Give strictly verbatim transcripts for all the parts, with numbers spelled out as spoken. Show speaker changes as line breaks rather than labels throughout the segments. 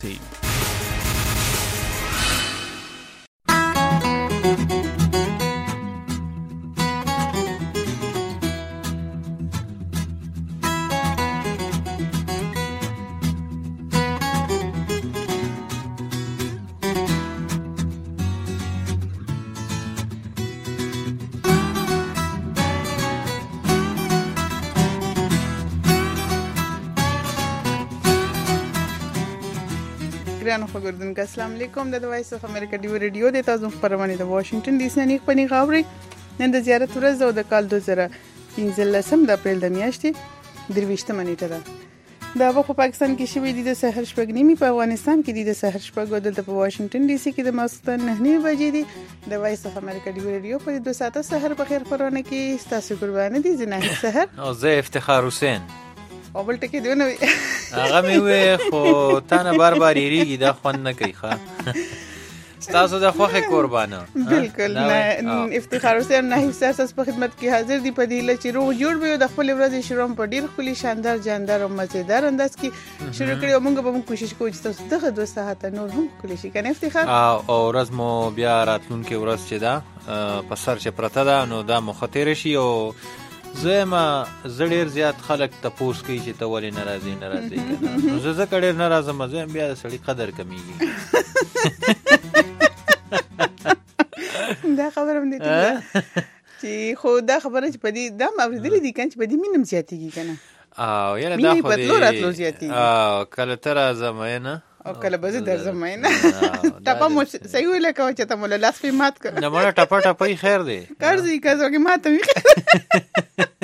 ګرانو خبردونکو السلام علیکم د وایس اف امریکا ډیو ریډیو د تاسو خبرونه د واشنگټن ډي سي نه خپنی غاوري نن د زیارت ورځ او د کال دوه زره پنځلسم د اپریل د میاشتې درویشتمه نیټه ده د په پاکستان کې شوې دي د سحر شپږ نیمې په افغانستان کې دي د سحر شپږ دلته په واشنگټن ډي سي کې د ماسختن نه نیمې بجې دي د وایس اف امریکا ډیو ریډیو په دوه ساعته سحر په خیر خبرونه کې تاسو قربانه دي زنه سحر
او زه افتخار حسین
او بل ټکی دیونه وي
هغه مې وې خو تانه بار بار یریږي دا خوند نه کوي ښه ستاسو د خوښه قربانه
بالکل نه افتخار حسین نه احساس په خدمت کې حاضر دی په دې لچې روغ جوړ به د خپل ورځې شروع په ډیر خولي شاندار جاندار او مزیدار انداز کې شروع کړو موږ به کوشش کوو چې تاسو دغه دوه ساعته نور هم خولي شي کنه افتخار
او ورځ مو بیا راتلونکي ورځ چې دا په سر چې پرته ده نو دا مو خطر شي او زه ما زړیر زیات خلک تپوس کوي چې ته ولې ناراضي ناراضي کنه نو زه زه کډیر ناراضه مزه بیا د سړي قدر کمیږي
دا خبره هم دي چې خو دا خبره چې پدې دا اوریدلې دي کنه چې پدې مينم زیاتېږي کنه
او یاره دا خو
دې
او کله تر زماینه
او کله به زه در زماینه ټپه مو صحیح ویل کوي چې ته مول لاس په مات کړ
نه مړه ټپه ټپه خیر دی
کارځي کازو کې ماته وي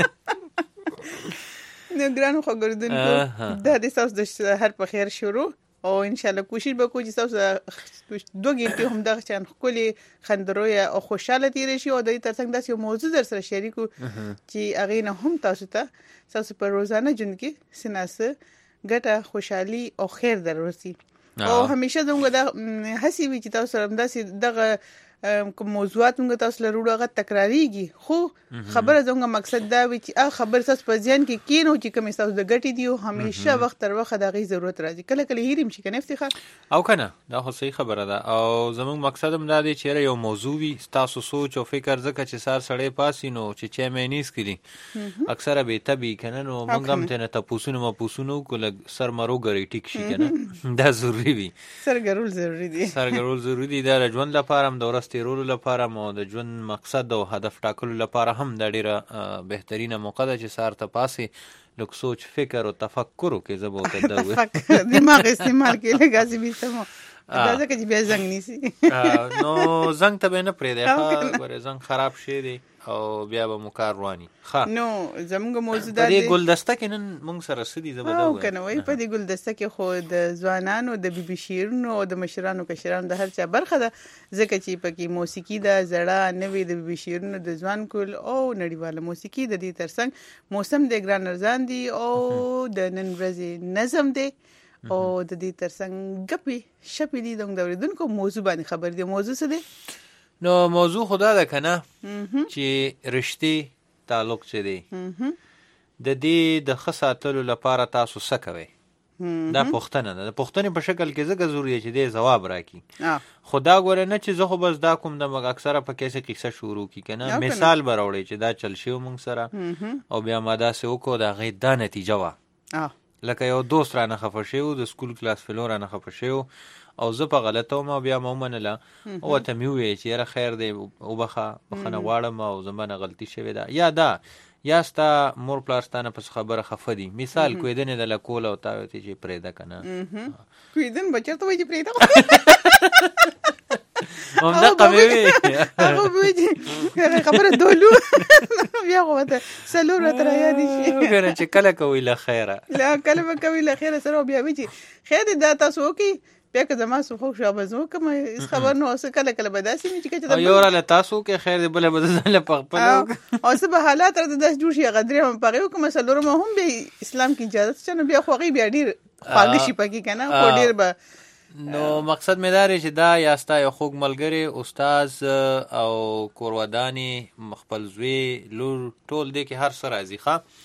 نو ګرانو خو ګردونکو دا د تاسو د هر په خیر شروع او ان شاء الله کوشش وکړو چې تاسو دوه ګټې هم دغه چان خولي خندروي او خوشاله تیر شي او د دې ترڅنګ داسې یو موضوع در سره شریکو چې اغه نه هم تاسو ته تاسو په روزانه ژوند کې سناسه ګټه خوشحالي او خیر دروسي او همیشه زموږ د هسي وی چې تاسو سره داسې دغه کوم موضوعات موږ تاسو له وروړه غت تکراریږي خو خبره زموږ مقصد دا وي چې هغه خبر تاسو په ځان کې کینو چې کوم تاسو د ګټې دی او همیشه وخت تر وخت د غي ضرورت راځي کله کله هیریم شي کنه افتخار
او کنه دا خو صحیح خبره ده او زموږ مقصد هم دا دی چې یو موضوع وي تاسو سوچ او فکر زکه چې سار سړې پاسي نو چې چا مې نیس کړي اکثره به تبي کنه نو موږ هم ته نه تاسو نو پوسونو کول سر مرو غړي ټیک شي کنه دا ضروری وي
سرګرول ضروری دي
سرګرول ضروری دي دا ژوند لپاره هم د تیرولو لپاره مو د ژوند مقصد او هدف ټاکلو لپاره هم د ډیره بهترینه موقع ده چې سار ته پاسي لوک سوچ فکر او تفکر کې زبو ته دا
دماغ استعمال کې لګاسي به سمو دا ځکه چې بیا زنګ نیسی
نو زنګ ته به نه پرې دی ښه ګوره زنګ خراب شي دی او بیا به مو کار رواني ښه
نو زموږ موضوع دا
دی ګلدسته کې نن موږ سره سدي زبده
او کنه وای په دې ګلدسته کې خو د ځوانانو د بیبي شیرونو او د مشرانو کشرانو د هر چا برخه ده ځکه چې پکې موسیقي ده زړه نوې د بیبي شیرونو د ځوان کول او نړیواله موسیقي د دې ترڅنګ موسم د ګران ارزان دي او د نن ورځې نظم دی او د دې ترڅنګ غپي شپې دي د اوریدونکو موضوع باندې خبر دی موضوع څه دی
نو موضوع خدا ده کنه چې رشتي تعلق چي دي د دې د خصاتلو لپاره تاسو څه کوي دا پوښتنه ده د پوښتنې په شکل کې زګه ضروري چې دې جواب راکړي خدا ګوره نه چې زه خو بس دا کوم د مګ اکثره په کیسه قصه شروع کی کنه مثال براوړي چې دا چل شي مونږ سره او بیا ماده سه وکړو دا غي دا نتیجه وا لکه یو دوست را نه خفه شو د سکول کلاس فلور را نه خفه شو او زه په غلطه ما بیا مومنله او ته مې وې چې را خیر دی او بخه بخنه غواړم او زمانه غلطي شوه دا یا دا یا ستا مور پلاستانه پس خبره خفه دي مثال کویدنه د لکول او تا ته چې پرېدا کنه
کویدن بچته وای چې پرېدا
هم دا قوي
هغه وې خبره دولو بیا غوته سلور تر یاد شي
وګوره چې کله کوي له خیره
لا کله کوي له خیره سره بیا وې خیر دا تاسو کی بیا که زما سو خو شابه کوم اس خبر نو اوس کله کله بداسي چې کله
یو را له تاسو کې خیر دی بل بدل له پخپل
او څه به حالات را د جوړ شي غدري هم پغه کوم سلور ما هم به اسلام کې اجازه چنه بیا خوږی بیا ډیر خواږه شي پکې کنه خو ډیر به
نو مقصد مې دا دی چې دا یاستا یو خوږ ملګری استاد او کورودانی مخبل زوی لور ټول دې کې هر سره ازي ښه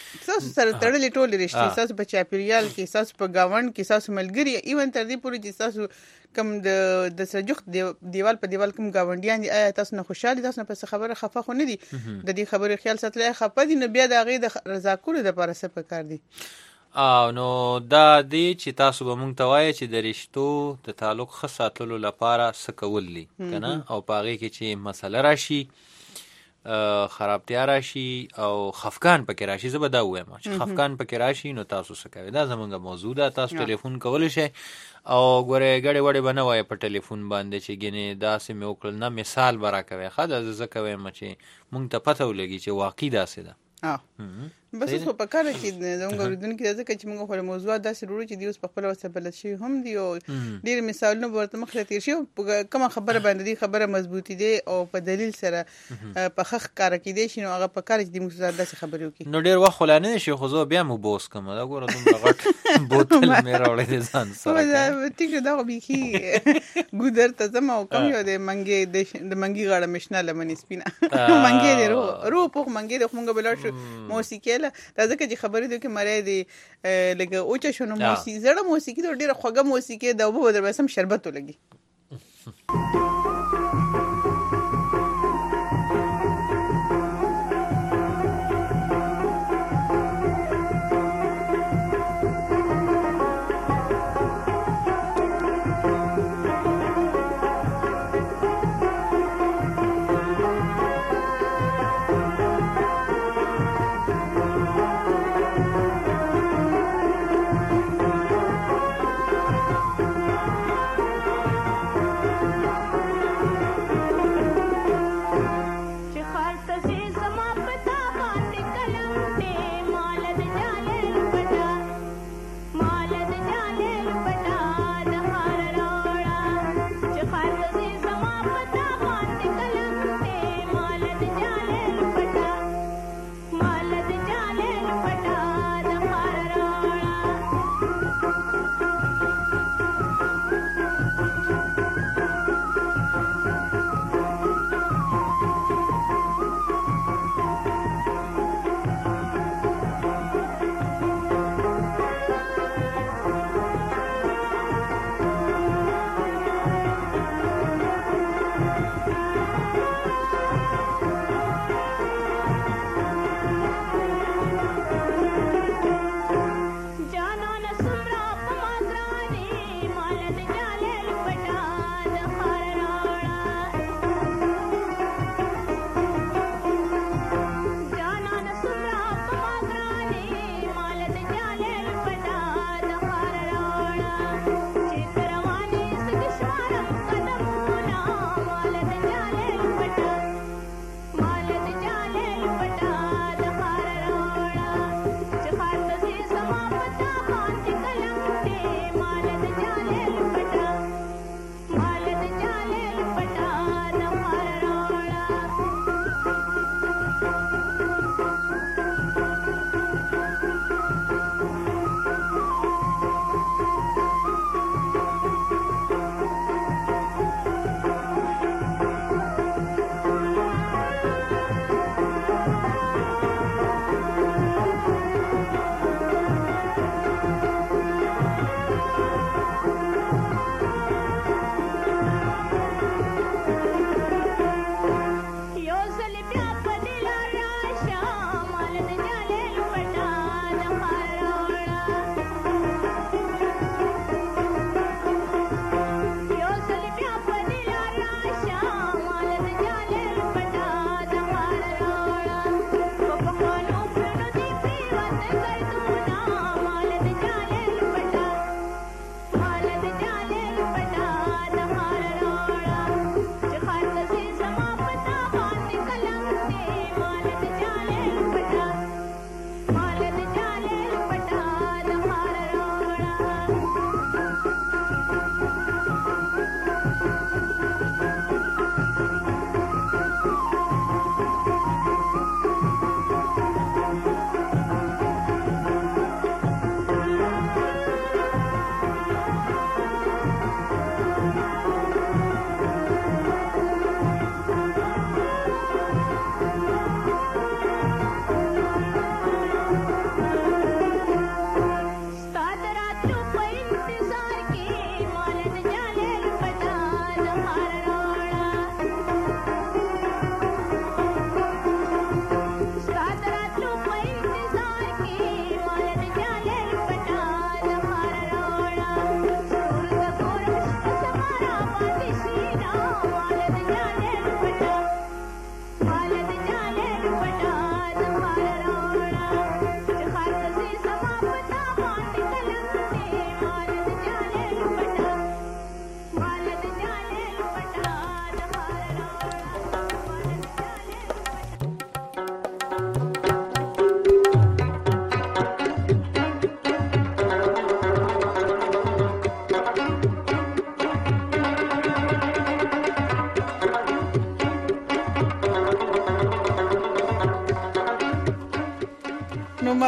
تاسو سره تړلې ټول رښتې تاسو په چاپیریال کې تاسو په گاوند کې تاسو ملګری ایون تر دې پورې چې تاسو کوم د د سرجخ دیوال په دیوال کوم گاونډیان دي آیا تاسو نه خوشاله تاسو نه په خبره خفه خو نه دي د دې خبرې خیال ساتل خفه دي نه بیا د هغه د رضا کولو لپاره څه پکار دي
او نو دا دی چې تاسو به مونږ ته وایي چې د رشتو د تعلق ښه ساتلو لپاره څه کول دي کنه او په هغې کې چې مسله راشي خرابتیا راشي او خفقان پکې راشي زه به دا ووایم چې خفقان پکې راشي نو تاسو څه کوئ دا زمونږ موضوع ده تاسو ټلیفون کولی شئ او ګورې ګډې وډې به نه وایې په ټلیفون باندې چې ګینې داسې مې وکړل نه مثال به راکوئ ښه دا زه کویم چې مونږ ته پته ولګي چې واقعي داسې ده
بس اوس په کار کې زموږ اوریدونکو ته ځکه چې موږ خپل موضوع داسې وروړو چې دی اوس په خپل وسه بلد شي هم دی او ډېر مثالونه ورته مخ ته تیر شي کومه خبره باندې دی خبره مضبوطی دی او په دلیل سره په خخ کار کې دی شنو هغه په کار کې دی موږ داسې خبرې وکړي
نو ډېر وخت خلانه شي خو زه بیا مو بوس کوم دا ګوره دومره غټ بوتل مې راوړی دی ځان سره
ټیک دا بيخي ګودر ته زما او کوم یو د منګي د منګي غاړه مشنه لمنې سپینه منګي دی رو رو په منګي د موږ بلار شو موسیقي له دا ځکه چې خبرې دوی کې مړې دي لکه اوچه شنو موسیقي زړه موسیقي د ډیره خوږه موسیقي د اوبو در بسم شربت ولګي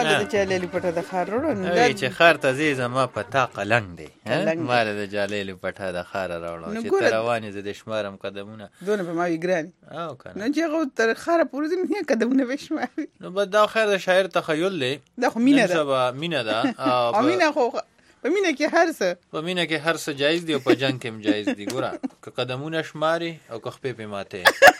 مال د جلالي پټه د خار وروړو
نو چې خار ته زی زما په تا قلنګ دی مال د جلالي پټه د خار راوړو چې تر روانې زه د شمارم قدمونه
دونه په ما وی ګران
او کنه
نو چې هغه تر خار پورې نه قدمونه وشماري
نو بس دا خیر د شاعر تخیل دی
دا خو مینه ده
مینه ده
او مینه خو په مینه کې هر څه
په مینه کې هر څه جایز دی او په جنگ کې هم جایز دی ګوره که قدمونه شماري او که خپې په ماته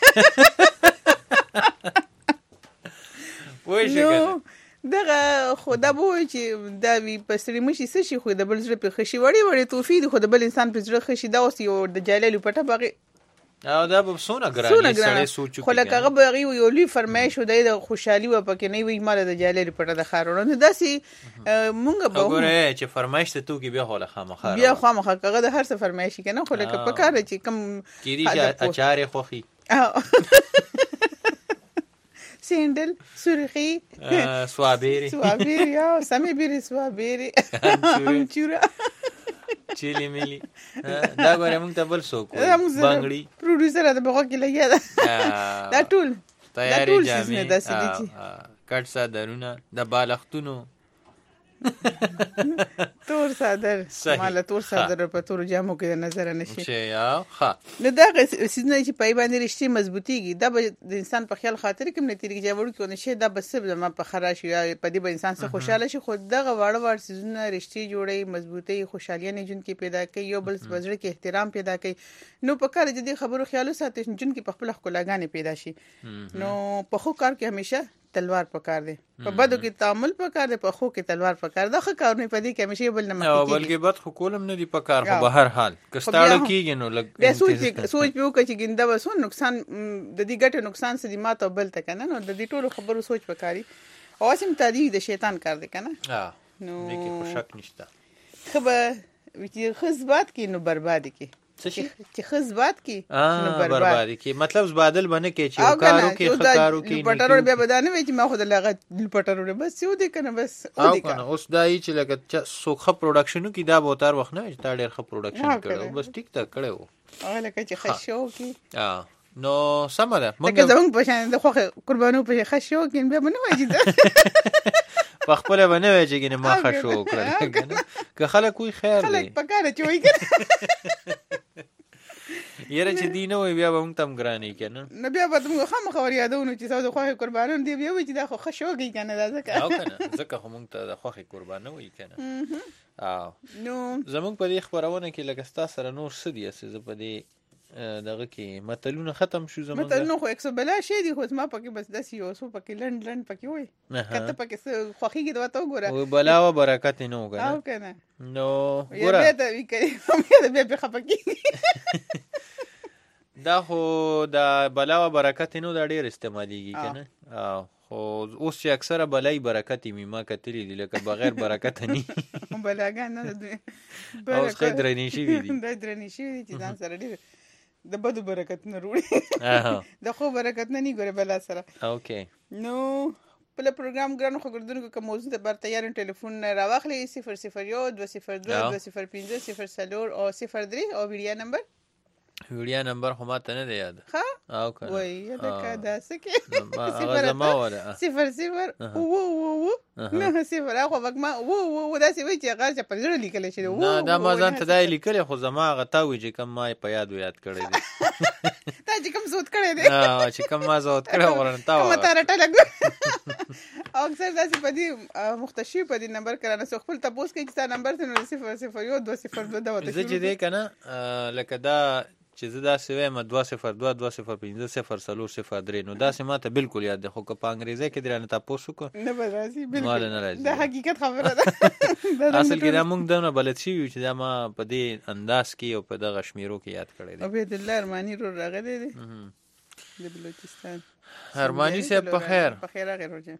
وای شي
دغه خدا به چې دا وی پسړی مشي څه شي خو د بل زړه په خشي وړي وړي توفی دی خو د بل انسان په زړه خشي دا اوس یو د جلالي پټه باغی
او دا به سونه ګرانی سره سوچو
خو لکه هغه به یو لوی فرمایش و د خوشحالي و پکې نه وي مال د جلالي پټه د خارونو داسي مونږ به
وګوره چې فرمایش ته تو کې بیا خو له خامخا
بیا خامخا هغه د هر څه فرمایش کنه خو لکه پکاره چې کم
کیری اچار خوخي
سیندل سرخی
سوابيري
سوابيري او سمي بيري سوابيري امچورا
چيلي ميلي دا غوړې موږ ته بل څوک بنگړي
پروډوسر دا بغو کې لګیا دا دا ټول
تیاری جامې کټ صدرونه د بالښتونو
تور صدر مال تور صدر په تور جامو کې نظر نشي
چې یا ها
نو دا سيزنه چې پای باندې رښتې مضبوطيږي دا د انسان په خیال خاطر کې نه تیریږي چې وړو کې نشي دا بس زما په خراشي یا په دې به انسان سره خوشاله شي خو دغه واړه واړ سيزونه رښتې جوړي مضبوطي خوشالي نه جون کې پیدا کوي یو بل وزړه کې احترام پیدا کوي نو په کار دې خبرو خیال ساتي جون کې په خپل خپلګانې پیدا شي نو په خو کار کې همیشه تلوار پکار دی په بدو کې تعامل پکار دی په خو کې تلوار پکار دا خه کار نه پدې کې همیشه بل نه
مخکې بلکې بد خو کولم نه دی پکار خو به هر حال کستاړه کیږي نو لګ
بیا سوچ سوچ به وکړي چې ګنده وسو نقصان د دې ګټه نقصان سدي ماته بل ته کنه نو د دې ټولو خبرو سوچ پکاري او اسیم تعدی د شیطان کار دی کنه
ها نو دې کې شک نشته
خبر چې خزبات کې نو بربادي کې چې خزبات کې
نو بربادي کې مطلب زبادل بنه کې چې کارو کې خکارو کې
نه پټرو بیا بدانه وي چې ما خو د لغه پټرو بس یو دې کنه بس
او کنه اوس دای چې لکه سوخه پروډکشنو کې دا به تر وخت نه چې تا ډېر ښه پروډکشن کړو بس ټیک تا کړو
او لکه چې خشو کې
ها نو سم ده
مونږ زموږ په شان د خوخه قربانو په خشو کې به نه وایي
په خپل باندې وایي چې ما خشو کړل کنه که خلک کوئی خیر دی
خلک پکاره چوي کنه
یره چې دینه وي بیا به موږ تم ګرانی کنه
نو بیا به موږ خامخا ور یادونه چې ساده خوخه قربانون دی بیا وي چې دا خو خشوږي کنه دا ځکه
او کنه ځکه خو موږ ته د خوخه قربانه وي کنه او
نو
زموږ په دې خبرونه کې لکه ستا سره نور څه دي چې په دې دغه کې متلونه ختم شو زموږ
متلونه خو یک سو بلا شي دي خو ما پکې بس داسې یو سو پکې لند لند پکې وي کته پکې خوخي کې دا ته وګوره
او بلا و برکت نه وګوره
او کنه
نو
ګوره یا به وی کوي مې به په خپکی
دا خو دا بلا و برکت نه دا ډیر استعماليږي کنه او خو اوس چې اکثره بلای برکت می ما کتلی دي لکه بغیر برکت نه
بلاګان نه ده
اوس خدای درنی شي دي
دا درنی شي دي چې ځان سره دي د بدو برکت نه وروړي د خو برکت نه نه ګوره بلا سره
اوکې
نو په پروګرام ګرانو خو ګردونکو کوم موضوع ته بر تیار ټلیفون راوخلې صفر صفر یو دو صفر دو دو صفر پنځه صفر څلور او صفر درې او ویډیا نمبر
ویډیا نمبر خو ماته نه دی یاد
ها
او کنه
وای دا کدا سکه
صفر
صفر صفر وو وو وو نه صفر هغه وګما وو وو دا سی وی چې هغه په زړه لیکل شي وو
نه دا ما ځان ته دای لیکل خو زما هغه تا وی چې کم ما په یاد یاد کړی دی
تا چې کم زود کړی دی
ها چې کم ما زود کړی ورن تا
کوم تا رټه لګ او اکثر داسې په دې مختشي په دې نمبر کرانه سو خپل تاسو کې چې تا نمبر ته صفر صفر یو دو صفر دو دا وته
زه چې دې کنه لکه دا چې زه دا سوي ما دو صفر دو دو صفر پنځه صفر څلور صفر درې نو دا سه ماته بالکل یاد ده خو که په انګریزي کې درانه تاسو کو
نه راځي بالکل
مال نه راځي
دا حقیقت خبره ده
اصل کې دا موږ دونه بلد شي چې دا ما په دې انداز کې او په دغه شمیرو کې یاد کړی دی
عبید الله ارمانی رو راغلی دی د بلوچستان
ارمانی صاحب په خیر
په خیر هغه روزه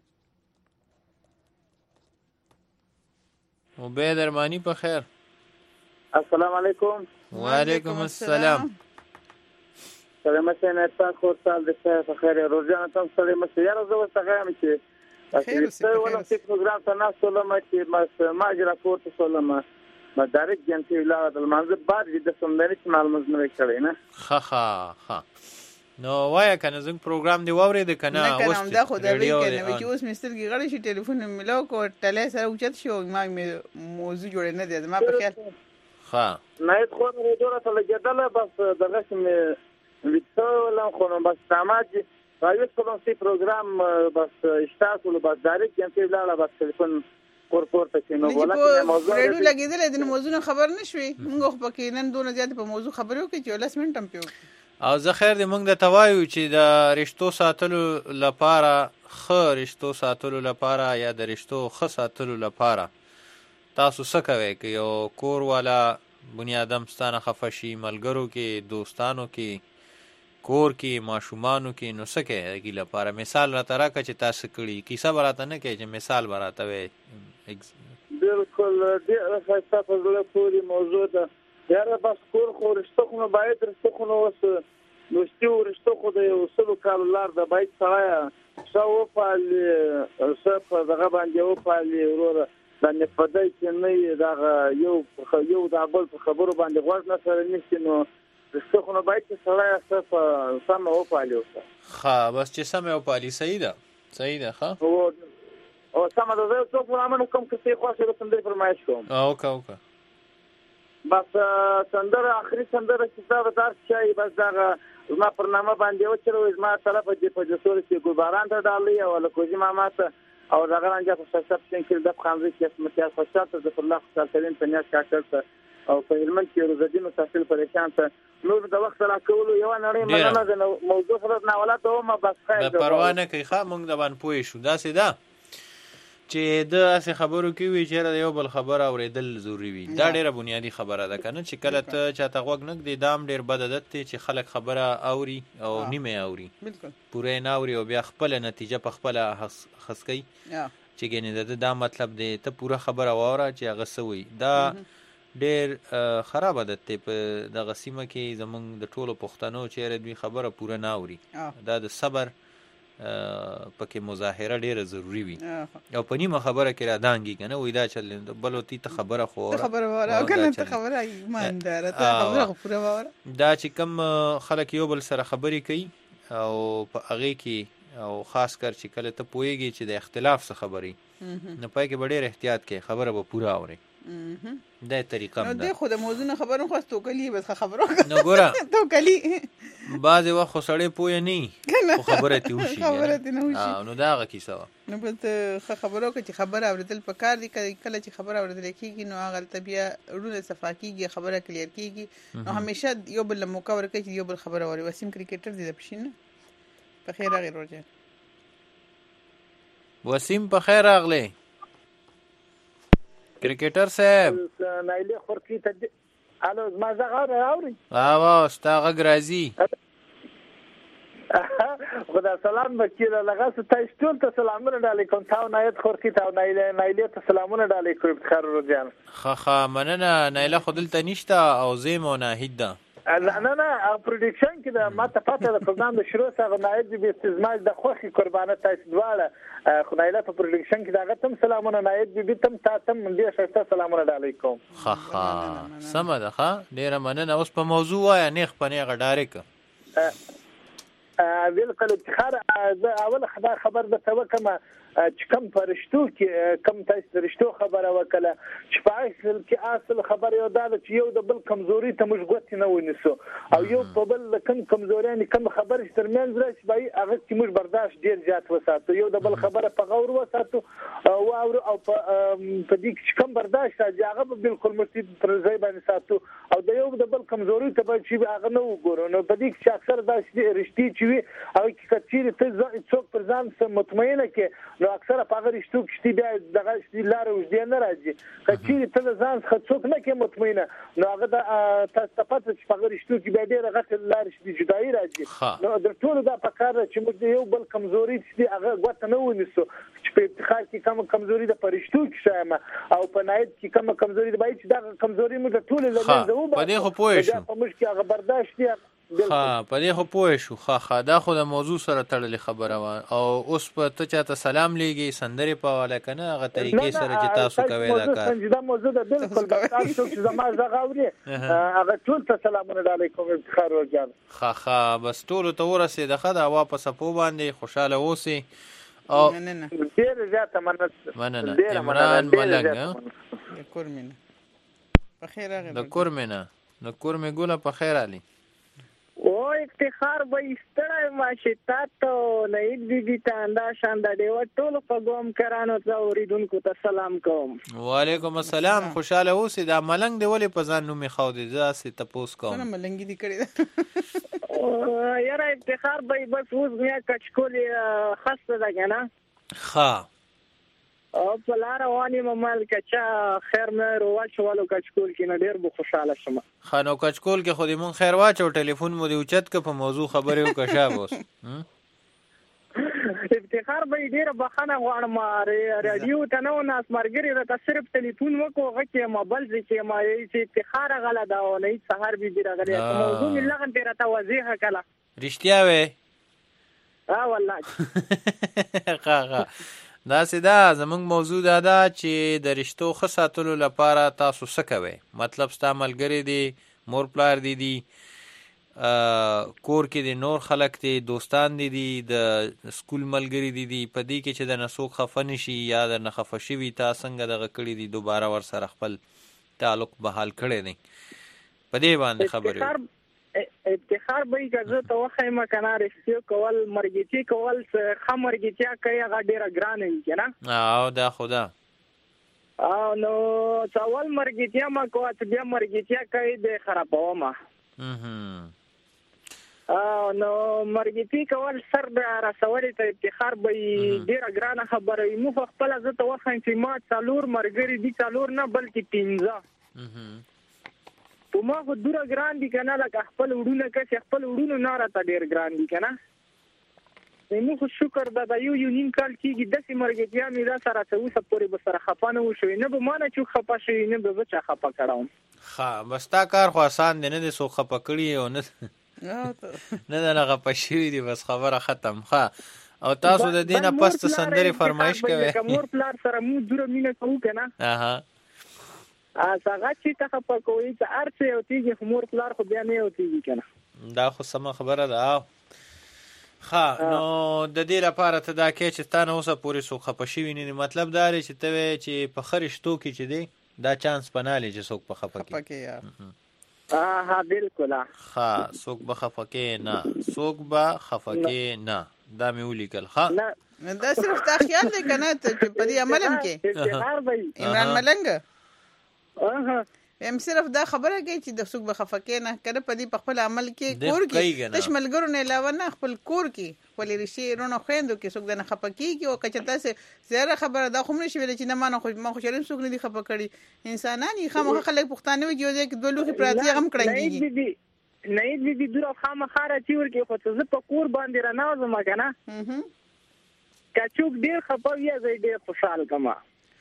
عبید ارمانی په خیر
السلام علیکم
وعلیکم السلام
سلام سينه تاسو سال د خیر روزانه تاسو سره مې یاره زه وسه غواړم چې
خیر
اوسه ولا چې پروګرام ته نه سولم چې ما ما جرا پورته سولم ما دارک جنتي لا د منځ بعد د سمندري معلومات نه کړی نه
خا خا خا نو وایه کنه زنګ پروګرام دی واورید کنه
نه کنه دا خو دا وی کنه چې اوس مسترګي غړي شي ټلیفون ملاو کو ټلی سره اوچت شو ما موضوع جوړ نه دی ما په خیال
ها
نه خو نه جوړه ته لګیدله بس دغه سم ویڅو خو نو بس سماج رايو کوم سی پروګرام بس اشتاق له بس دایرکټ یم لاله بس ټلیفون کور کور ته چې نو ولکه موضوع
ریډیو لګیدل د موضوع خبر نشوي موږ خو پکې نن دونه زیات په موضوع خبرو کې چې لاس منټم پیو
او زه خیر دې موږ د توایو چې د رشتو ساتلو لپاره ښه رشتو ساتلو لپاره یا د رشتو ښه ساتلو لپاره تاسو څه کوئ که یو کور والا بنیادم ستانه خفه شي ملګرو کې دوستانو کې کور کې ماشومانو کې نو څه کوئ هغې لپاره مثال راته راکړه چې تاسو کړي کیسه به راته نه کوئ چې مثال به راته وایې
بالکل ډېره ښایسته په زړه پورې موضوع ده یاره بس کور خو رشته خو نو باید رشته خو نو اوس دوستي و رشته خو د یو سلو کالو لار ده باید سړی ښه وپالي ښه په دغه باندې وپالي وروره دا نفدی چې نه وي دغه یو یو د بل په خبرو باندې غوږ نه سره نیسي نو رشته خو نو باید چې سړی ښه په سمه وپالي اوسه
ښه بس چې سمه وپالي صحیح ده صحیح ده ښه
او سمه ده زه یو څوک ورامنو کوم کسې خوښې د سندرې فرمایش کوم
وکړه وکړه
بس سندره اخري سندره چې دا ودار شي بس دا ما پرنامه باندې وچلو زما طرف دې په جسور کې ګلباران ته ډالي او لکوزي ماما ته او دا غرانجه په شاشت کې د خانزي کې متیا خوشاته د الله تعالی سلیم په نیاز کاکړ او په هلمند کې روزدینو تحصیل پریشان ته نور د وخت را کولو یو نړۍ مننه د موضوع سره نه ولاته ما بس خیر
د پروا نه کوي ښه موږ د باندې پوه شو دا سي دا چې د اسې خبرو کې وي چې یو بل خبره اورېدل ضروري وي دا ډېره بنیادی خبره ده کنه چې کله ته چاته غوږ نه ږدې دا هم ډېر بد عادت دی چې خلک خبره اوري او نیمه اوري
بالکل
پوره نه اوري او بیا خپله نتیجه په خپله خس کوي چې ګینې د دا مطلب دی ته پوره خبره واوره چې هغه څه وي دا ډېر خراب عادت دی په دغه سیمه کې زموږ د ټولو پښتنو چېرې دوی خبره پوره نه اوري دا د صبر پکې مظاهره ډیره ضروری وي او په نیمه خبره کې را دانګي کنه وای دا چل بل تی ته خبره خو
خبره وره او کنه ته خبره ایماندار ته خبره خو پوره وره
دا چې کم خلک یو بل سره خبرې کوي او په هغه کې او خاص کر چې کله ته پوهیږي چې د اختلاف څخه خبرې نه پای کې ډېر احتیاط کې خبره به پوره اوري دا طریقه
ده نو د خو د موضوع نه خبرو خو توکلی بس خبرو
نو ګوره
توکلی
بعضې وخت خو سړی پوه نه خو خبره تی وشي
خبره تی نه وشي
نو دا هغه کیسه وه
نو بس ښه خبرو که چې خبره اورېدل پکار دي کله چې خبره اورېدل کېږي نو هغلته بیا ړونه صفا کېږي خبره کلیر کېږي نو همیشه یو بل له موقع ورکوي چې یو بل خبره واوري وسیم کرکټر دی د پښین نه په خیر راغی روجان
وسیم په خیر راغلی کرکټر صاحب
نایله خورکی ته الو ما زغه اوري
وا ستا غږ راځي
خدا سلام وکیل لغه ستای ټول ته سلامونه علیکم تاو نایت خورکی تاو نایله نایله ته سلامونه علیکم بخیر روزان
خا خا مننه نایله خودل ته نشته او زمو ناهید ده
نه نه پروډکشن کې د ما ته پته د پروګرام د شروع څخه نایب به استعمال د خوخي قربانه تاسو دواړه خدایله په پروډکشن کې دا تم سلامونه نایب به تم تاسو دې شته سلامونه علیکم
ها ها سمه ده ها ډیره مننه اوس په موضوع وای نه خپنه غډاره ک
بالکل خبر اول خبر خبر د توکمه چې کم پرشتو کې کم تاسو رشتو خبره وکړه چې په اصل کې اصل خبر یو دا چې یو د بل کمزوري ته موږ غوتی نه ونیسو او یو په بل کم کمزوري نه کم خبر ترمنځ راشي بای هغه چې موږ برداشت ډیر زیات وساتو یو د بل خبره په غور وساتو او او په دې کې کم برداشت راځي هغه بالکل مستید پر ځای باندې ساتو او د یو د بل کمزوري ته به چې هغه نه وګورو نو په دې کې اکثر دا رشتي چې وي او کې کچیر ته څوک پر ځان مطمئنه کې نو اکثر په هغه رشتو کې بیا دغه لار وځي نه راځي کچیر ته ځان څوک نه کې مطمئنه نو هغه د تاسو په چې په هغه رشتو کې بیا ډېر غټ لار شي جدایي راځي نو د ټول دا په کار چې موږ یو بل کمزوري چې هغه غوته نه ونیسو چې په اتخاذ کې کوم کمزوري د پرشتو کې شامه او په نایت کې کوم کمزوري د بای چې دا کمزوري موږ ټول له منځه وباسو
په دې خو پوه شو
په موږ کې هغه برداشت
ها په دې خو پوه شو. ها ها دا خو د موضوع سره تړلې خبره وه. او اوس په ته چاته سلام لیږي سندرې په حواله که نه هغه طریقې سره چې تاسو کوئ دا کار؟
سنجیده موضوع ده بالکل. تاسو چې زما غږ اوري هغه ټول ته سلامونه ډالۍ کوم افتخار ورجان.
ها ها بس ټولو ته ورسېده ښه ده. واپس په باندې خوشحاله اوسئ. او
ډېر زیاته مننه
مننه. عمران ملنګ
د کور مینه په خیر راغلی.
د کور مینه د کور مې ګوله په خیر علي.
او افتخار به ستړی ماشي تاسو نه دې دې تاندا شاندا دیو ټول په ګوم کرانو ته اوریدونکو ته سلام کوم.
وعلیکم السلام. خوشاله اوسې. دا ملنګ دی ولې په ځان نومې خو دې زه سې تپوس کوم.
څنګه ملنګي دې کړی
ده یاره افتخار به بس اوس بیا کچکولې خسته ده که نه.
ښه
او په لار روان یم مال کچا خیر مې روواچولو کچکول کې نه ډېر به خوشحاله شم.
ښه نو کچکول کې خو دې مونږ خیر واچو ټلیفون مو دې اوچت که په موضوع خبرې وکړه شاب اوس.
افتخار به یې ډېره بخښنه غواړم راډیو ته نه و ناست ملګري راته صرف ټلیفون وکړو هغه کې یم بل ځای کې یم چې افتخار غله ده او نه سهار بي بي راغلی موضوع مې لغن پرې راته واضحه کړه.
رښتیا وې؟
ها والله.
ښه ښه داسې ده. زمونږ موضوع دا ده چې د رشتو ښه ساتلو لپاره تاسو څه کوئ. مطلب ستا ملګري دي مور پلار دي دي کور کې د نور خلک دي دوستان دي دي د سکول ملګري دي دي په دې کې چې د نه څوک خفه نشي یا د نه خفه شوي تا څنګه دغه کړي دي دوباره ورسره خپل تعلق بحال کړی دی په دې باندې خبرې.
افتخار به که زه ته وښیم که نه رښتیا کول مرګیتي کول ښه مرګیتیا کوي هغه ډېره ګرانه وي که نه.
او دا خو ده.
او نو چې اول مرګیتیا مه کوه چې بیا مرګیتیا کوي دی خرابومه. او نو مرګیتي کول سر د رسولې ته افتخار به ډېره ګرانه خبره وي. موږ خپله زه ته وښیم چې ما څلور ملګري دي څلور نه بلکې پنځه په ما خو دوره ګران دي که نه لکه خپل وړونه کسې خپل وړونو نه راته ډېر ګران دي که نه. موږ خو شکر ده د یو یو نیم کال کېږي داسې مرګتیا مې دا سره څه اوسه پورې به سره خفه نه وشوې نه به ما نه چوک خفه شوي نه به زه چا خفه کړم.
ښه بس تا کار خو اسان دی نه دی څوک خفه کړي او نه نه د نه خفه شوي دي بس خبره ختم. ښه او تاسو د دې نه پس څه سندرې فرمایش کوئ؟
که مور پلار سره موږ دوره مینه کوو که نه هغه چې ته خفه کوي چې هر څه یوتېږي خو مور پلار خو بیا نه یوتېږي که نه.
دا خو سمه خبره ده. ښه نو د دې لپاره ته دا کوې چې تا نه اوسه پورې څوک خفه شوي نه دي. مطلب دا دی چې ته وایې چې په ښه رشتو کې چې دی دا چانس په نه لې چې څوک په خفه کړي.
ها بالکل.
ښه څوک به خفه کې نه څوک به خفه کې نه دا مې ولیکل. ښه
دا صرف تا خیال دی که نه چې په دې عمل هم کې عمران ملنګ هم صرف دا خبره کوي چې د څوک به خفه کې نه که نه په دې په خپل عمل کې کور کې تش ملګرو نه علاوه نه خپل کور کې خپلې رشتې رونو خویندو کې څوک درنه خفه کېږي او که چې داسې زیاده خبره دا خو هم نشي ویلی چې نه ما نه ما خوشحالي څوک نه دي خفه کړي. انسانان یې خامخا خلک پښتانه وي چې یو ځای کې دوه لوښي پراته هغه هم کړنګېږي.
نه یې دي دوره خامخا راچې ورکړي خو څه زه په کور باندې رانوځم که نه که څوک ډېر خفه وي زه یې ډېر خوشحال کړم.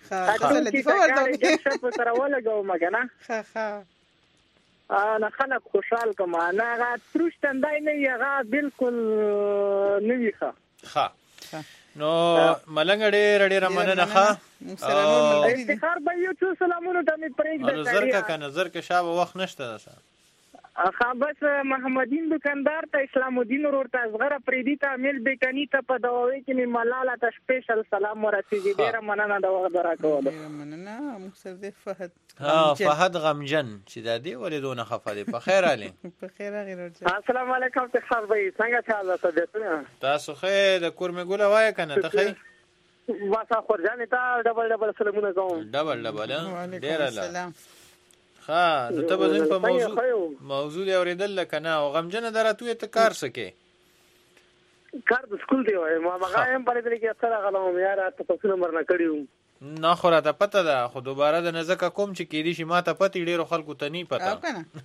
نه خلک خوشحال کما نه هغه تروش تندی نه وي هغه بالکل نه وي.
ښه نو ملنګ ډېره ډېره مننه. ښه
افتخار به یو څو سلامونو ته مې پرېږده.
نظر که که نظر که شابه وخت نشته ده سره.
ښه بس محمدین دکاندار ته اسلام الدین ورور ته اصغر افریدي ته امیل بیکاني ته په دواوۍ کې مې ملاله ته سپیشل سلام ورسېږي. ډېره مننه د وخت د راکولو.
ډېره مننه. موږ سره دی فهد
فهد غمجن چې دا دی ولې دونه خفه دی. په خیر علي.
په خیر راغلی ورور.
السلام علیکم افتخار بھائی څنګه چل ده طبیعتونه
تاسو ښه د کور مې ګوله وایه که نه ته ښه
بس خورجانې ته ډبل ډبل سلامونه کوم.
ډبل ډبل ډېره له ښه نو ته به زموږ په موضوع موضوع دې اورېدل لکه نه او غمجنه ده راتوې ته کار څه کې؟
کار د سکول دی وایم هغه هم پرېدلی کې اکثره غلم یاره تپسونه مرنه کړي وو
نه خو راته پته ده خو دوباره د نزکه کوم چې کېدی شي ما ته پتې ډېرو خلکو ته نه پته
او که نه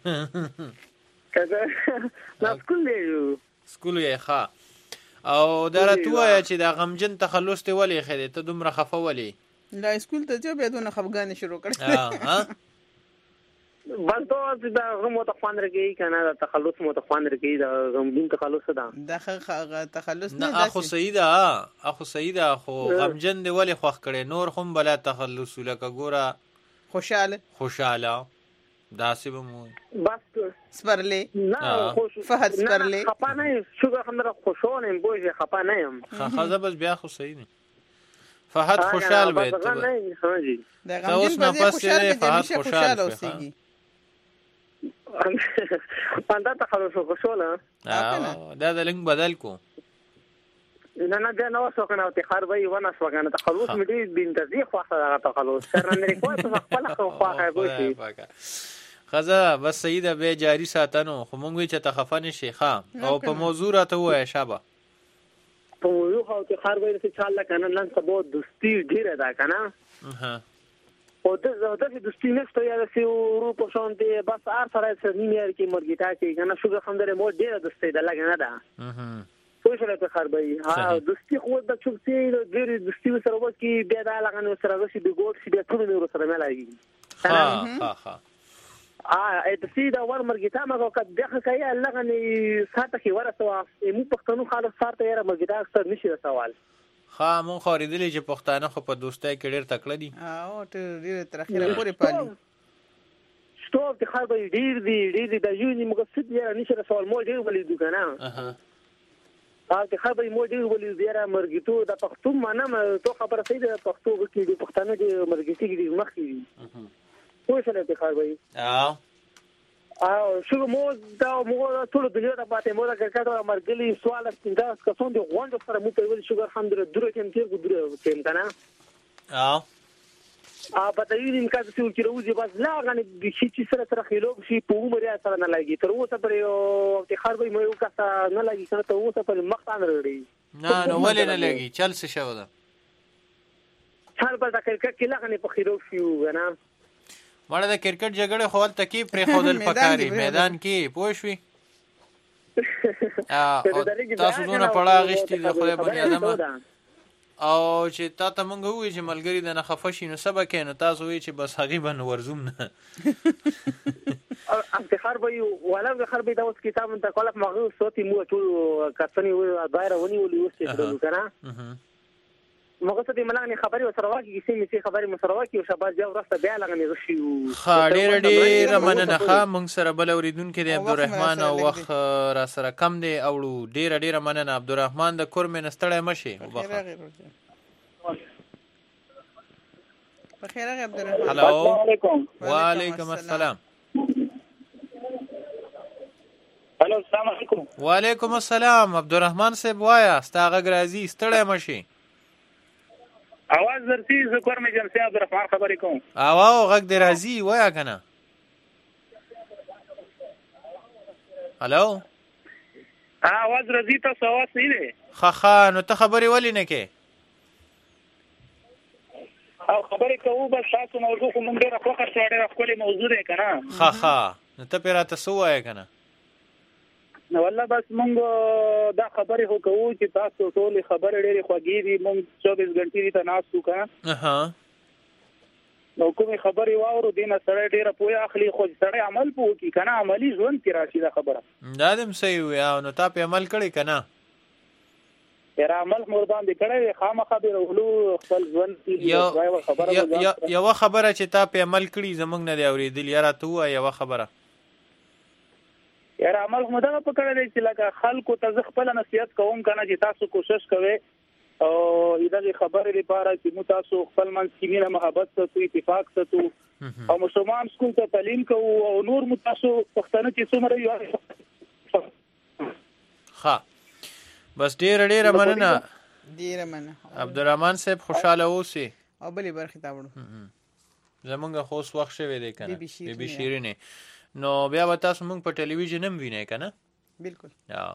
دا سکول دی
سکول یې ښه او دا راته ووایه چې دا غمجن تخلص دې ولې ایښی دی ته دومره خفه ولې
لا سکول ته ځو بیا دونه خفګانې شروع کړې
بس دا دا غمو ته خوان رګي کنه دا تخلص مو ته خوان رګي دا غمګین تخلص ده
دا تخلص
نه اخو سیدا اخو سیدا خو غمجن دی ولی خوخ کړي نور هم بلا تخلص لکه ګورا
خوشاله
خوشاله داسې به مو
بس
سپرلی
نه خوش
فهد سپرلی
خپه نه شو خمره خوشاله ام بوجه خپه نه ام
خزه بس بیا خو صحیح نه فهد خوشحال به
ته نه هاجي
دا غمجن به خوشاله فهد خوشاله اوسېږي
پاندا ته خلاص خوشاله
دا د لنګ بدل کو
نه نه دا نو څو کنه ته خار وای ونه څو کنه ته خلاص مې دې بنتزي خو هغه ته خلاص سره نه کوی ته خپل خو خواخه کوي
خزه بس سیده به جاری ساتنو خو مونږ چې تخفن شيخه او په موضوع راته وای شابه
په موضوع خو ته خار وای چې چاله کنه نن سبا دوستي ډیره ده کنه
ها
او د د دوستي نشته یا د ورو په شان دی بس ار سره سره نیمه کې مرګیتا کې کنه شوګه خندره مو ډیره دوستي ده لګنه ده
ها
خوشاله ته خار وای ها دوستي خو د چوکتي ډیره دوستي سره وکی بیا دا لګنه سره وشي د ګوت شي بیا ټول نور سره ملایي
ها ها ها
ا د سي دا ور مرګیتا ما کو دغه کوي لغنی ساته کې ورسوه مو پښتنو خالص سارته یې مرګیتا اکثر نشي سوال
ها مون خریدلې چې پښتانه خو په دوستۍ کې ډېر تکړه دي
او ته ډېر تر اخره پورې پالي
ستوب ته خبر ډېر دي ډېر دي د یونی مقصد یې نشي سوال مو ډېر ولې دو کنه
اها
ا ته خبر مو ډېر ولې بیا مرګیتو د پښتو مانه تو خبره سي د پښتو کې د پښتانه د مرګیتي کې مخکې دي خو څه ته خبر وي
او
او شو مو دا مو ټول دنیا ته پاتې مو دا کړه مرګلي سوال څنګه کسون دي غونډ سره مو په ویل شو الحمدلله دره کې تیر کو دره تیم کنه
او
ا پته یې نیم کاته چې روزي بس لا غني د شي چې سره سره خلو شي په عمر یې سره نه لګي تر اوسه پر یو افتخار به مې یو کاسه نه لګي کنه ته اوسه پر مختان وړي
نه نو ولې نه لګي چل څه شو ده
چل په دا کرکټ کې لغني په خلو شي کنه
مړه د کرکټ جګړه خو ته کې پرې خودل پکاري میدان کې پوه شوي تاسو دونه پړه غشتي د خدای بني ادم او چې تا ته مونږ وې چې ملګری د نه خفه شي نو سبا کې نو تاسو وې چې بس هغه بن ورزوم نه
افتخار به ولا افتخار به دا اوس کتاب ته کولف مغو صوتي مو ټول کتنی و دایره ونی ولې اوس چې کنه مګه ته ملانه خبري وسره واکي چې سیمه خبري مسره واکي او شباب جوړ راسته بیا لغني رشي
خاډیر ډیر مننه ښه مونږ سره بل اوریدونکو دی عبدالرحمن او وخت را سره کم دی اوړو ډیر ډیر مننه عبدالرحمن د کور منستړی مشي
وبخښه بخیر غ عبدالرحمن
السلام علیکم وعلیکم السلام
الو السلام علیکم
وعلیکم السلام عبدالرحمن صاحب وایا ستاغه غرازي ستړی مشي
आवाज درتي ذکر مې جنسي عبدالرحمن خبرې کوم
او او غږ دې راځي وایا کنه الو
आवाज راځي تاسو आवाज صحیح دی
خا خا نو ته خبرې ولې نه کې
او خبرې کوو بس تاسو موضوع کوم ډېر خوښه شو ډېر خپل موضوع دی کنه
خا خا نو ته پیرا تاسو وایا کنه
نو والله بس مونږ دا خبرې هو کوو چې تاسو ټول خبرې ډېرې خوږې دي مونږ چوبیس غنټې ته ناستو کنه
اها
نو کومې خبرې واورو دینه سړی ډېره پوهه اخلي خو سړی عمل پوه کوي کنه عملي ژوند کې راشي دا خبره
دا دم صحیح وي نو تا په عمل کړی کنه
یاره عمل مور باندې کړی خامخا به ورولو خپل ژوند کې
خبره یو خبره چې تا په عمل کړی زمونږ نه دی اورېدل یاره ته یو خبره
یار عمل مو دا په کړه دی چې لکه خلکو ته خپل نصیحت کوم کنه چې تاسو کوشش کوئ او دغه خبرې لپاره چې مو تاسو خپل منځ کې مینه محبت ساتو اتفاق ساتو او مسلمان سکول ته تعلیم کوو او نور مو تاسو پښتنه چې څومره یو
ښه بس ډېر ډېر مننه
ډېر مننه
عبدالرحمن صاحب خوشاله اوسئ
او بلې برخې ته وړو
زمونږ خو اوس وخت شوی دی کنه بي بي شیرینه نو بیا به تاسو مونږ په ټلویزیون هم وینئ کنه
بالکل
یا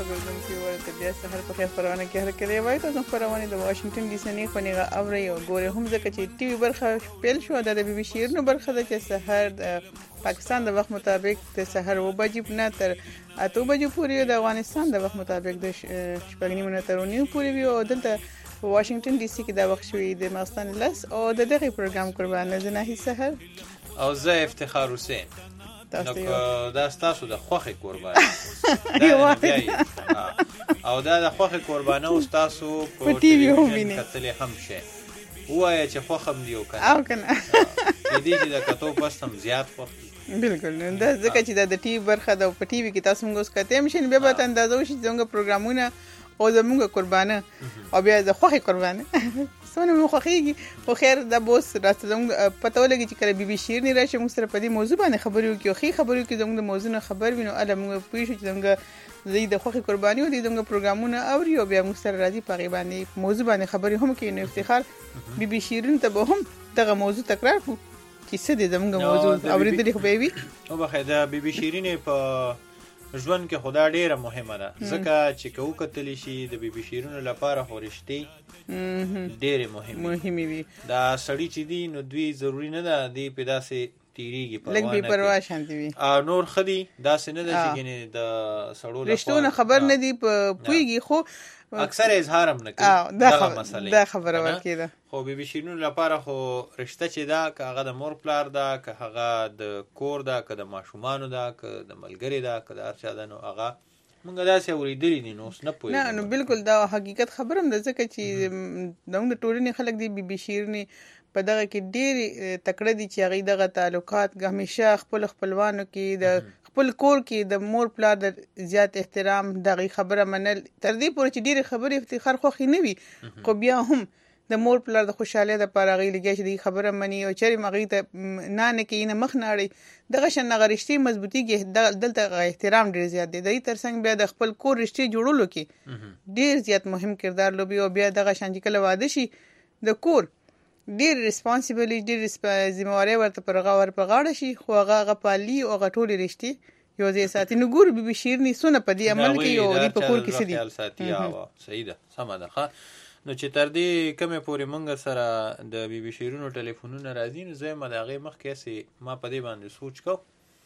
اورېدونکي ورته بیا سهار په خیر خپرونه کې هر کله وایي تاسو خپرونه د واشنگټن ډي سي نه خونیغه اوري او ګوري هم ځکه چې ټي وي برخه پیل شو د بي بي شیرونو برخه د چې سهار د پاکستان د وخت مطابق د سهار و بجې نه تر اته بجې پورې د افغانستان د وخت مطابق د شپږ نیمو نه تر نیم پورې وي او دلته واشنگټن ډي سي کې دا وخت شوی د ماستان لس او د دغه پروګرام قربانه زنه سهار
او زه افتخار حسین نو دا ستاسو د خوخه قربانه او دا د خوخه قربانه او ستاسو په ټي وي هم کتل هم شي وایي چې خوخم دیو کنه
او کنه
دې چې د کتو پس هم زیات خوخ
بالکل دا ځکه چې د ټي وي برخه د په ټي وي کې تاسو موږ کته مشین به به اندازو شي څنګه پروګرامونه او زموږ قربانه او بیا د خوخه قربانه سونه مو خوخيږي خو خیر د بوس راته زموږ پته ولګي چې کله بي بي شیر نه راشي موږ سره په دې موضوع باندې خبرې وکړو خو خبرې وکړو زموږ د موضوع نه خبر وینو اله موږ پوه شو چې زموږ زید د خوخه قرباني او د زموږ پروګرامونه اوري او بیا موږ سره راځي په غي باندې موضوع باندې خبرې هم کوي نو افتخار بي بي شیرین ته به هم دغه موضوع تکرار کو چې څه دې زموږ موضوع اوریدلې خو به وي
او به خدای بي بي شیرین په ژوند کې خدا ډیره مهمه ده ځکه چې کو کتلی شي د بي بي شیرونو لپاره خورشتي ډیره مهمه
مهمه وي
دا سړی چې دی نو دوی ضروری نه ده دی په داسې تیریږي
پروانه لګ به پروا شانتي وي
ا نور خدي داسې نه ده چې ګنې د سړو لپاره
رښتونه خبر نه دی پويږي خو
اکثر اظهار هم نه کوي
دا مسله دا خبره ورکیده
خو بي بي شیرونو لپاره خو رشته چې دا که هغه د مور پلار دا که هغه د کور دا که د ماشومانو دا که د ملګری دا که د هرچا دا نو هغه مونږ داسې اورېدلي دي نو اوس نه پوهېږم
نه نو بالکل دا حقیقت خبره هم ده ځکه چې زموږ د ټولنې خلک دي بي بي شیرینې په دغه کې ډېرې تکړه دي چې هغوی دغه تعلقات همیشه خپل خپلوانو کې د خپل کور کې د مور پلار د زیات احترام دغه خبره منل تر دې پورې چې ډېرې خبرې افتخار خوښې نه وي خو بیا هم د مور پلار د خوشحالۍ دپاره هغوی لګیا چې دغه خبره مني او چېرې هغوی ته نه نه کوي نه مخ نه اړوي دغه شان هغه رشتې مضبوطېږي دلته احترام ډېر زیات دی د دې تر څنګ بیا د خپل کور رشتې جوړولو کې ډېر زیات مهم کردار لوبي او بیا دغه شان چې کله واده شي د کور ډېر ریسپانسیبلی ډېر ذمہواري ورته پر غاړه پر غاړه شي خو هغه هغه پالي او هغه ټولې رشتې یو ځای ساتي نو ګور بي بي شیرني سونه په دې عمل کې یو دی په کور کې سدي
خیال ساتي او صحیح ده سم ده نو چې تر دې کمه پورې مونږ سره د بي بي شیرونو ټلیفونونه راځي نو زه مداغه مخ کې سي ما په دې باندې سوچ کو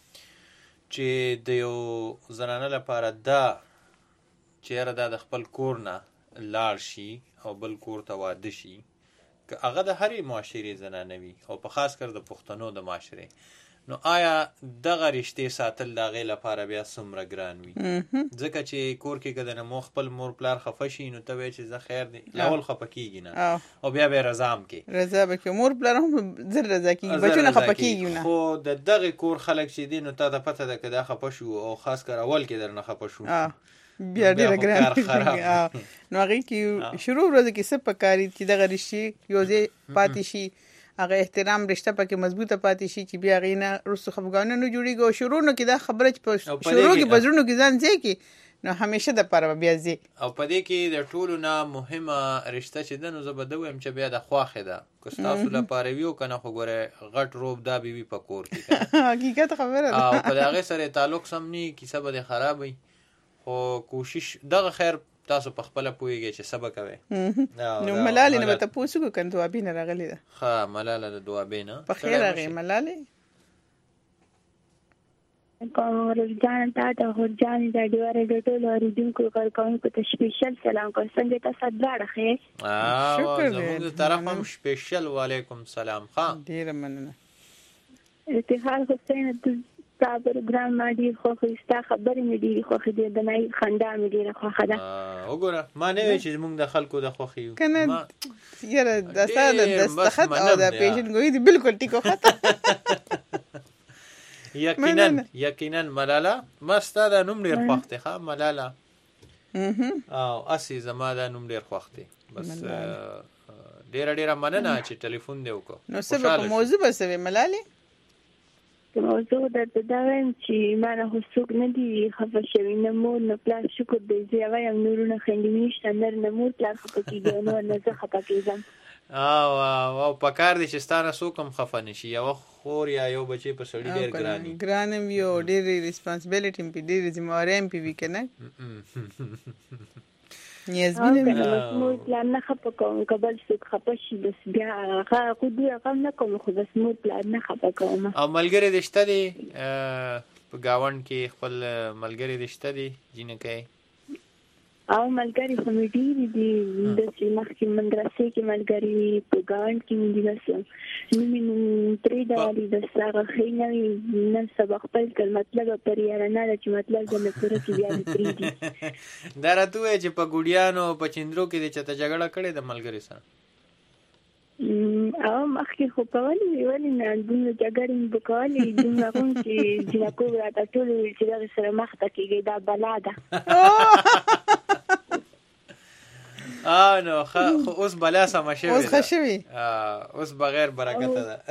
چې د یو زنانه لپاره دا چیرې دا د خپل کور نه لاړ شي او بل کور ته واده شي که هغه د هرې معاشرې زنانه وي او په خاص کر د پښتنو د معاشرې نو آیا دغه رشتې ساتل د هغې لپاره بیا څومره ګران وي ځکه چې کور کې که د مو خپل مور پلار خفه شي نو ته وایې چې زه خیر دی اول خفه کېږي نه او بیا به رضا هم کې
رضا به کې مور پلار هم زر رضا کېږي بچونه خفه کېږي نه
خو د دغې کور خلک چې دي نو تا ته پته ده که دا خفه شو او خاص کر اول کې درنه خفه شو
بیا ډېره ګران نو هغې کې شروع ورځې کې څه پکاري چې دغه رشتې یو ځای پاتې شي هغه احترام رشته پکې مضبوطه پاتې شي چې بیا هغې نه وروسته خفګانونه نه جوړېږي او شروع نو کې دا خبره چې په شروع کې په زړونو کې ځان ځای کې نو همیشه دپاره به بیا ځي
او په دې کې د ټولو نه مهمه رشته چې ده نو زه به ده ویم چې بیا د خواښې ده که ستاسو لپاره وي او که نه خو ګوره غټ روب دا به وي په کور کې
حقیقت خبره ده
او که د هغې سره تعلق سم نه وي کیسه به دې خراب وي خو کوشش دغه خیر تاسو په خپله پوهېږئ چې څه به کوئ
نو ملالې نه به تپوس وکړو که دوابۍ نه راغلې ده
ښه ملاله د دوابۍ نه
په خیر راغې ملالې
جان تا ته غورجان د ډیواره د ټولو اوریدونکو کارکوونکو ته سپیشل سلام کوم څنګه تاسو دواړه ښه
شکر زموږ د طرف هم سپیشل وعلیکم سلام ښه
ډېره مننه
افتخار حسین ستا پروګرام ما ډېر خوښ ستا خبرې مې ډېرې خوښې دي د نایي خندا مې ډېره خوښه ده
وګوره ما نه وایي چې موږ د خلکو د خوښې یو
که نه یاره دا ستا د دستخط او د پیژنګویي دي بالکل ټیکو خطه
یقینا یقینا ملاله ما ستا دا نوم ډېر خوښ دی ښه ملاله او اسې زما دا نوم ډېر خوښ دی بس ډېره ډېره مننه چې ټلیفون دې وکړو
نو څه به په موضوع به څه وې ملالې
موضوع درته دا وایم چې ما نه خو څوک نه دي خفه شوي نه مور نه پلار شکر دی زه یوه یم نورونه خویندې مې نشته نر نه مور پلار خفه کېږي او نور نه زه خفه کېږم
او او پکار دي چې ستانه څوک هم خفه نشي یو خور یا یو بچی په سړي ډېر ګران وي
ګران هم وي او ډېرې ریسپانسبیلیټي هم پې ډېرې ذمهوارۍ هم پې وي که نه نیازمینه وي
بس مور پلار نه خفه کوم که بل څوک خفه شي بس بیا هغه خو دوی هغه نه کوم خو بس مور پلار نه خفه کوم
او ملګري دې شته دي په ګاونډ کې خپل ملګري دې شته دي جینکۍ
او ملګري خو مې ډېرې دي داسې مخکې مدرسې کې ملګري په ګاونډ کې مې دي بس نوم یې پرېږدولي بس هغه ښې نه وي نن سبا خپل کړ مطلبه پر یاره نه ده چې مطلب زه پوره کړي بیا مې پرېږدي
دا راته ووایه چې په ګوډیانو په چندرو کې دې چاته جګړه کړې ده ملګري سره
او مخکې خو کولې وې ولې نه دومره جګړې مې به کولې دومره هم چې جینکو راته ټول ویل چې دغې سره مخ ته کېږئ دا بلا ده
آه نو خو اوس بلا سمه شوې
اوس ښه شوې
اوس بغیر برکته ده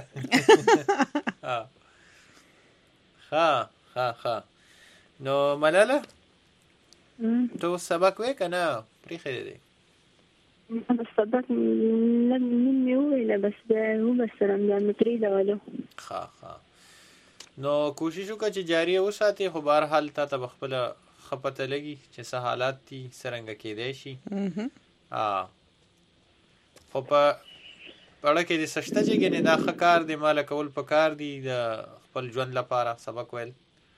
ښه ښه ښه نو ملاله ته اوس سبق وې که نه پرېښی دی
بس سبق نیم مې وویله بس بیا وبسرم بیا مې پرېږدولو
ښه ښه نو کوشش وکړه چې جاري وساتې خو بهرحال تا ته به خپله ښه پته لګي چې څه حالات دي څرنګه کېدی شي خو په اړه کې دې څه شته چې ګنې دا ښه کار دی ماله کول په کار دي د خپل ژوند لپاره سبق ویل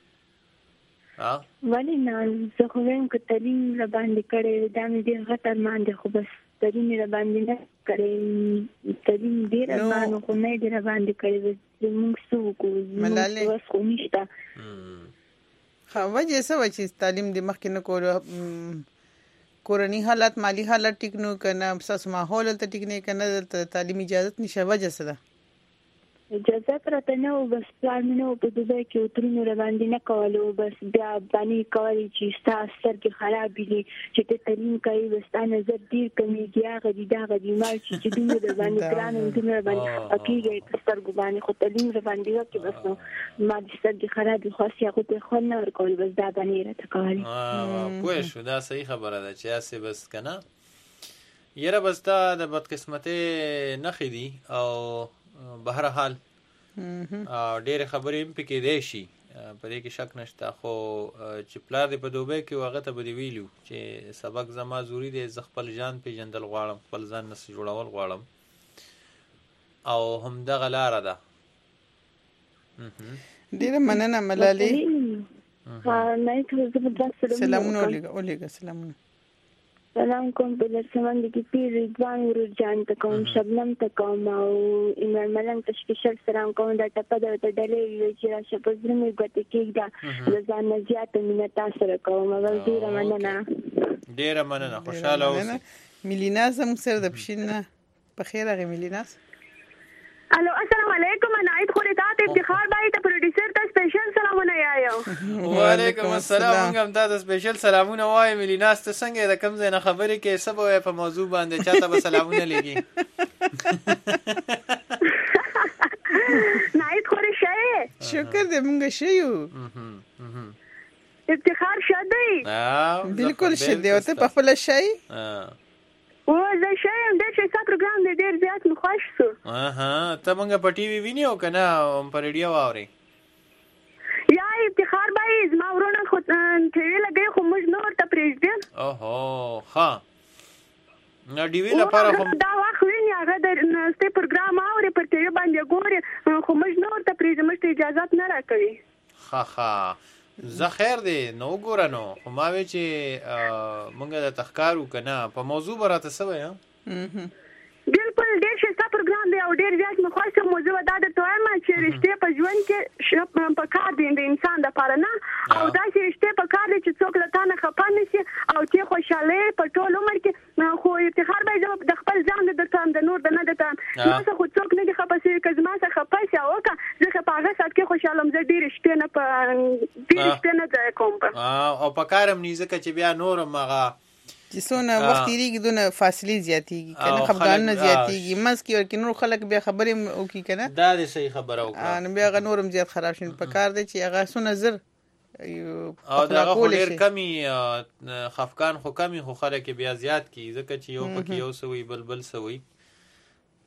ولې نه زه خو وایم که تعلیم راباندې کړی دا مې ډېر غټ ارمان دی خو بس تعلیم یې راباندې نه کړی تعلیم ډېر ارمان و خو نه یې ډېر راباندې کړی زموږ څه وکړو زموږ وس خو نشته
ښه وجه څه وه چې تعلیم دې مخکې نه کولو کورني حالات مالی حالات ټیک نه که نه ستاسو ماحول هلته ټیک نه که نه دلته تعلیم اجازت نشته وجه څه ده
اجازت راته نه و بس پلار مې نه و په دوبۍ کې وترونو راباندې نه کولو بس بیا بانې کولې چې ستا سترګې خرابې دي چې ته تعلیم کوې بس ستا نظر ډېر کمیږي هغه دي دغه دي مال چې دومره راباندې ګران وي دومره راباندې خفه کېږئ په سترګو باندې خو تعلیم راباندې وکړې بس نو ما د سترګې خرابې خو هسې هغو ته یې خوند نه ورکول بس دا بانې یې راته کولې
پوه شو دا صحیح خبره ده چې هسې بس که نه یاره بس دا د بدقسمتۍ نښې دي او بهرحال ډېرې خبرې هم پکې دی شي په دې کې شک نشته خو چې پلار دې په دوبۍ کې و هغه ته به دې ویلو چې سبق زما ضروري دی زه خپل ځان پېژندل غواړم خپل ځان نه جوړول غواړم او همدغه لاره ده
ډېره مننه ملالۍ سلامونه ولېږه سلامونه
سلام کوم په لسمند کې پیر رضوان ورور جان ته کوم شبنم ته کوم او عمران ملنګ ته سپیشل سلام کوم دا ټپه د ډلې وی چې راشه په زړه مې ګټه کېږي د ځان نه زیاته مینه تاسو سره کوم او ډیره مننه
ډیره مننه خوشاله اوسئ
ملیناز هم سره د پښین په خیر هغه ملیناز
الو السلام علیکم نائب خورتات افتخار بھائی ته پروډوسر ته سپیشل سلامونه یایو
وعلیکم السلام موږ هم تاسو سپیشل سلامونه وایم ملیناز ته څنګه د کوم ځای نه خبرې کې څه به په موضوع باندې چاته به سلامونه لګي
نائب خور شه
شکر دې موږ شیو
افتخار شدی
بالکل شدی او ته په خپل شای
او زه شایم د چې څا پروګرام دې ډېر زیات مې خوښ شو
اها ته موږ په ټي وي ویني او کنه په ریډیو واوري
یا افتخار بھائی زما ورونه خو ټي وي لګي خو موږ نور ته پرېږدم
اوهو ها نو ډي وي لپاره خو
دا واخ ویني هغه د نسته پروګرام اوري پر ټي وي باندې ګوري خو موږ نور ته پرېږدم چې اجازه نه راکوي
ها ها زه خیر دی نو ګوره نو خو ما وی چې مونږ د تخکارو کنه په موضوع براته سوی ها
بالکل ډېر ښه پروګرام دی او ډېر زیات مې خوښ موضوع دا د تویم چې رښتیا په ژوند کې په کار دی د انسان لپاره نه او دا چې رښتیا په کار دی چې څوک له تا نه خفه نه شي او چې خوشحالۍ په ټول عمر کې خو افتخار به زه د خپل ځان د درته د نور د نه درته ما څه خو څوک نه دي خفه شوي که زما څه خفه شي او وکړه زه ښه په هغه ساعت کې خوشحاله یم زه ډېرې شپې نه په ډېرې شپې نه ضایع کوم
او په کار هم نه ځکه چې بیا نور هم هغه
چې څونه وخت تېرېږي دونه فاصلې زیاتېږي که نه خفګانونه زیاتېږي منځ کې ورکې نور خلک بیا خبرې وکړي که نه
دا دې صحیح خبره وکړه
نو بیا هغه نور هم زیات خراب شي په کار دی چې هغه څونه زر
او دغه خو ډېر کمي خفګان خو کمي خو خلک بیا زیات کړي ځکه چې یو پکې یو څه وي بل بل څه وي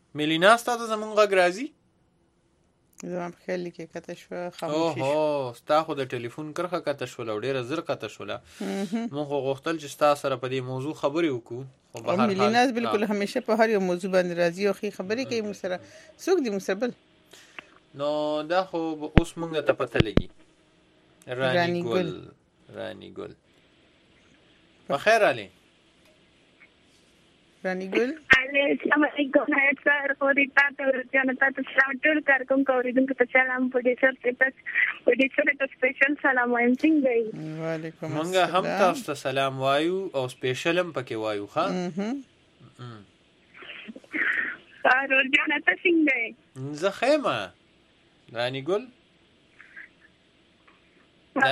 میلینا ستاسو زمونږ غږ راځي؟
زما په خیال کې کته شوه خاموشي
اوهو ستا خو د ټلیفون کرښه کته شوله او ډېره زر کته شوله. مونږ خو غوښتل چې ستا سره په دې موضوع خبرې وکړو.
او میلیناز بالکل همیشه په هر یو موضوع باندې راځي او ښې خبرې کوي موږ سره. څوک دي موږ سره بل؟
نو دا خو اوس مونږ ته پته لګي. رانی ګل. رانی ګل بخیر علي.
رانی ګل
السلام علیکم حیات سر خو دې تاسو ورته تاسو سلام ټول کار کوم کوریدونکو ته سلام په دې سره تاسو په دې سره تاسو سپیشل سلام وایم څنګه یې؟
وعلیکم السلام.
مونږ هم تاسو ته سلام وایو او سپیشل هم پکې وایو. ښه
سر ورته تاسو څنګه یې؟
زه خیمه رانی ګل.
ما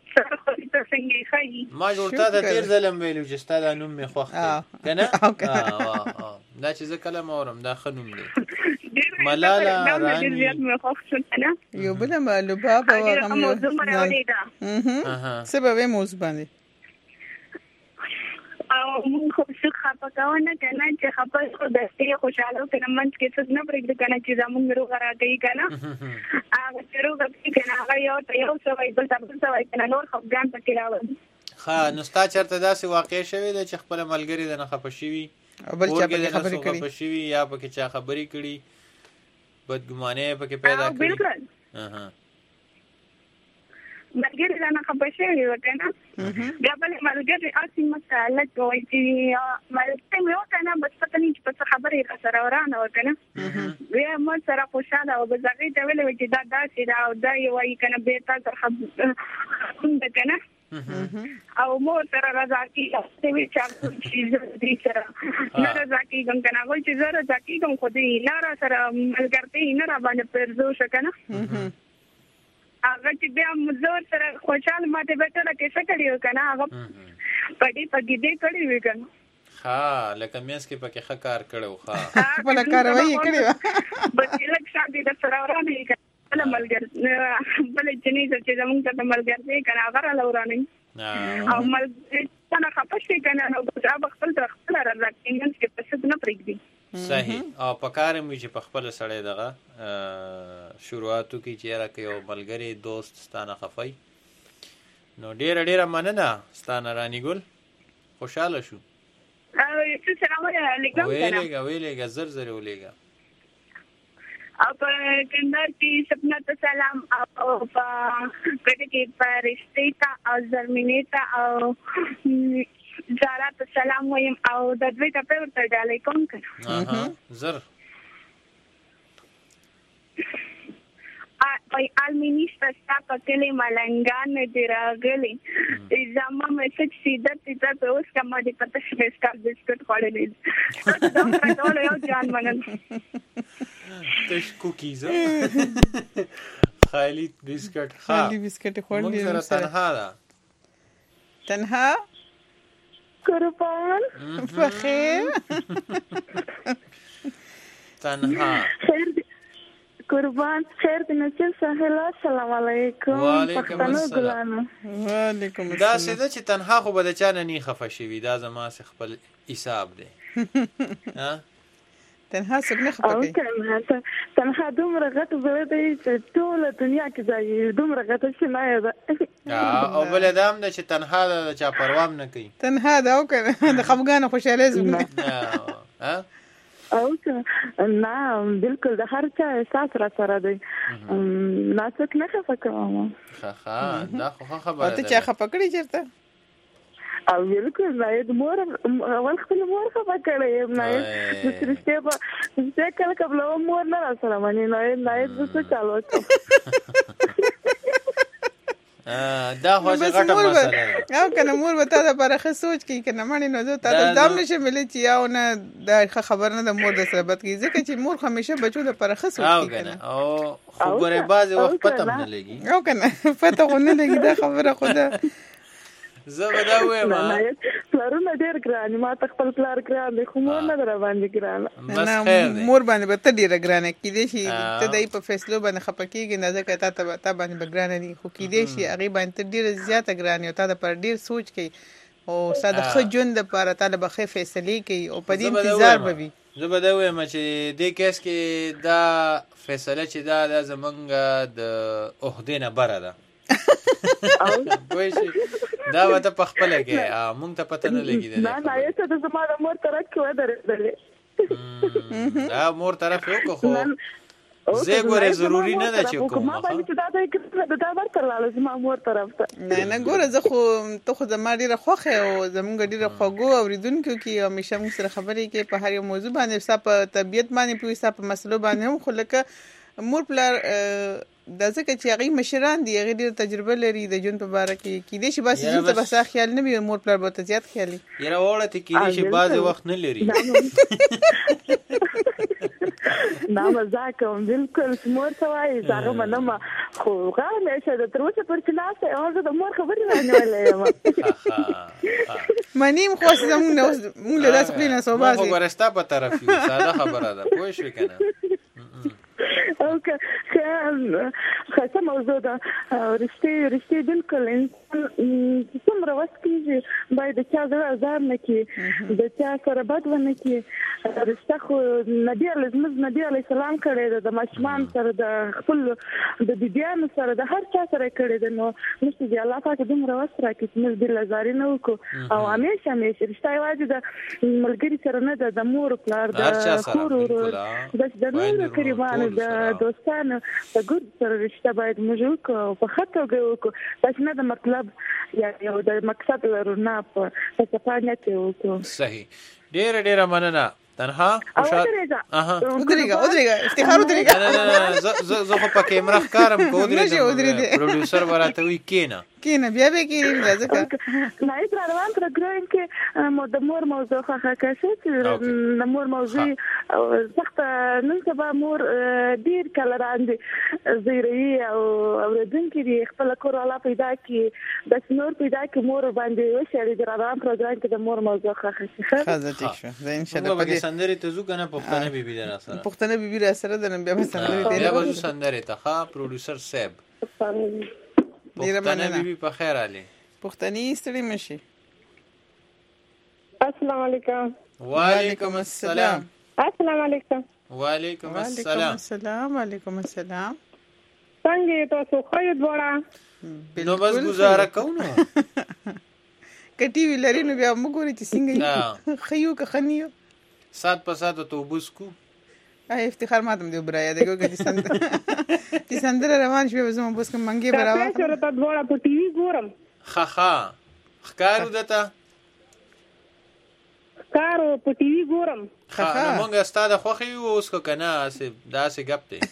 جوړتا د تیر ظلم ویلو چې ستا دا نوم مې خوښ دی کنه. دا چې زه کله مورم دا ښه نوم دی. ملاله رانی
یو بل لبابه وغم سبب موضوع باندې
او موږ خو څه خپه کوو نه کنه چې خپه خو دستي خوشاله کنه منځ کې څه نه پرېږدي کنه چې زموږ روغ راځي کنه هغه چې روغ راځي کنه هغه یو ته یو څه وایي بل ته بل څه وایي کنه نور خپګان پکې راوړي.
ښه نو ستا چېرته داسې واقع شوې ده چې خپله ملګرې دنه خفه شوي
بل چا پکې خبرې کړي
خفه شوي یا پکې چا خبرې کړي بدګمانۍ پکې پیدا کړي؟
بالکل ملګری دنه خفه شوي وه که نه بیا بلې ملګرې هسې مسله کوي چې ملګرې مې وکړه نه بس پته نه چې په څه خبرې یې راسره ورانه وه که نه بیا ما سره خوشحاله وه بس هغې ته ویلې وه چې دا داسې ده او دا یې وایي که نه بیا تا سره خبرونه ده که نه او مور سره رضا کېږم وی چې زه دې سره نه رضا کېږم که نه هغوی چې زه رضا کېږم خو دوی نه را سره ملګرتۍ نه را باندې پرځو شه که نه هغه چې بیا زور سره خوشحال ماته به ټوله کیسه کړې وه که نه هغه پټې پګېدې کړې وې که نه.
ښه لکه میز کې پکې ښه کار کړی و. ښه
خپله کاروایي یې کړې وه
بس لږ شان دې درسره ورانه یې که بله ملګر بله جنۍ ده چې زمونږ ته د ملګرتۍ یې که نه هغه راله ورانوي او ملګري څه نه خفه شي که نه نو هغه به خپل ته خپله رضا کړي منځ کې په څه نه پرېږدي.
صحیح او په کار هم وي چې په خپله سړی دغه شروعاتو کې چې یاره که یو ملګری دوست ستا نه خفی نو ډېره ډېره مننه ستا نه رانی ګل خوشحاله شو. ویلېږه ویلېږه زر زر یې ولیږه.
او په کندهار کې سپنا ته سلام او په کټه کې فرشتې ته او زرمینې ته او زارا ته سلام وایم او د دوی ته په ورته ډالۍ کوم که
نه زر
وایي المینیسته ستا په کلي ملنګانې دې راغلي زما میسج سیده سیده په اوس که ما دې په تش بسکټ بسکټ خوړلی ستاسو د خټولو یو جان مننه.
تش کوکیز خالی بسکټ
خالی بسکټ خوړلی
موږ سره تنها ده
تنها
قربان
بخیر
تنها
قربان خیر د نصیب ساحل السلام علیکم.
وعلیکم السلام.
وعلیکم السلام.
دا څه ده چې تنها خو به د چا نه نه خفه شوي دا زما سې خپل حساب دی.
تنها څوک نه خفه کوي
تنها دومره غټ زړه دی چې ټوله دنیا کې ځایي دومره غټه شنایه ده
او بله دا هم ده چې تنها ده د چا پروا هم نه کوي
تنها ده او که د خفګانه خوشحالۍ زوم دی
او که نه بلکل د هر چا احساس را سره دی ما څوک نه خفه کوم.
ښه ښه دا خو ښه خبره ده.
ته چا خفه کړي چېرته؟
او بلکل ناید مور اول خپل مور خفه کړی یم ناید د رښتیا به رښتیا کله قبله مور نه را سره مني ناید ناید زه څه چل وکړم
دا خو چې غټه مسله ده
او که نه مور به تا دپاره ښه سوچ کوي که نه مړې نو زه تا ته دام نه شم ویلی چې یو نه دا ښه خبر نه ده مور در سره بد کوي ځکه چې مور همیشه بچو دپاره ښه سوچ کوي که نه
او خو ګورې بعضې وخت پته هم نه لګي
او که نه پته خو نه لګي دا خبره خو ده
زه به دا ووایم
پلارونه ډېر ګران ما ته خپل پلار ګران دی خو مور نه ده راباندې ګرانه
مور باندې به ته ډېره ګرانه کیدای شي ته د په فیصلو باندې خفه کېږي نه ځکه تا ته تا باندې به ګرانه دي خو کیدای شي هغې باندې ته ډېره زیاته ګرانې او تا دپاره ډېر سوچ کوي او ستا د ښه ژوند دپاره تا له به ښې فیصلې کوي او په دې انتظار به وي
زه به دا وایم چې دې کیس کې دا فیصله چې دا دا زمونږ د عهدې نه بره ده پوه شي دا به ته پخپله کې مونږ ته پته نه لګي
نه نه یسه د زما د مور طرف کې ودرېدلې
دا مور طرف یې وکړو خو زه ګوره ضروري نه ده چې کوم
ما باندې چې دا د دا ورته لاله زما مور طرف ته
نه نه ګوره زه خو ته خو زما ډیره خوښه او زمونږ ډیره خوږو اوریدونکو کې همیشه موږ سره خبرې کوي په هر یو موضوع باندې ستا په طبیعت باندې پوي ستا په مسلو باندې هم خو لکه مور پلار دا ځکه چې هغه مشران دي هغه ډیره تجربه لري د ژوند په باره کې کیدې شي بس زه ته بس خیال نه وي مور پلار به ته زیات خیالي
یاره وړه ته کیدې شي بعضې وخت نه لري
نه مزاق کوم بالکل مور ته وایي هغه منم خو هغه همیشه د تر اوسه پر چې ناسته یم زه د مور خبرې رانیولی یم
منیم خو زمونږ نه مونږ له داسې خولې نه صوباسي
ما خو ګوره ستا په طرف یو ساده خبره ده پوه شوې که نه
اوکې ښه موضوع ده رښتې رښتې بالکل انسان څومره وخت کېږي باید د چا زړه ازار نه کړي د چا سره بد ونه کړي رښتیا خو نبي زموږ نبي علیه السلام کړی ده د ماشومان سره د خپل د بیبیانو سره د هر چا سره کړی ده نو موږ چې د الله پاک دومره وخت راکړي چې موږ بېلازاري نه وکړو او همیشه همیشه رښتیا یوازې د ملګري سره نه ده د مور پلار د کور ورور د نورو قریبانو د دوستانو د ګډ سره رشته باید موږ وکړو په ښه توګه وکړو داسې نه د مطلب یا یو د مقصد لرو نه په فلسفانیت یې وکړو
صحیح ډېره ډېره مننه تنها
ودرېږه ودرېږه ودرېږه افتخار ودرېږه
نه نه زه خو په کیمره ښکارم که ودرېږم پروډیوسر به راته وایي کېنه
کېنه بیا به کېنیم ځکه
نایب را روان پروګرام کې د مور موضوع خوښه که شي چې د مور موضوع سخته نن سبا مور ډېر کله راندې زیروي او اورېدونکي دي خپله کور والا پیدا کړي داسې نور پیدا کړي مور باندې وشړي د را روان پروګرام کې د مور موضوع خوښه شي ښه
ښه ټیک شو زه انشاءالله
موږ به سندرې ته ځو که نه پښتنه بیبي ده راسره
پښتنه بیبي راسره ده نن بیا به سندرې ته
بیا به ځو سندرې ته ښه پروډیوسر صاحب پښتنه بیبي په خیر علي
پښتني ستړي مشي
السلام علیکم
وعلیکم السلام
السلام علیکم
وعلیکم السلام
السلام علیکم السلام
څنګه تاسو خو دواړه
نو بس گزاره کوو نو
کټي وی لري نو بیا موږ ګوري چې څنګه خيو که خنیو
سات په سات ته وبس کو
آی افتخار ماتم دی برایا دغه کې سندره چې سندره روان شوه زما بس کوم منګي براوه
تاسو ته دواړه په ټي وي ګورم
خا خا ښکارو دته
ښکارو په ټي وي ګورم
خا نو مونږه ستاده خوخي اوس کو کنه داسې غپ دی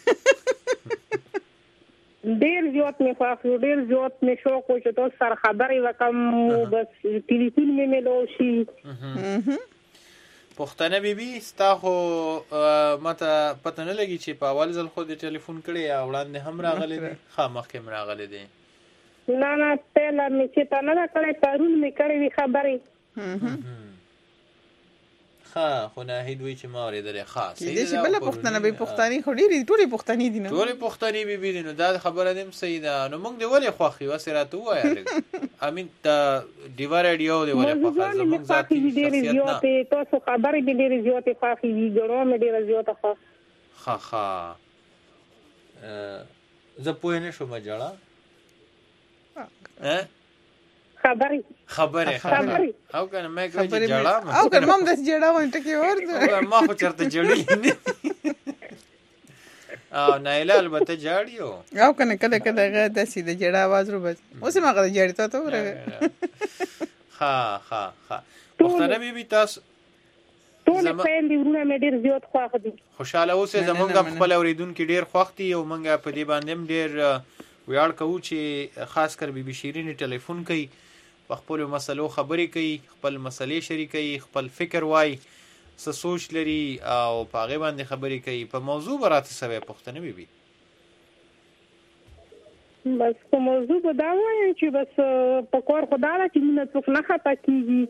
ډیر زیات می خوښ ډیر زیات می شوق و چې تاسو سره خبرې وکم بس ټلیفون می ملو شي
پښتنه بیبي ستا خو ماته پته نه لګي چې په اول ځل خو د ټلیفون کړی یا وړاندې هم راغلی دی ښه مخکې هم راغلی دی
نه نه پهله مې چې ته نه ده کړی پرون مې کړې وي خبرې
ښه خو ناهید وایي چې ما اورېدلې ښه
کېدای شي بله پښتنه به پښتاني خو ډېرې ټولې پښتني دي نو
ټولې پښتني بیبي دي نو دا خبره دې هم صحیح ده نو موږ دې ولې خوښ یو هسې راته ووایه لږ امین د ډیوا راډیو دې ولې خوښه زموږ ذاتي شخصیت نه
تاسو خبرې دې ډېرې زیاتې خوښې وي ګڼو مې ډېره زیاته خوښ
ښه ښه زه پوه نه شوم جړه
خبرې
خبرې خبرې او کنه مې کوي چې جړه
او کنه مم د جړه وانټه کې ورته
ما خو چرته جړې نه او نایله البته جاړیو
او کنه کله کله غا داسې د جړه आवाज رو بس اوس ما غړ جړې ته ته ورغه
ها ها ها پښتنه بیبي تاسو
ټول پیندې ورونه مې ډېر زیات خوښ دي
خوشاله اوسه زمونږ خپل اوریدونکو ډېر خوښ دي او مونږ په دې باندې ډېر ویاړ کوو چې خاص کر بیبي شیرین ټلیفون کوي په خپل مسلو خبرې کوي خپل مسلې شریکوي خپل فکر وای څه سوچ لري او په هغې باندې خبرې کوي په موضوع به راته څه وایي پښتنه بیبي
بس په موضوع به دا وایم چې بس په کور خو دا ده چې مینه څوک نه خفه کېږي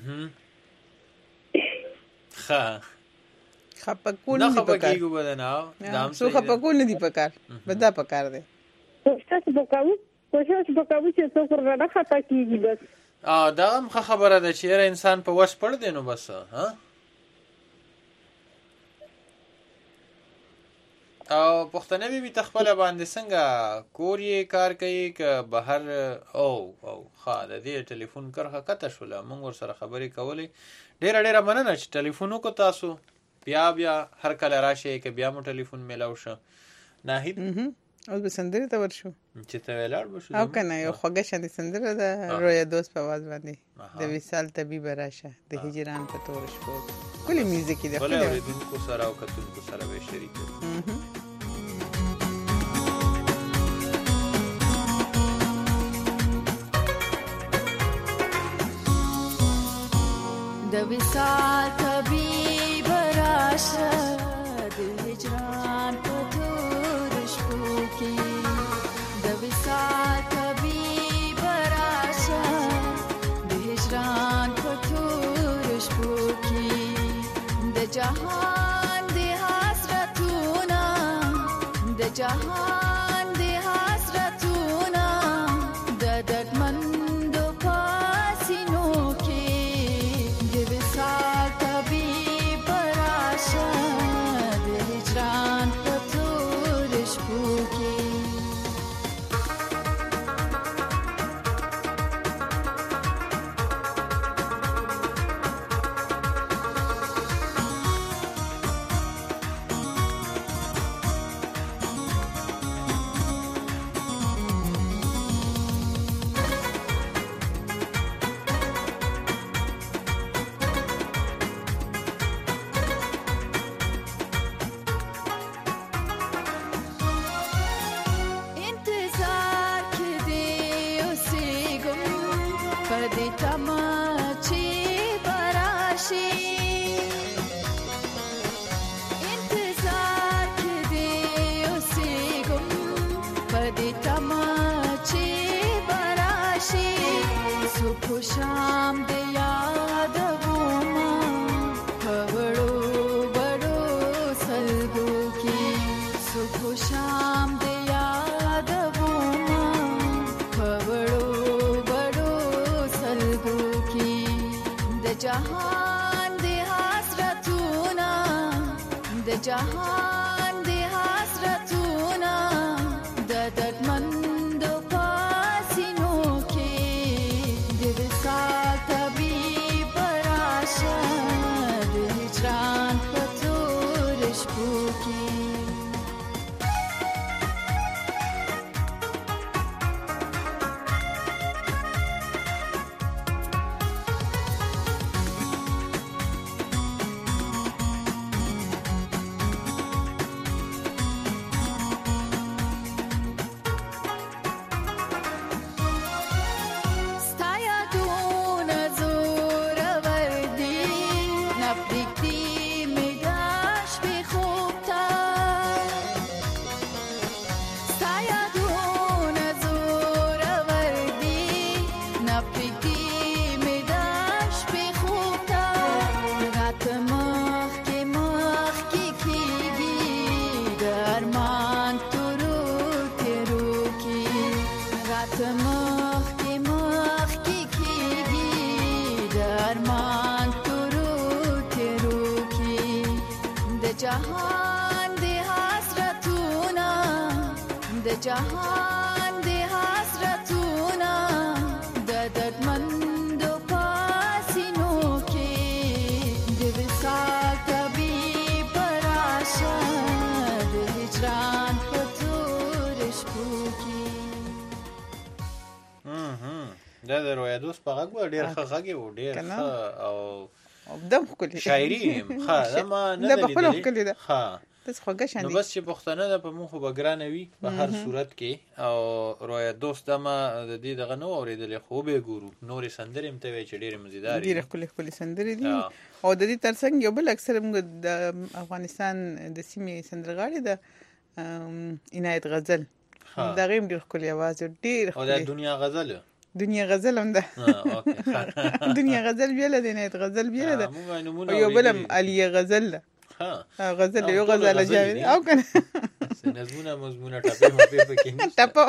ښه
خفه کول نه دي
خفه کېږو به ده نه
څو خفه کول نه دي پکار به دا پکار دی
کوشش وکړو کوشش وکړو چې څوک ورنه خفه کېږي بس
دا هم ښه خبره ده چې یاره انسان په وس پړ دی نو بس ها او پښتنه بي بي تخپل باندې څنګه کور یې کار کوي که بهر او او ښه د دې ټلیفون کرښه کته شوله موږ ورسره خبرې کولې ډېره ډېره مننه چې ټلیفون وکړو تاسو بیا بیا هر کله راشئ که بیا مو ټلیفون میلاو شه ناهید
اوس به سندرې ته ورشو
چې ته ولاړ به شو
او که نه یو خوږه شانې سندره ده رویا دوست په آواز باندې د وصال طبیب راشه د هجران په تور شپو ښکلې میوزیک یې ده
بله اورېدونکو سره او کتونکو سره به یې شریک
د وصال طبیب راشه د هجران په تور شپو کې د وصال طبیب راشه د هجران په تور شپو کې د جهان د حسرتونه د جهان د حسرتونه د دردمندو پاسینو کې د وصال طبیب راشه د هجران په تور شپو کې شام د یادوما پوړو بڑو سلګو کې صبح شام د یادوما پوړو بڑو سلګو کې د جهان د حسرتونه د جهان د حسرتونه د دردمندو پاسینو کې د وصال طبیب راشه د هجران په تور شپو کې جهان د حسرتونه د جهان د حسرتونه د دردمندو پاسینو کې د وصال طبیب راشه د هجران په تور شپو کې
دا د رویا دوست په غږ ډېر ښه غږ و ډېر ښه او
دم ښکلي
شاعري ښه دا ما نه ده لیدلې ښه
داسې خوږه شان
نو بس چې پښتانه ده په موږ خو به ګرانه وي په هر صورت کې او رویا دوست ده ما د دې دغه نه اورېدلې خو به ګورو نورې سندرې هم ته وایې چې ډېرې مزیدارې
ډېرې ښکلې ښکلې سندرې دي او د دې تر څنګ یو بل اکثر موږ د افغانستان د سیمې سندرغاړې ده عنایت غزل دغه هم ډېر ښکلې اواز ډېر
او دا دنیا غزل
دنیا غزل هم ده دنیا غزل بیاله ده عنایت غزل بیاله ده او یو بل هم علیه غزل ده غزل یو غزل جاوید او کنه
نظمونه مضمونه ټپه مپه پکې نشته
ټپه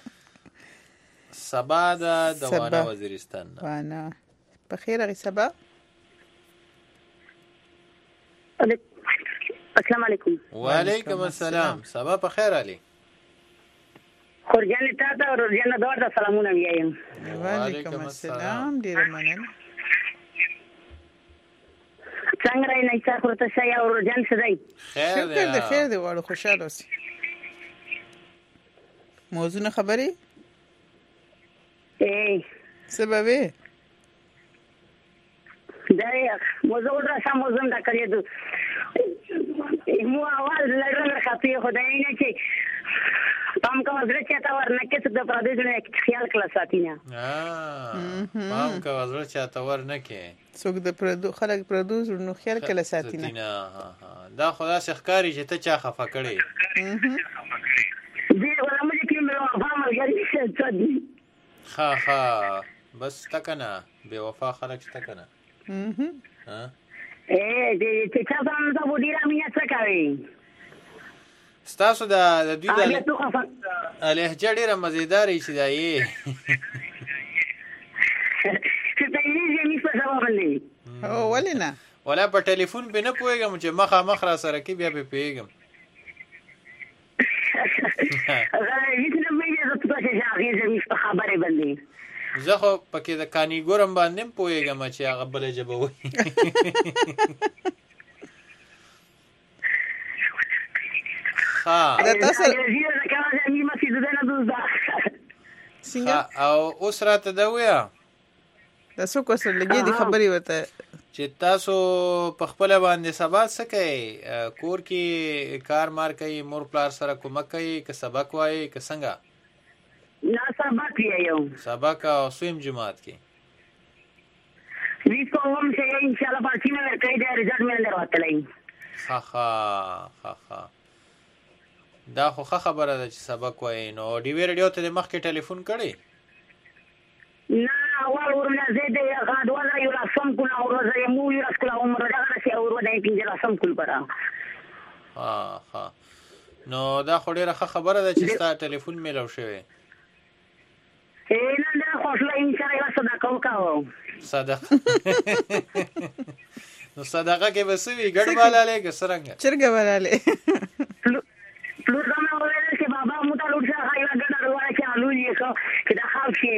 سبا ده د وانا وزیرستان
وانا په خیر غي سبا
السلام علیکم.
وعلیکم السلام. سبا په خیر علي.
خورجان ته ته ورجان دوه ته سلامونه وایم.
وعلیکم السلام. ډیر مننه.
څنګه راي نه څه خورته شي او ورجان څه دی؟
خیر دی.
شکر دې خیر دی واړو خوشاله اوسې. موضوع خبرې؟
اے
سبب
دا موضوع را موضوع دا کړی دو مو اول لږه خپې خدای نه چې پام کا وزره چاته ورنکه څه د پردیس نه خیال کلا ساتینه
اه پام کا وزره چاته ورنکه
څوک د پردو خلک پردوس نو خیال کلا ساتینه
دا خدا شخکاری چې ته چا خفه کړي
دې ولا مې کې مې وفا مرګري څه دي
ها ها بس تکنه بے وفا خلک تکنه ها
اے دې چې څه ځان ته وډی را مې څه کوي
ستاسو د دوی د لهجه ډیره مزیداري چې دا یې
چې ته یې مې څه سبب نه
او ولینا
ولا په ټلیفون به نه پوهیږم چې مخه مخ را سره کې بیا به پیږم
خبرې باندې
زه خو پکې د کانی ګورم باندې پوهیږم چې هغه بل جبه وي ها
دا تاسو
څنګه او اوس راته دا ویا
دا څو کو سره لګي دي خبرې وته
چې تاسو په خپل باندې سبا څه کوي کور کې کار مار کوي مور پلار سره کومک کوي که سبق وایي که څنګه
نه سبق یې
سبق او سویم جماعت کې
وی کوم چې ان شاء الله پاتې نه کوي د رضا مې لراتلای
ها ها ها ها دا خو خبره ده چې سبق وایي نو ډي وی رادیو ته مخ کې ټلیفون کړي
نه اول ورنه زیاده یا غاډوال یو رسم کول او ورځ مو یو رس کول عمر دا شي او ورځ یې پنځه رسم کول برا
ها ها نو دا خو ډیره خبره ده چې ستا ټلیفون میلو شوی
اے نه دا خوشاله ان شاء الله صدقه وکاو
صدقه نو صدقه کې بسوي ګډ والاله کې سرنګ
چرګ والاله
پلور زما وایي چې بابا مو ته لور څخه یو ګډ وایي چې الو یې کو چې دا خاص شي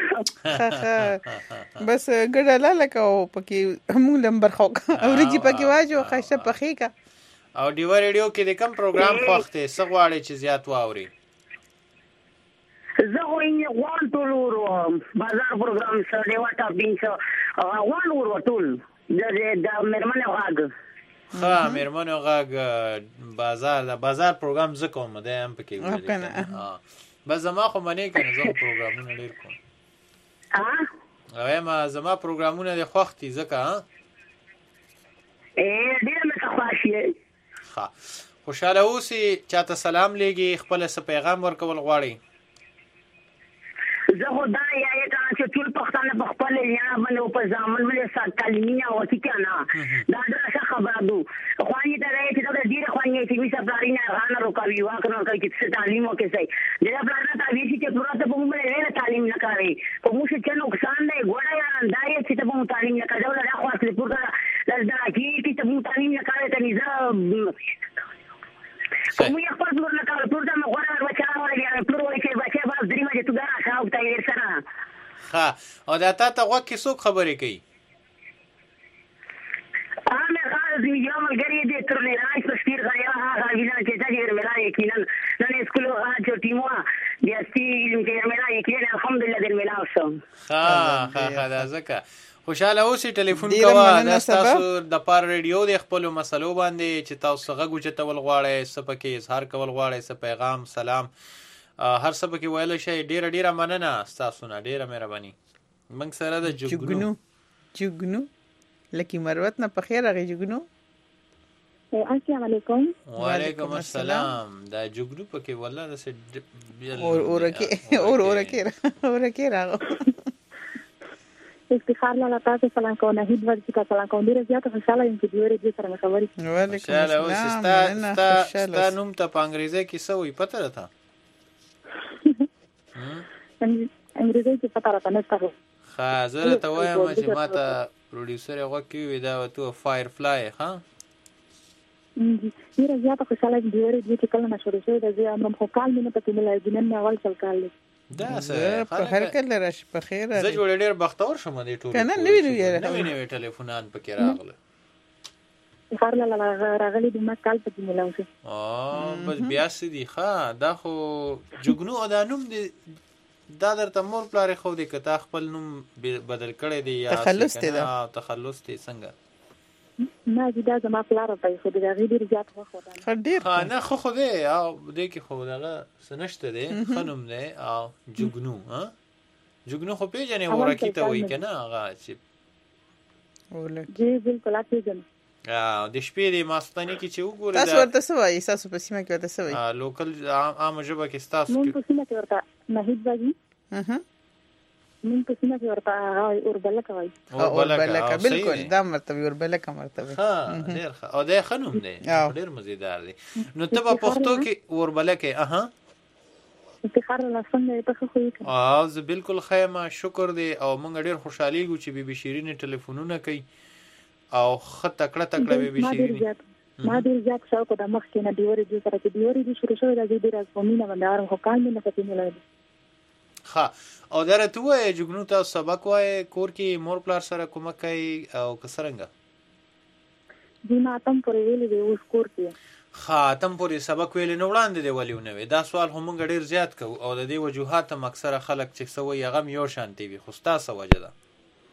ورکو بس ګډ لاله کو پکې هم لمبر خو او رجی پکې واجو خاصه پخې کا
او ډیو ریډیو کې د کم پروګرام خوخته سغواړي چې زیات واوري
زه وینم وان ټول ورو بازار پروګرام سره دی واټا بینځه وان ورو ټول د د مرمنه غاګ
ها مرمنه غاګ بازار د بازار پروګرام زه کوم د ام پکې ویل ها بس زما خو منی کنه زه پروګرامونه ډیر کوم ها ایم زما پروګرامونه د خوختي زکه ها
اے ډیر مې خوښی
ها خوشاله اوسې چاته سلام لګي خپل څه پیغام ورکول غواړي
زه خو دا یا یې چې ټول پښتانه په خپل یا باندې په ځامن باندې سات تعلیمي او ټیکنه دا دا خبره دو خو یې دا یې چې دا ډیر خو یې چې وسه پلارینه غانه روکاوي واکنه کوي چې تعلیم وکړي صحیح دا پلان ته وی چې پروت په موږ نه تعلیم نه کوي په موږ چې نقصان دی ګوډه یا دا یې چې په تعلیم نه کوي دا خو اصلي پورته دا کې چې په تعلیم نه کوي ته نظام کوم یو خپل نور نه کار ټول دا غوړه ورچا ورګه ټول وایي چې بچي باز درې مې ته دا خاو ته یې سره
ها او دا تا ته وکه څوک خبرې کوي
انا خالد یو ملګری دې تر نه راځي په سپیر غیا هغه وینا چې دا یې ملای یقینا نن اسکول راځو ټیموا دې استي چې ملای یقینا الحمدلله دې ملاو شو
ها ها دا زکه خوشاله اوسې ټلیفون کوه دا تاسو د پار ریډیو د خپل مسلو باندې چې تاسو غږ چتول غواړئ سپکه اظهار کول غواړئ س پیغام سلام هر سپکه ویل شي ډیر ډیر مننه تاسو نه ډیره مهرباني موږ سره د جګونو
جګونو لکه مروت نه په خیر راغی جګونو
السلام علیکم
وعلیکم السلام دا جګونو پکې والله د
اور اورکه اور اورکه اورکه راغو
افتخار لاله تاسو سلام کوم نه هیڅ ورته کا سلام کوم ډیر زیات خوشاله یم چې دوی دې سره خبرې
وعلیکم السلام
ستا ستا نوم ته په انګریزي کې څه وي پته راته
انګریزي کې پته راته نه ستاسو
ها زه ته وایم چې ما ته پروډوسر هغه کې وی دا تو فایر فلای ها
ډیره زیاته خوشاله دي ورې دي چې کله نشوري شوی د زه امر خو کال مینه پکې ملای جنن نه اول څل کال
دا څه
په هر کله راشي په خیر
زه جوړ ډیر بختور شوم دې ټول
کنه نوی نوی
نوی نوی ټلیفونان پکې راغله
خار لا لا راغلي د ما کال پکې ملای شو
اه بس بیا سدي ښا دا خو جګنو ادانوم دې دا درته مور پلار خو دې کته خپل نوم بدل کړی دی یا
تخلص دی دا
تخلص دی څنګه
نه دا زما پلار په خو د غي ډیر زیات خو خدای
خ ډیر
نه خو خو دی او دې کې خو دا سنشته دی خنوم دی او جګنو ها جګنو خو پیژنې ورکی ته وای کنه هغه چې
ولک
جی بالکل پیژنې
ا د شپې د ماستانی کې چې وګورئ
تاسو ورته سوای تاسو په سیمه کې ورته سوای
ا لوکل عام ژبه کې تاسو
مون په سیمه کې ورته نهید باجی
اها
مون په سیمه کې ورته اوربلک وای
اوربلک بالکل دا مرتبه اوربلک مرتبه
ها ډیر ښه او دا خنوم دی ډیر مزیدار دی نو ته په پښتو کې اوربلک اها
افتخار له څنګه ته خو یې
اه زه بالکل خیمه شکر دی او مونږ ډیر خوشحالي ګو چې بي بي شيرين ټلیفونونه کوي او خط تکړه تکړه بي بي شيرين
ما ډیر زیات شوق د مخ کې نه دیوري دي سره چې دیوري دي شروع شوی د دې راز کومینه باندې ارم خو کال نه پته ملای
ها او درته وای جګنو ته سبق وای کور کې مور پلار سره کومه کوي او کسرنګ
دي ما تم پرې ویلې د اوس کور کې
خاتم پورې سبق ویل نه وړاندې دی ولیونه وي دا سوال هم ډیر زیات کو او د دې وجوهات هم اکثره خلک چې سوي هغه یو شانتي وي خو تاسو وجه ده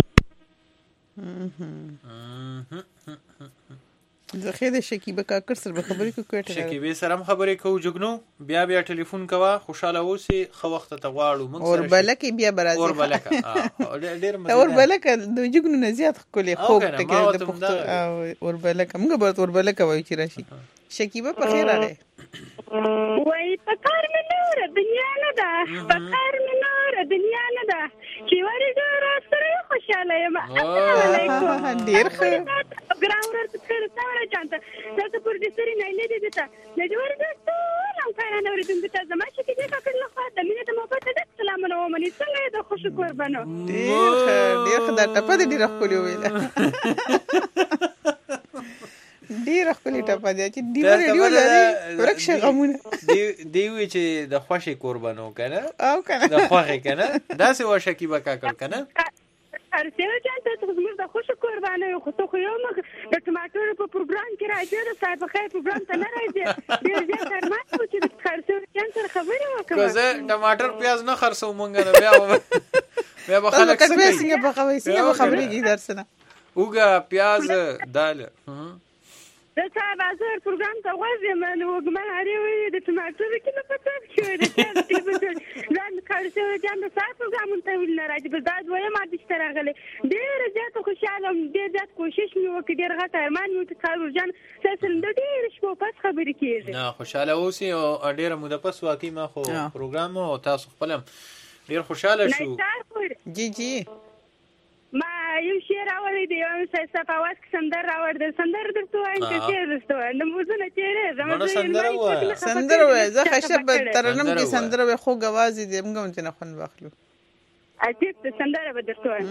زه د شکیبه کاکر سره خبرې کوم
شکیبه سره هم خبرې کوو جګنو بیا بیا ټلیفون کوا خوشاله اوسې خو وخت ته غواړو موږ
اور بلکې بیا برازي
اور بلکې ډېر مزه
اور بلکې د جګنو نه زیات خولې خوب ته کې د پختو اور بلکې موږ به اور بلکې وایو چې راشي شکیبه په خیر راغی
وای په کار مې نور دنیا نه ده په کار مې نور دنیا نه ده چې ور دې سره خوشاله یم
علیکم ډیر ښه
ګراور ته څه چانته تاسو پر دې سری نه نه دي ته د جوړ د ټول هم کار نه ورته د ته زما چې دې کړل خو د مینه د محبت د سلام نو مني څنګه د خوش قربانو
ډیر ښه ډیر ښه دا ټپه دې راخولې ویل ډیر خپل ټپه دی چې دی ریډیو لري ورکشه غمونه
دی دی وی چې د خوشي قربانو کنه
او کنه
د خوخه کنه دا څه و شکیبه کا کړ کنه
ارسیو جان ته زموږ د خوشي قربانو خو ته خو یو مخ د ټماټر په پروګرام کې راځي د صاحب خیر پروګرام ته نه راځي ډیر زیات ارمان و چې ارسیو جان سره خبرې وکړم
که زه ټماټر پیاز نه خرڅو مونږ بیا بیا به خلک
څنګه په خبرې خبرې کې درسنه
اوګه پیاز دال
د صاحب ازر پروګرام ته غوږی من وګمن هري وي د ټماټر کې نه پته شوی د چې ځان کارسو جام د صاحب پروګرام ته ویل راځي په داد وای ما د شتراغله ډیر زیات خوشاله ډیر زیات کوشش مې وکړ ډیر غته ارمان مې ته کارو جان سلسله د ډیر شپو پس خبرې کیږي
نه خوشاله اوسې او ډیر موده پس واقعي ما خو پروګرام او تاسو خپلم ډیر خوشاله شو
جی جی
ما یو شعر اورې دی یو څه صفاواس کې سندر راوړ د سندر درته وایم چې شعر درته وایم د موزه چیرې
زموږ سندر وای
سندر وای زه خشب ترنم کې سندر وای خو غوازي دی موږ ته نه خون واخلو
اته ته سندر به درته وایم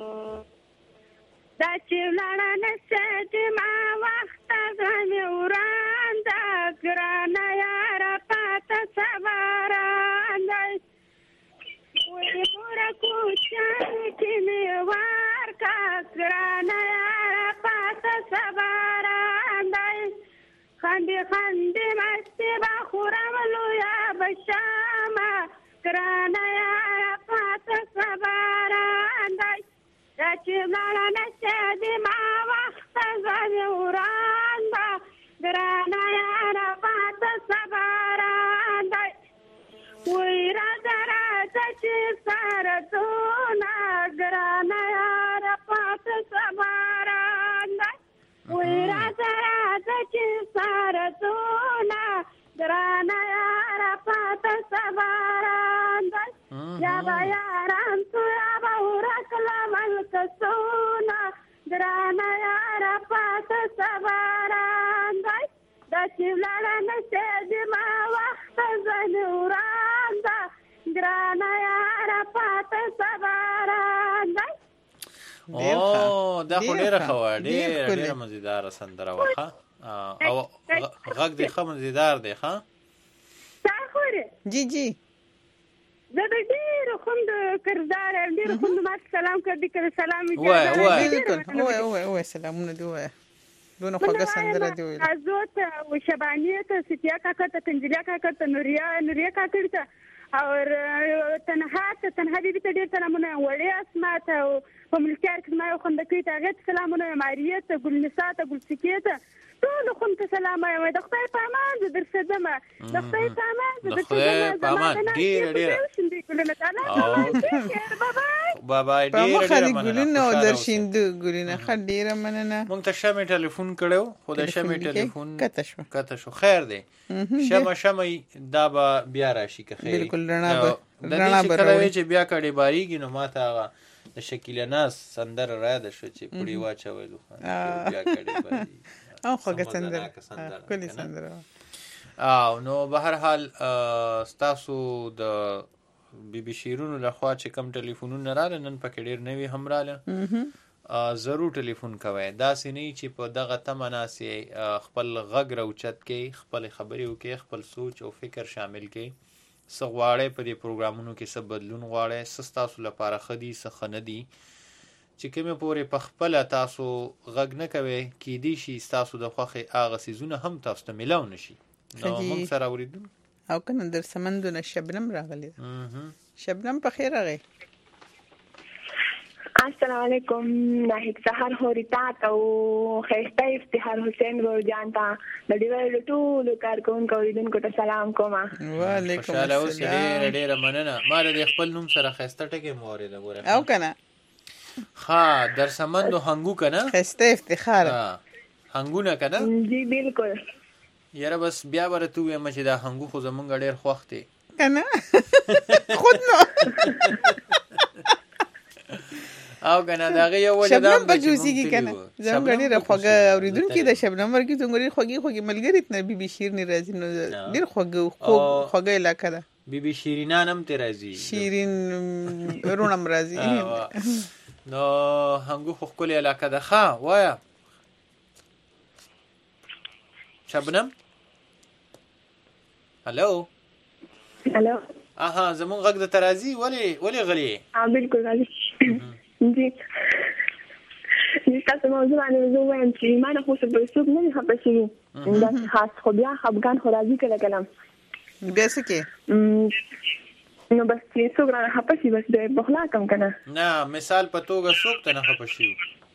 دا چې لاړه نشه چې ما وخت غمه وران دا ګرانه یار پاته سواران دی وی مورا کوچان چې مې وار کا ګرانه یاره پاته سباران دی خندې خندې مستې به خورم لویه بشامه ګرانه یاره پاته سباران دی دا چې لاړه نشه د ما وخته ځانې وران ده ګرانه یاره پاته سباران دی وی راځه راځه چې سره دونه ګرانه یاره پاته سباران دی وی راځه راځه چې سره دونه ګرانه یاره پاته سباران دی یا به یاران تو یا به ورکله ملکسونه ګرانه یاره پاته سباران دی دا چې لاړه نشه د ما وخته ځنې وران ده ګرانه یاره پاته سباران دی
او دا خو ډېره ښه وه ډېره ډېره مزیداره سندره وه ښه او غږ دې ښه مزیدار دی ښه
جی جی زه د ډېر خوند کردار ډېر خوند ما سلام کړی کړه سلام
وای وای
وای وای وای سلامونه دی وای دونه خوږه سندره دی وای
ازوت او شبانیت ستیا کاکا ته تنجلیا کاکا ته نوریا نوریا کاکا ته او تنها ته تنها دې ته ډېر سلامونه وړي اسما ته په ملکیار کې ما خوند کوي ته غت سلامونه ماریت ګلنسا ته ګلسکیه ته ټول کوم ته سلام وایم د خدای په امان د درسدمه د خدای په امان د
خدای په امان ډیر ډیر بابا ډیر ډیر
ګلونه او درشیند ګلونه خډیره مننه
مونږ ته شمه ټلیفون کړو خو د شمه ټلیفون کته شو کته شو خیر دی شمه شمه دا به بیا راشي که خیر
بالکل رڼا به
رڼا به راوي چې بیا کړي باریږي نو ماته هغه د شکیل ناس سندر را ده شو چې پړی واچولو بیا کړي باریږي
او خوږه سندره کلی سندره
او نو به هر حال ستاسو د بی بی شیرونو لخوا چې کم ټلیفونونه رااله نن پکې ډېر نوي هم رااله ضرور ټلیفون کوئ داسې نه چې په دغه تمه ناسې خپل غږ راوچت کړئ خپل خبرې وکړئ خپل سوچ او فکر شامل کړئ څه غواړئ په دې پروګرامونو کې څه بدلون غواړئ څه ستاسو لپاره ښه دي څه ښه نه دي چې کومه پورې په خپل تاسو غږ نه کوي کېدی شي تاسو د خوخه اغه سيزونه هم تاسو ته ملاو نشي نو موږ سره اوریدو
او کنه در سمندونه شبنم راغلی شبنم په خیر راغی
السلام علیکم ناهید سحر هوریتا او خیسته افتخار حسین ور جانتا د ډیوې ټول کارکونکو اوریدونکو ته سلام کوم
وعلیکم
السلام ډېر ډېر مننه ما د خپل نوم سره خیسته ټکی مورید غوړه
او کنه
ها در سمندو هنگو کنه
خسته افتخار
هنگونه کنه
جی بالکل
یاره بس بیا ورته وایم چې دا هنگو خو زمونږ ډېر خوښ دی
کنه خود نو
او کنه دا یو وجه دا
شبنم بجوسی کی کنه زمونږ ډېر خوږه اوریدونکو د شبنم ورکی څنګه ډېر خوږی خوږی ملګری ته بي بي شیر نه راځي نو ډېر خوږه خوږه علاقه ده
بي بي شیرینان هم ته راځي
شیرین رونم راځي
نو هنگو خو کلی علاقه ده ښه وایا شبنم هلو
هلو
اها زمون غږ د ترازی ولی ولی غلی
اه بالکل غلی جی تاسو موضوع باندې زه وایم چې ما نه خو څه په څوک نه خبر شي دا خاص خو بیا خپګان خو راځي کله کله
بیا څه کې
نو بس چې څوک را خپه شي بس د بخلا کم کنه
نه مثال په توګه څوک ته نه خپه شي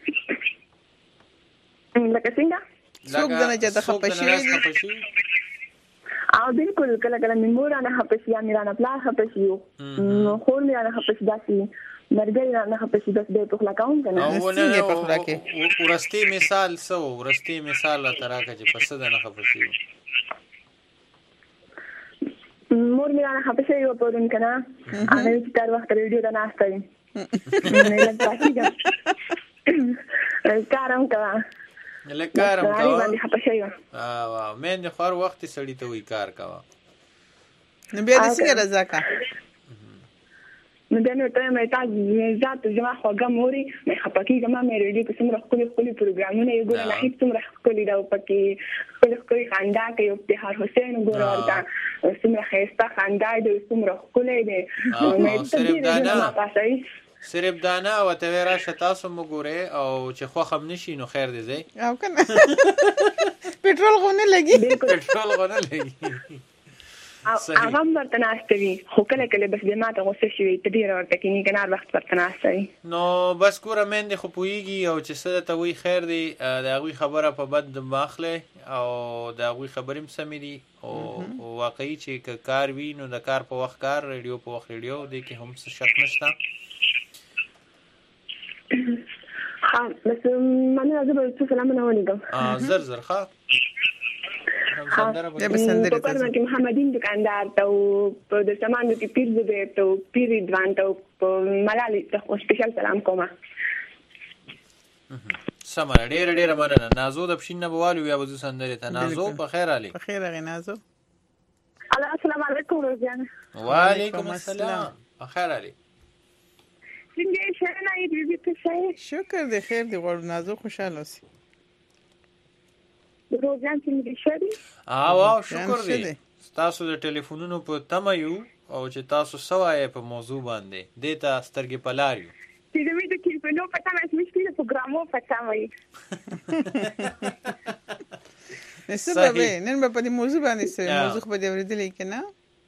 لکه څنګه
څوک نه چې ته خپه شي
او بالکل کله کله مور نه خپه شي یا میرانه پلا خپه شي نو خور میرانه خپه شي داسي مرګي نه خپه شي بس د بخلا کوم کنه
څنګه په خلا کې
ورستي مثال سو ورستي مثال تراکه چې پس ده نه خپه شي
مور میرانه خپه شي و پورن کنه هغه چې تر وخت ریډیو ته ناشته نه لږ کارم کا
لکارم کا
باندې خپه شي
اه واه مې نه خور وخت سړی ته وی کار کا
نو بیا د څنګه رضا کا
نو بیا نو ته مې تا ذات جما خوګه موري مې خپکی جما مې ریډیو په سمره خپل خپل پروګرامونه یو ګور نه هیڅ سمره خپل دا پکې خپل خپل خندا کې یو افتخار حسین ګور ورته سمره خيسته خندا دې سمره خپل دې
مې ته صرف دانا او ته راشه تاسو مګوره او چې خو خم نشي نو خیر دی زی
او کنه پټرول غونه لګي
پټرول غونه لګي
هغه مرته ناشتوي خو کله کله بس دې ماته غوسه شي ته ډیر ورته کې نه کنار وخت ورته ناشتوي
نو بس ګوره مې خو پويږي او چې څه ته وی خیر دی دا غوي خبره په بد ماخله او دا غوي خبرې سمې دي او واقعي چې کار وی نو د کار په وخت کار ریډیو په وخت ریډیو دې کې هم څه شک نشته
ها بس منه زه به څه سلام نه ونیګم
اه زر زر ښه
سندره به سندره
په کارمه کې محمدین دکاندار ته په د سامان کې پیر دې ته پیر ځوان ته په ملالي ته سپیشل سلام کوم
سمره ډېر ډېر مننه نازو د پښین نه بوالو یا وځو سندره ته نازو په خیر علي
په خیر غي نازو
السلام علیکم روزانه
وعلیکم السلام په خیر علي
څنګه شنه ای دې ته څه
شکر دې خیر دې ور نازو خوشاله اوسې
د روزان څنګه شری
اه واو شکر دی تاسو د ټلیفونونو په تمه یو او چې تاسو سوای په موضوع باندې دیتا سترګې پلار یو
چې دوی د ټلیفونو په تمه اسمه چې پروګرامو په تمه یې
نسبه نن په دې موضوع باندې څه موضوع په دې ورېدلې کنه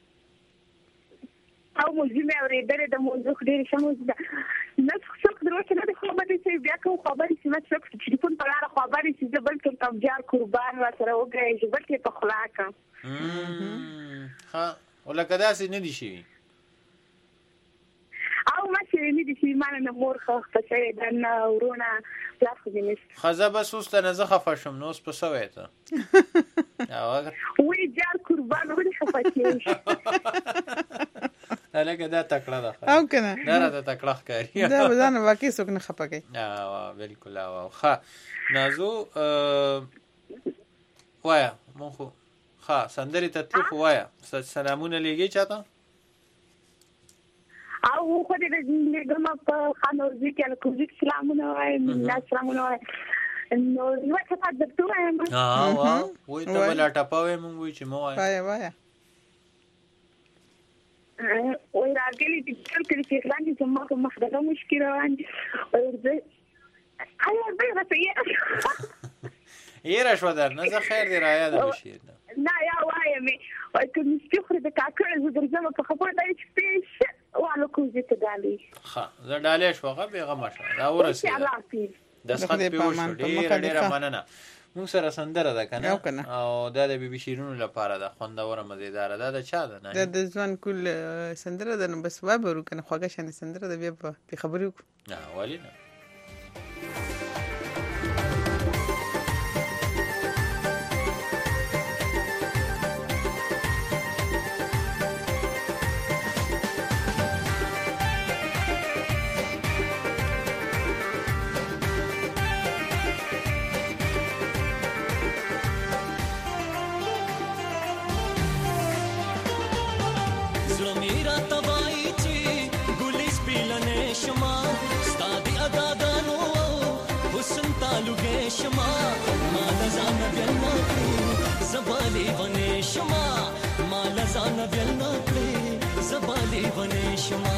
او موضوع مې اورېدلې د موضوع ډېر شموز ده نه څوک دروته نه خبرې چې بیا کوم خبرې چې ما څوک ټلیفون په لاره خبرې چې د بل کې کم جار قربان و سره وګړي چې بل کې په خلاقه
ها ولکه داسې نه دي شي
او ما چې نه دي شي مانه نه مور خو څه ده نه ورونه پلاس خو دې نشته
خزه بس اوس ته نه زه خفه شم نو اوس په سوې ته
وی جار قربان ولې خفه کېږي
لکه دا تکړه ده
او کنه
دا راته تکړه ښکاري
دا به ځان واقعي څوک نه خفه کوي
اه بالکل اه ښه نازو وایا مونږ خو ښه سندرې ته تلو خو وایا سلامونه لیږي چاته
او خو دې لګم په خانورزي کې الکوزي سلامونه وایم نه سلامونه وایم نو نو څه په دکتور وایم
اه واه وای ته ولا ټاپاوې مونږ وای چې مو
وایا وایا
وای راګلی چې څنګه چې لاندې چې ما کوم مخدغه مشکل روان دي ورته آیا به راځي
یې شو در نه زه خیر دی را یاد بشي
نه یا وایم وای کوم چې خو د کاکړ زو درځم په خبره دی چې پیش والو کوزي ته دالي
ها زه ډالې شو غو به غم شو دا ورسې د سخت پیوښ ډیر ډیر مننه موږ سره سندره ده کنه او دا د بي بي شیرونو لپاره ده خوندوره مزیدار ده دا چا ده
نه د ځوان کول سندره ده نو بس وابرو کنه خوګه شنه سندره ده بیا په خبرو
نه ولی نه
زبالي ونشما مال زان ویلنا کړې زبالي ونشما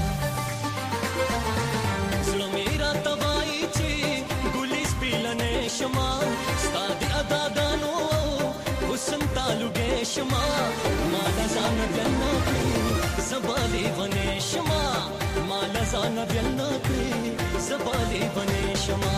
زړه میرا تبای چې ګلیس پیلنې شما ستادي ادا دانو حسن تعلق شما مال زان ویلنا کړې زبالي ونشما مال زان ویلنا کړې زبالي ونشما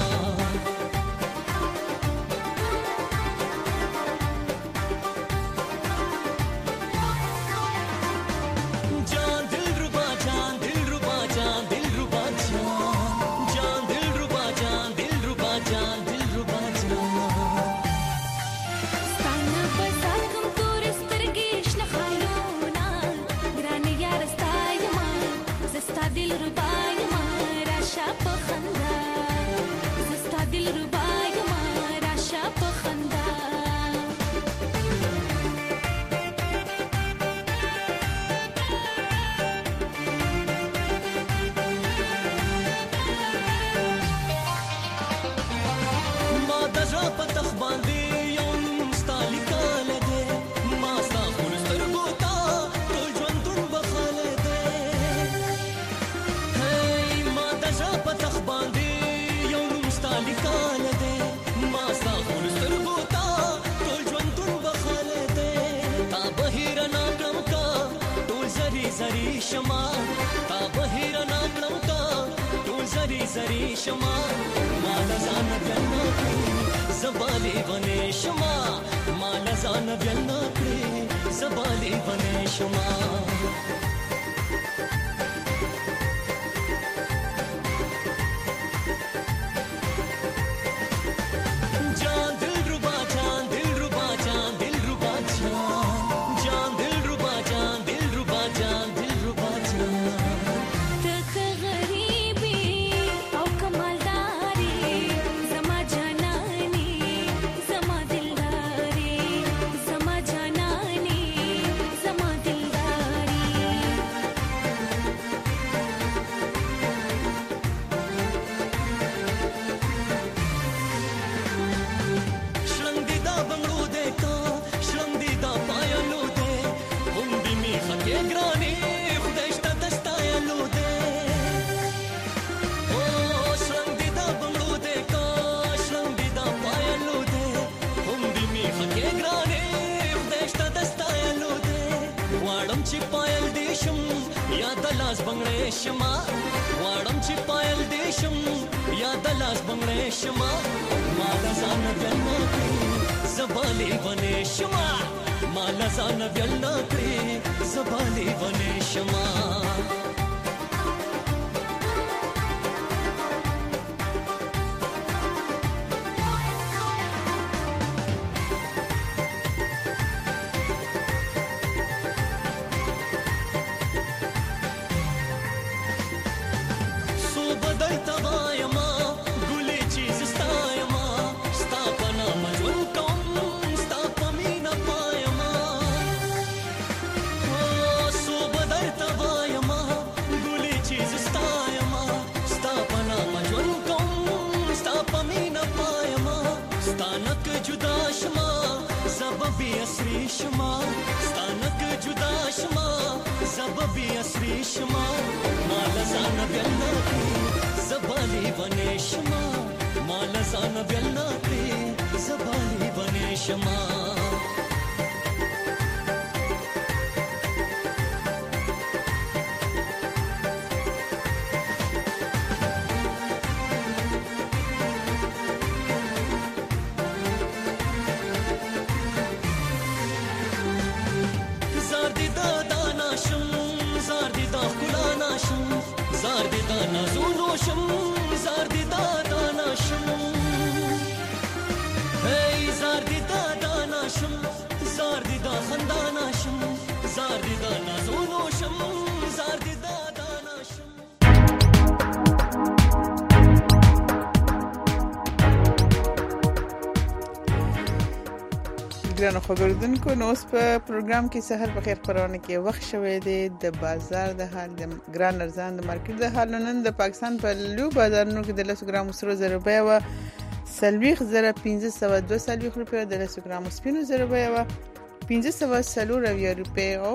زری شما مال زان ویلنا کړې زبالي ونې شما مال زان ویلنا کړې زبالي ونې شما چې پایل دیشم یا د لاس بنگړې شما غواړم چې پایل دیشم یا د لاس بنگړې شما مال ځان بلنا کړی زبالي بنې شما مال ځان بلنا کړی زبالي بنې شما
ګرانو خبردونکو نو اوس په پروګرام کې سحر په خیر خبرونه کې وخت شوې دی د بازار د حال د ګران ارزان د مارکیټ د حال نن د پاکستان په لو بازارونو کې د لس ګرام سرو زر روپیا و سلويخ زر پنځه سوه دوه سلويخ روپیا د لس ګرام سپینو زر روپیا و پنځه سوه سلور روپیا روپیا او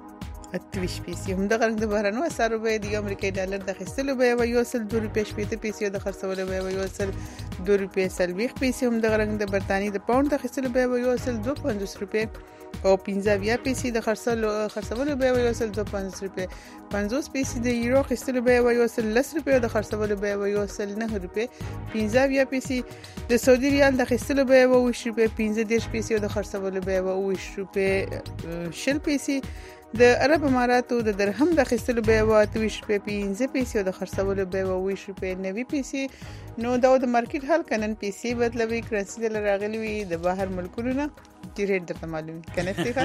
اتویش پیسې هم د غرق د بهرانو اسعارو به د امریکایي ډالر د خستلو به یو سل دوه روپیا شپږ پیسې د خرڅولو به یو سل دوه روپیا سلويخ پیسې هم د غرق د برتانی د پاوند د خستلو به یو سل دوه پنځوس روپیا او پنځه بیا پیسې د خرڅولو خرڅولو به یو سل دوه پنځوس روپیا پنځوس پیسې د یورو خستلو به یو سل لس روپیا د خرڅولو به یو سل نه روپیا پنځه بیا پیسې د سعودي ریال د خستلو به یو روپیا پنځه دیش پیسې د خرڅولو به یو روپیا شل پیسې د عرب اماراتو د درهم د خستلو به یو اتویش روپیا پنځه پیسې د خرڅولو به یو روپیا نوي پیسې نو دا د مارکیټ حال کنن پیسې بدلوي کرنسي د راغلي وي د بهر ملکونو نه چې ریټ درته معلومي کنه څه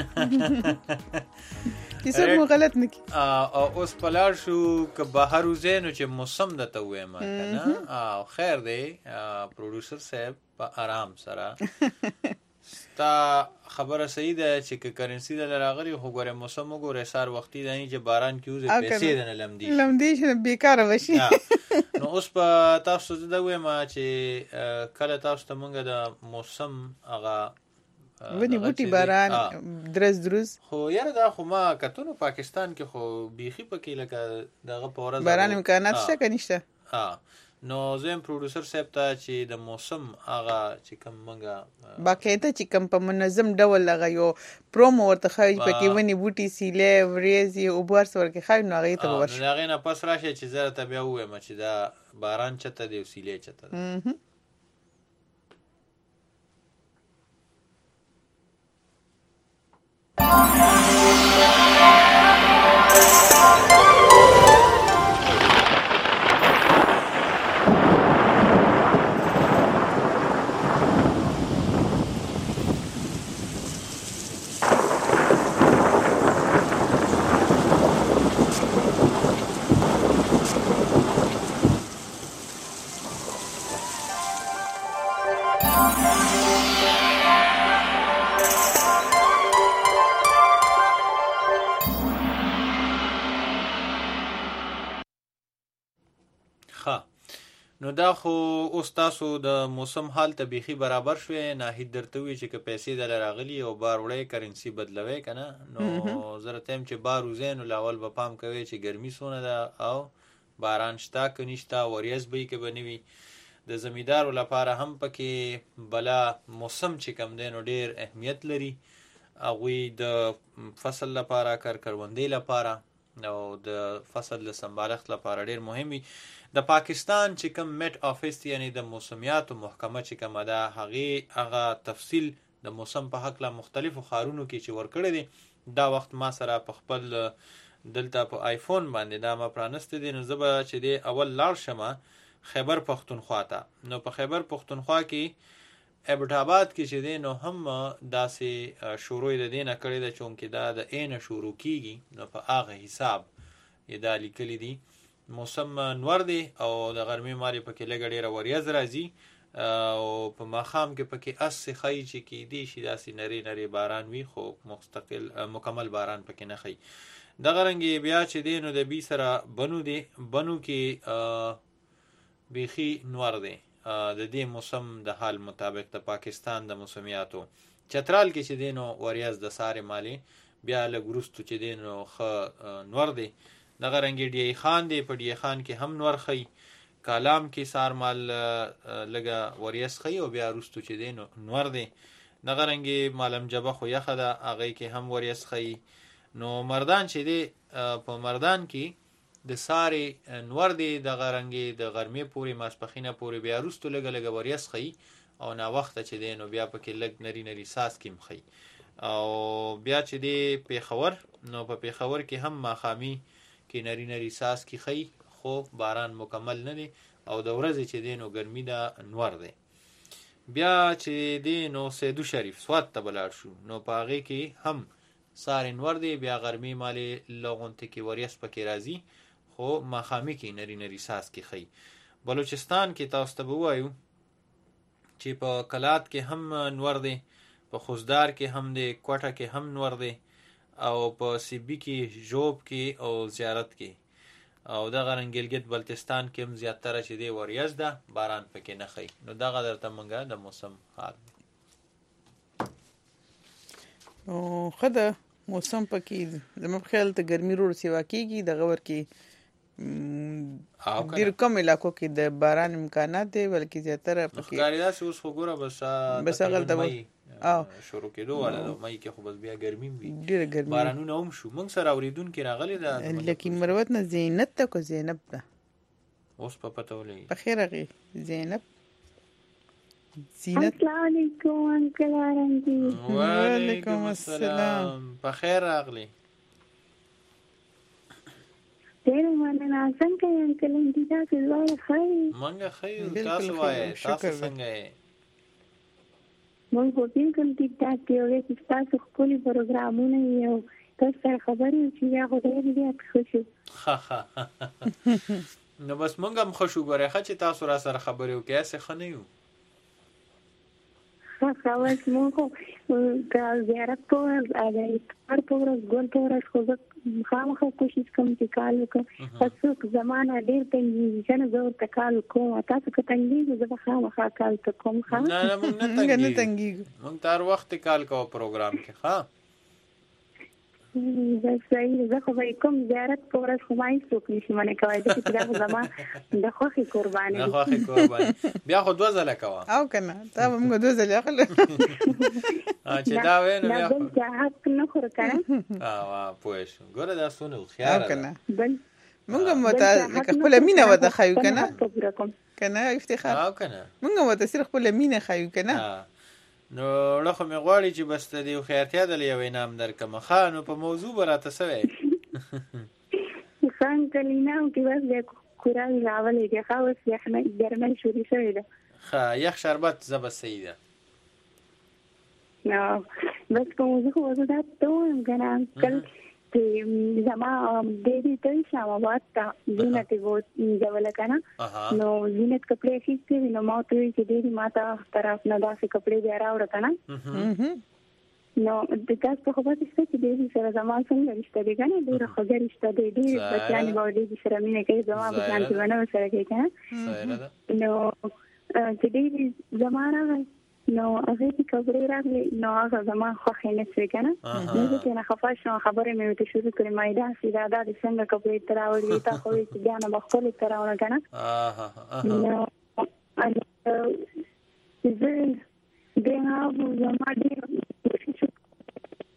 کیسه مو غلط نکي
او اوس پلار شو که بهر وزینو چې موسم د ته وې ما کنه او خیر دی پروډوسر صاحب په آرام سره تا خبره صحیح ده چې کرنسي د راغلي خو ګوره موسم وګوره سار وختي دی چې باران کیوزه پیسې د لمدي
لمدي چې بیکاره وشي
نو اوس په تاسو د وې ما چې کله تاسو ته مونږ د موسم هغه
ونی بوټي باران درز درز
خو یاره دا خو ما کتونو پاکستان کې خو بیخي پکې لکه دغه پورز
باران امکانات شته کنيشته
ها نو زم پروډوسر صاحب ته چې د موسم هغه چې کوم منګه
باقاعده چې کوم په منظم ډول لغه یو پرومو ورته خای پکې ونی بوټي سیله وريزي او بار سور کې خای نو هغه ته ورش
نو هغه نه پس راشه چې زه ته بیا وایم چې دا باران چته دی سیله چته نو دا خو اوس تاسو د موسم حال ته بیخي برابر شوې نه هیڅ درته وی چې پیسې د راغلي او بار وړې کرنسی بدلوي کنه نو زره تم چې بار وزین او لاول به پام کوي چې ګرمي سونه ده او باران شتا کنيشتا وریاز به کې بنوي د زمیدارو لپاره هم پکې بلا موسم چې کم دین او ډیر اهمیت لري هغوی د فصل لپاره کار کروندې لپاره او د فصل د سمبالښت لپاره ډیر مهم وي. د پاکستان چې کوم میټ آفیس یعنی د موسمیاتو محکمه چې کومه ده هغې هغه تفصیل د موسم په هکله مختلفو ښارونو کې چې ورکړی دی دا وخت ما سره په خپل دلته په آیفون باندې دا ما پرانستی دی. نو زه به چې دی اول لاړ شمه خیبر پښتونخوا ته. نو په خیبر پښتونخوا کې ابټ آباد کې چې دی نو هم داسې شروع د دې نه کړې ده چونکې دا د عینه شروع کېږي نو په هغه حساب یې دا لیکلي دي. موسم نور دی او د غرمې مالې پکې لږه ډېره وریځ راځي او په ماښام کې پکې اس ښایي چې کیدی شي داسې نرۍ نرۍ باران وي خو مستقل مکمل باران پکې نه ښایي. دغه رنګې بیا چې دی نو د بي سره بنو دی. بنو کې بیخي نور دی د دې موسم د حال مطابق د پاکستان د موسمیاتو. چترال کې چې دی نو وریځ د سارې مالې بیا لږ وروستو چې دی نو ښه نور دی. دغه رنګې ډیای خان دی په ډیای خان کې هم نور ښایي. کالام کې سار مال لږه وریځ ښایي او بیا وروستو چې دی نو نور دی. دغه رنګې مالم جبه خو یخه ده هغې کې هم وریځ ښایي. نو مردان چې دی په مردان کې د سارې نور دی دغه رنګې د غرمې پورې ماسپښینه پورې بیا وروستو لږه لږه وریځ ښایي او ناوخته چې دی نو بیا پکې لږ نري نري څاڅکي هم ښایي. او بیا چې دی پېښور نو په پېښور کې هم ماښامي کې نري نري څاڅکي ښایي خو باران مکمل نه دی او د ورځې چې دی نو ګرمي ده نور دی. بیا چې دی نو سیدو شریف سوات ته به لاړ شو نو په هغې کې هم سارې نور دی بیا غرمې مالې لغونته کې وریځ پکې راځي خو ماښامي کې نري نري څاڅکي ښایي. بلوچستان کې تاسو ته به ووایو چې په کلات کې هم نور دی په خوزدار کې هم دی کوټه کې هم نور دی او په سیبي کې ژوب کې او زیارت کې او دغه رنګ ګلګت بلتستان کې هم زیاتره چې دی وریځ ده باران پکې نه ښایي. نو دغه درته موږ د موسم حال
او ښه ده موسم پکې زما په خیال ته ګرمي روړ سیوا کېږي دغه ورکې ډېر کم علاقو کې د باران امکانات دی بلکې زیاتره پکې
ښکاري داسې اوس خو ګوره بس
بس هغلته
مۍ شروع کېدو واله ده مۍ کې خو بس بیا ګرمي وي
ډېره ګرمي
بارانونه هم شو. موږ سره اورېدونکي راغلي ده
لکه مروت نه زینت ته که زینب ده
اوس په پته ولګي
په خیر هغې زینب زینت.
السلام علیکم انکل آرنجي.
وعلیکم السلام په خیر راغلی.
ډېره مننه. څنګه یې انکل انجي تاسو وایه ښه یې؟
موږ ښه یو تاسو وایه تاسو څنګه یې؟
موږ خو بالکل ټیک ټاک یو دی چې ستاسو ښکلي پروګرامونه یې او تاسو سره خبرې وشي بیا خو ډېر زیات ښه شو.
نو بس موږ هم ښه شو ګورې ښه چې تاسو را سره خبرې وکړئ هسې ښه نه یو
ښه ښه اوس موږ خو که زیارت په ورځ د افطار په ورځ ګل په ورځ خو زه خامخا کوشش کوم چې کال وکړم. که څوک زما نه ډېر تنګېږي که نه زه ورته کال کوم تاسو که تنګېږي زه به خامخا کال ته کوم. ښه
نه نه موږ نه تنګېږو موږ ته هر وخت کال کوو پروګرام کې. ښه
بس صحیح زه خو به یې کوم زیارت په ورځ خو ما هېڅوک نشي منع کوی ځکه چې دا خو زما د خوښې قرباني
د خوښې قرباني بیا خو دوه ځله کوه
او که نه تا به موږ دوه ځلې اخلو
چې دا وایې نو بیا
بل چا حق نه خورو که نه
پوه شو ګوره دا څونه هوښیاره
ده موږ هم ورته لکه خپله مینه ورته ښیو که نه که نه افتخار موږ هم ورته صرف خپله مینه ښیو که نه.
نو ړه خو مې غواړي چې بس د دې هوښیارتیا دله یو انعام درکړمه. ښه نو په موضوع به راته څه وایې؟
ښه انکل انعام کې بس بیا کوراوي راغلی دی. ښه اوس یخنۍ ګرمۍ شروع شوې ده.
ښه یخ شربت زه به صحیح ده
بس په موضوع خو زه دا ته ووایم که نه انکل چې زما ډېرې ته اسلام آباد ته زینت یې ځوله که نه نو زینت کپړې اخیستې وي نو ما ورته وویل چې ډېرې ما ته طرف نه داسې کپړې بیا راوړه که نه نو د تاسو په خبره شته چې ډېرې سره زما څنګه رشته دی که نه ډېره خوږه رشته دی ډېرې بچیانې به ډېرې سره مینه کوي زما بچیان چې به نه ورسره کوي که نه نو چې ډېرې زما راغی نو هغې چې کپړې راغلې نو هغه زما خوښې نه شوې که نه نو زه ترېنه خفه شوم خبرې مې ورته شروع کړې ما یې داسې دا دا دې څنګه کپړې ته راوړې تا خو وایې چې بیا نه به خپلې ته راوړه که نه نو زه بیا زما ډېر کوشش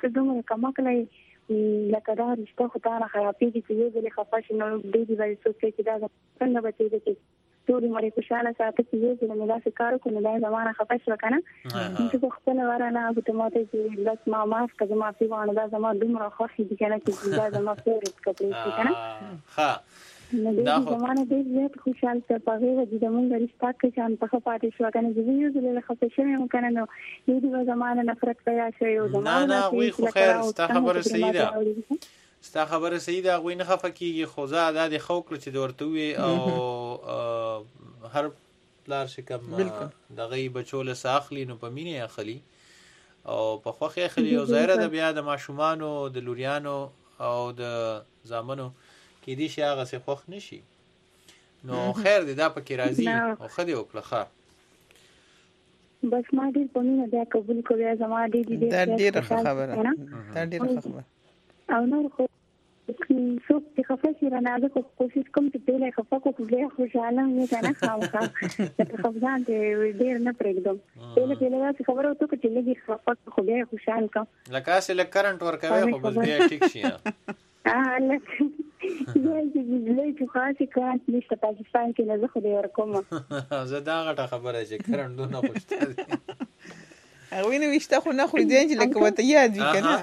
ته دومره کمکلای لکه دا رشته خو تا نه خرابېږي چې یو ځلې خفه شي نو ډېرې به سوچي چې دا څنګه به تېره کړي ټول عمر یې خوشحاله ساته چې یو ځل مې داسې کار وکړو نو دا زما نه خفه شوه که نه زه په خپله ورانه ګوته ماته چې لس ما معاف که زه معافي غواړم دا زما دومره خوښې دي که نه چې دا زما فیورټ کپړې دي که نه نو ډېر زما نه ډېر زیات خوشحال شه په هغې وجې زمونږ رشته کې چې هم پخه پاتې شوه که نه چې زه یو ځل خفه شوې یم که نه نو یو دي به زما نه نفرت پیدا شوی او زما
نه نه هغوی خو خیر ستا خبره صحیح ده ستا خبره صحیح ده هغوی نه خفه کېږي خو زه دا دې ښه وکړه چې د ورته ووایې او هر پلار چې کوم دغه یې بچو له څه اخلي نو په مینې یې اخلي او په خوښ یې اخلي او ظاهره ده بیا د ماشومانو د لوریانو او د زامنو کېدای شي هغسې خوښ نه شي نو خیر دی دا پکې راځي او ښه دې وکړه ښه
بس ما ډېر په مینه بیا قبول کړو بیا زما ډېر
دا ډېره ښه خبره دا ډېره ښه خبره
او نور خو څوک چې خفه شي رانه زه خو کوشش کوم چې پهله یې خفه کړو خو بیا خوشحاله وي که نه خامخا لکه خفګان ته ډېر نه پرېږدم پهله پهله داسې خبره ورته وکړه چې لږ یې خفه کړو خو بیا یې خوشحال کړم
لکه هسې لږ کرنټ ورکوې خو بس بیا ټیک شي
لکه بیا چې بجلۍ چې خاصې کرنټ نشته پاکستان کې نه زه خو دې ورکوم
زه دا غټه خبره چې کرنټ دونه خو شته دی
هغوی نه ویشته خو نه خوري دی چې لکه ورته یاد وي که نه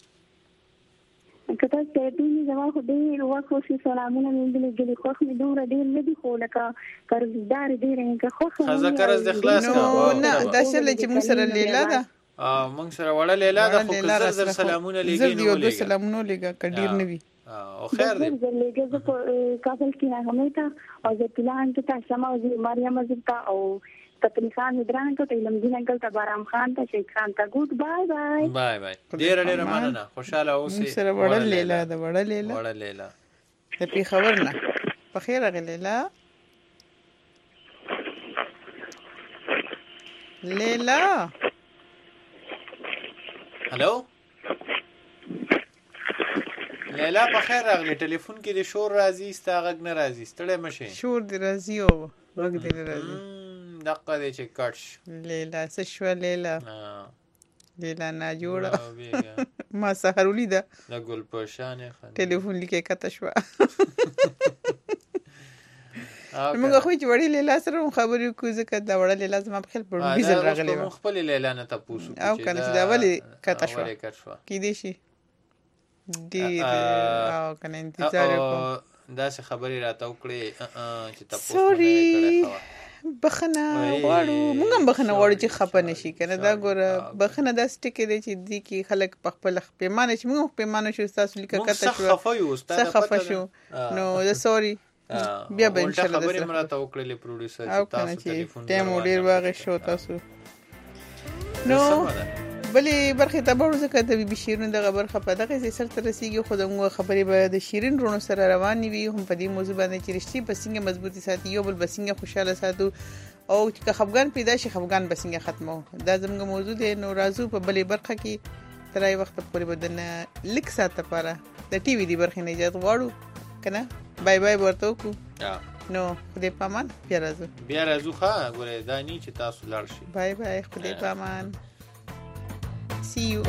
که تاسو ته یادېږي زما خو ډېر وخت وشي سلامونه مې لیدلي ګلې خوښ مې دومره ډېر نه دي خو لکه قرضدار ډېر یم که خوښ
ښځه قرض دې خلاص کړه
نه دا شله چې موږ سره لیلا ده
موږ سره وړه لیلا ده خو که زر زر سلامونه لېږي
زر یو دوه سلامونه لېږه که ډېر نه وي
او خیر دی
زر لېږه زه په کابل کې نغمې ته او زه پلان ته ته شمه او زه مریم زر ته او تپلی خان هدران ته علمدین انکل ته بارام خان ته شیخ خان ته ګوډ بای بای
بای بای ډېره ډېره مننه خوشحاله اوسئ
موږ سره وړه لیلا ده وړه لیلا
وړه لیلا
د پېښور نه په خیر راغلې لیلا لیلا
هلو لیلا په خیر راغلی ټلیفون کې د شور راځي ستا غږ نه راځي ستړی مه شئ
شور دې راځي او غږ دې نه راځي
دقه دی چې کټ شو
لیلا څه شوه لیلا لیلا ناجوړه ما سهار ولیده
د ګل پوشانې
ټلیفون لیکې کته شوه موږ خو چې وړې لیلا سره هم خبرې وکړو ځکه دا وړه لیلا زما په خیال په ډوډۍ ځل راغلې وه
موږ خپلې لیلا نه تپوس وکړو
او که نه چې دا ولې کته شوه کیدای شي ډېر او که نه انتظار وکړو
داسې خبرې راته وکړې چې تپوس مې نه کړی ښه وه
بخښنه غواړو موږ هم بخښنه غواړو چې خفه نه شي که نه دا ګوره بخښنه داسې ټکی دی چې دې کې خلک په خپله پیمانه شي موږ هم پیمانه شو ستاسو لیکه کته شوه څه خفه شو نو زه سوري بیا به انشاءالله
خبرې مې راته وکړلې پروډیوسر
او که نه چې ټایم مو ډېر واغې شو تاسو نو بلې برخې ته به وړو ځکه د بي بي شیرین دغه برخه په دغه ځای سرته رسېږي خو زموږ خبرې به د شیرین وروڼو سره روانې وي هم په دې موضوع باندې چې رشتې به څنګه مضبوطې ساتي یو بل به څنګه خوشحاله ساتو او چې که خفګان پیدا شي خفګان به څنګه ختمو دا زموږ موضوع دی نو راځو په بلې برخه کې تر هغې وخته پورې به دنه لږ ساعت لپاره د ټي وي دې برخې نه اجازت غواړو که نه بای بای به ورته وکړو نو خدای په امان بیا راځو
بیا راځو ښه ګورې دا نه چې تاسو لاړ شئ
بای بای خدای په امان See you.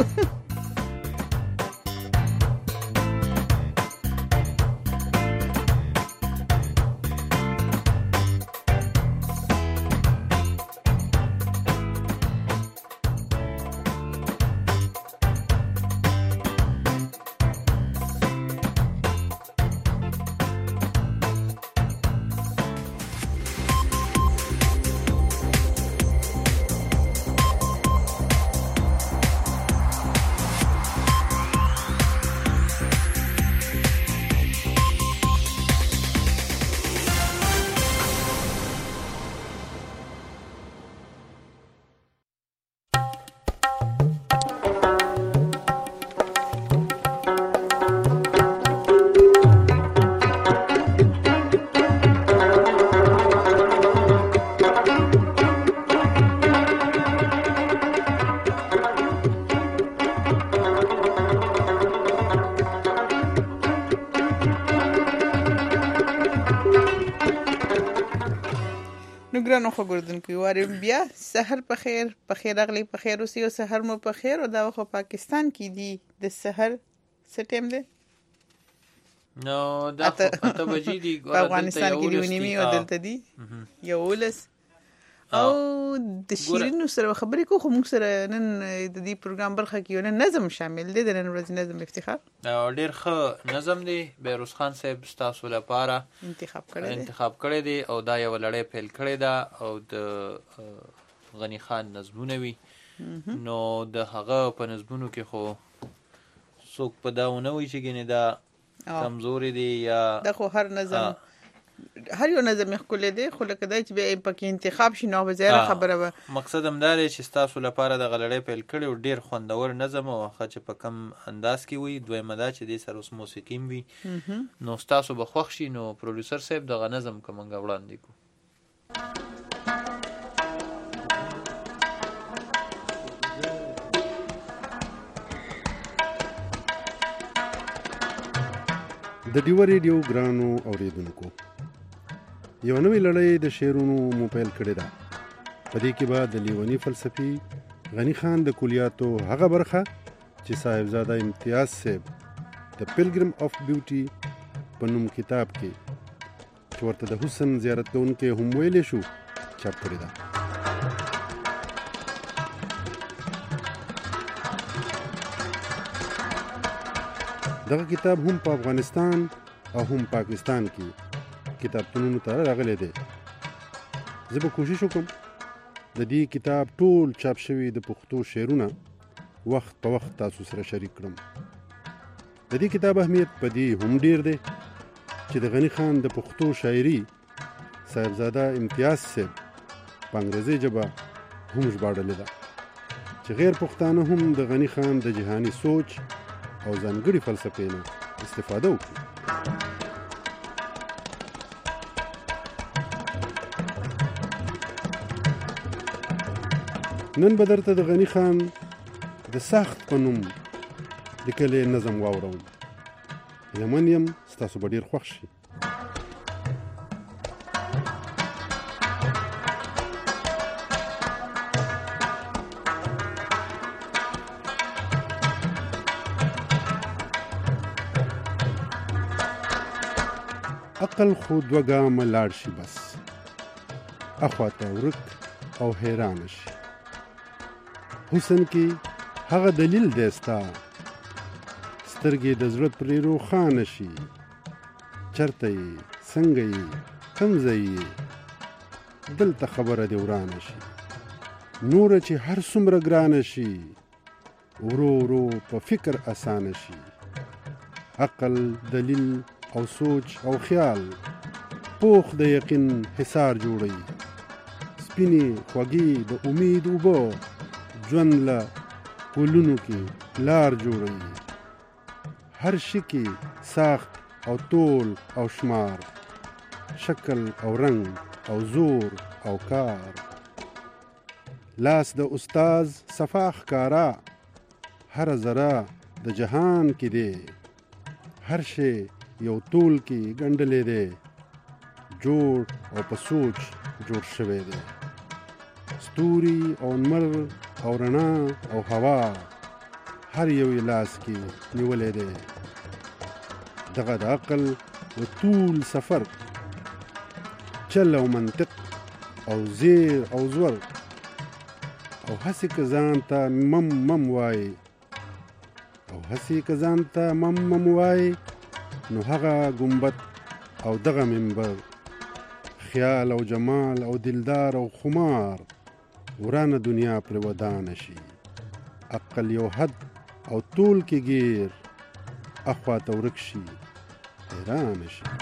نو ګرانو خو ګردونکو وارم بیا سحر په خیر په خیر اغلی په خیر اوسې او سحر مو په خیر او دا خو پاکستان کې دی د سحر څه ټیم دی
نو دا خو اته بجې دي
په افغانستان کې دی ونیمه او دلته دی یو ولس او د شیرینو سره خبرې کو خو موږ سره نن د دې پروګرام برخه کې نن نظم شامل دی د نن ورځ نظم افتخار
او ډیر ښه نظم دی بیروز خان صاحب تاسو لپاره
انتخاب کړی دی
انتخاب کړی دی او دا یو لړۍ پیل کړی ده او د غنی خان نظمونه وی نو د هغه په نظمونو کې خو څوک په داونه وی چې ګنې دا کمزوري دی یا
د خو هر نظم هر یو نظم خپل دی خو لکه دای چې به پکې انتخاب شي نو به زیاده خبره به
مقصد هم دا دی چې تاسو لپاره د غلړې پیل کړي او ډیر خوندور نظم او چې په کم انداز کې وي دویمه دا چې د سر اوس موسیقي وي نو تاسو به خوښ شي نو پروډوسر صاحب دغه نظم کومنګ وړاندې کو
د ډیو ریډیو ګرانو اوریدونکو یو نوې لړۍ د شعرونو مو پیل کړې ده په دې کې به د لیونی فلسفي غنی خان د کلیاتو هغه برخه چې صاحبزاده امتیاز صاحب د پیلګریم اف بیوټي په نوم کتاب کې چې ورته د حسن زیارت کوونکي هم ویلی شو چاپ کړې ده دغه کتاب هم په افغانستان او هم پاکستان کې کتابتونونو ته راغلی دی زه به کوشش وکم د دې کتاب ټول چاپ شوي د پښتو شعرونه وخت په وخت تاسو سره شریک کړم د دې کتاب اهمیت په دې هم ډیر دی چې د غنی خان د پښتو شاعري صاحبزاده امتیاز صاحب په انګریزي ژبه هم ژباړلې ده چې غیر پښتانه هم د غنی خان د جهاني سوچ او ځانګړي فلسفې نه استفاده وکړي نن به درته د غنی خان د سخت په نوم لیکلی نظم واوروم یمن یم ستاسو به ډېر خوښ شي عقل خو دوه ګامه لاړ شي بس اخواته ورک او حیران شي حسن کې هغه دلیل دی ستا سترګې د زړه پرې روښانه شي چرته یې څنګه یې کوم ځای یې دلته خبره دې ورانه شي نوره چې هر څومره ګرانه شي ورو ورو په فکر اسانه شي عقل دلیل او سوچ او خیال پوخ د یقین حصار جوړي سپینې خوږې د امید اوبه ژوند له ګلونو کې لار جوړوي هر شي کې ساخت او طول او شمار شکل او رنگ او زور او کار لاس د استاز صفا ښکارا هر ذره د جهان کې دی هر شی یو طول کې ګنډلې دی جوړ او په سوچ جوړ شوی دی ستوري او نمر او رڼا او هوا هر یو لاس کې نیولې دی دغه د عقل و طول سفر چل او منطق او زیر او زور او هسې که ځان ته مم مم وایي او هسې که ځان ته مم مم وایي نو هغه ګنبد او دغه منبر خیال او جمال او دلدار او خمار ورانه دنیا پر ودانه شي عقل یو حد او طول کې گیر اخواته ورک شي حیران شي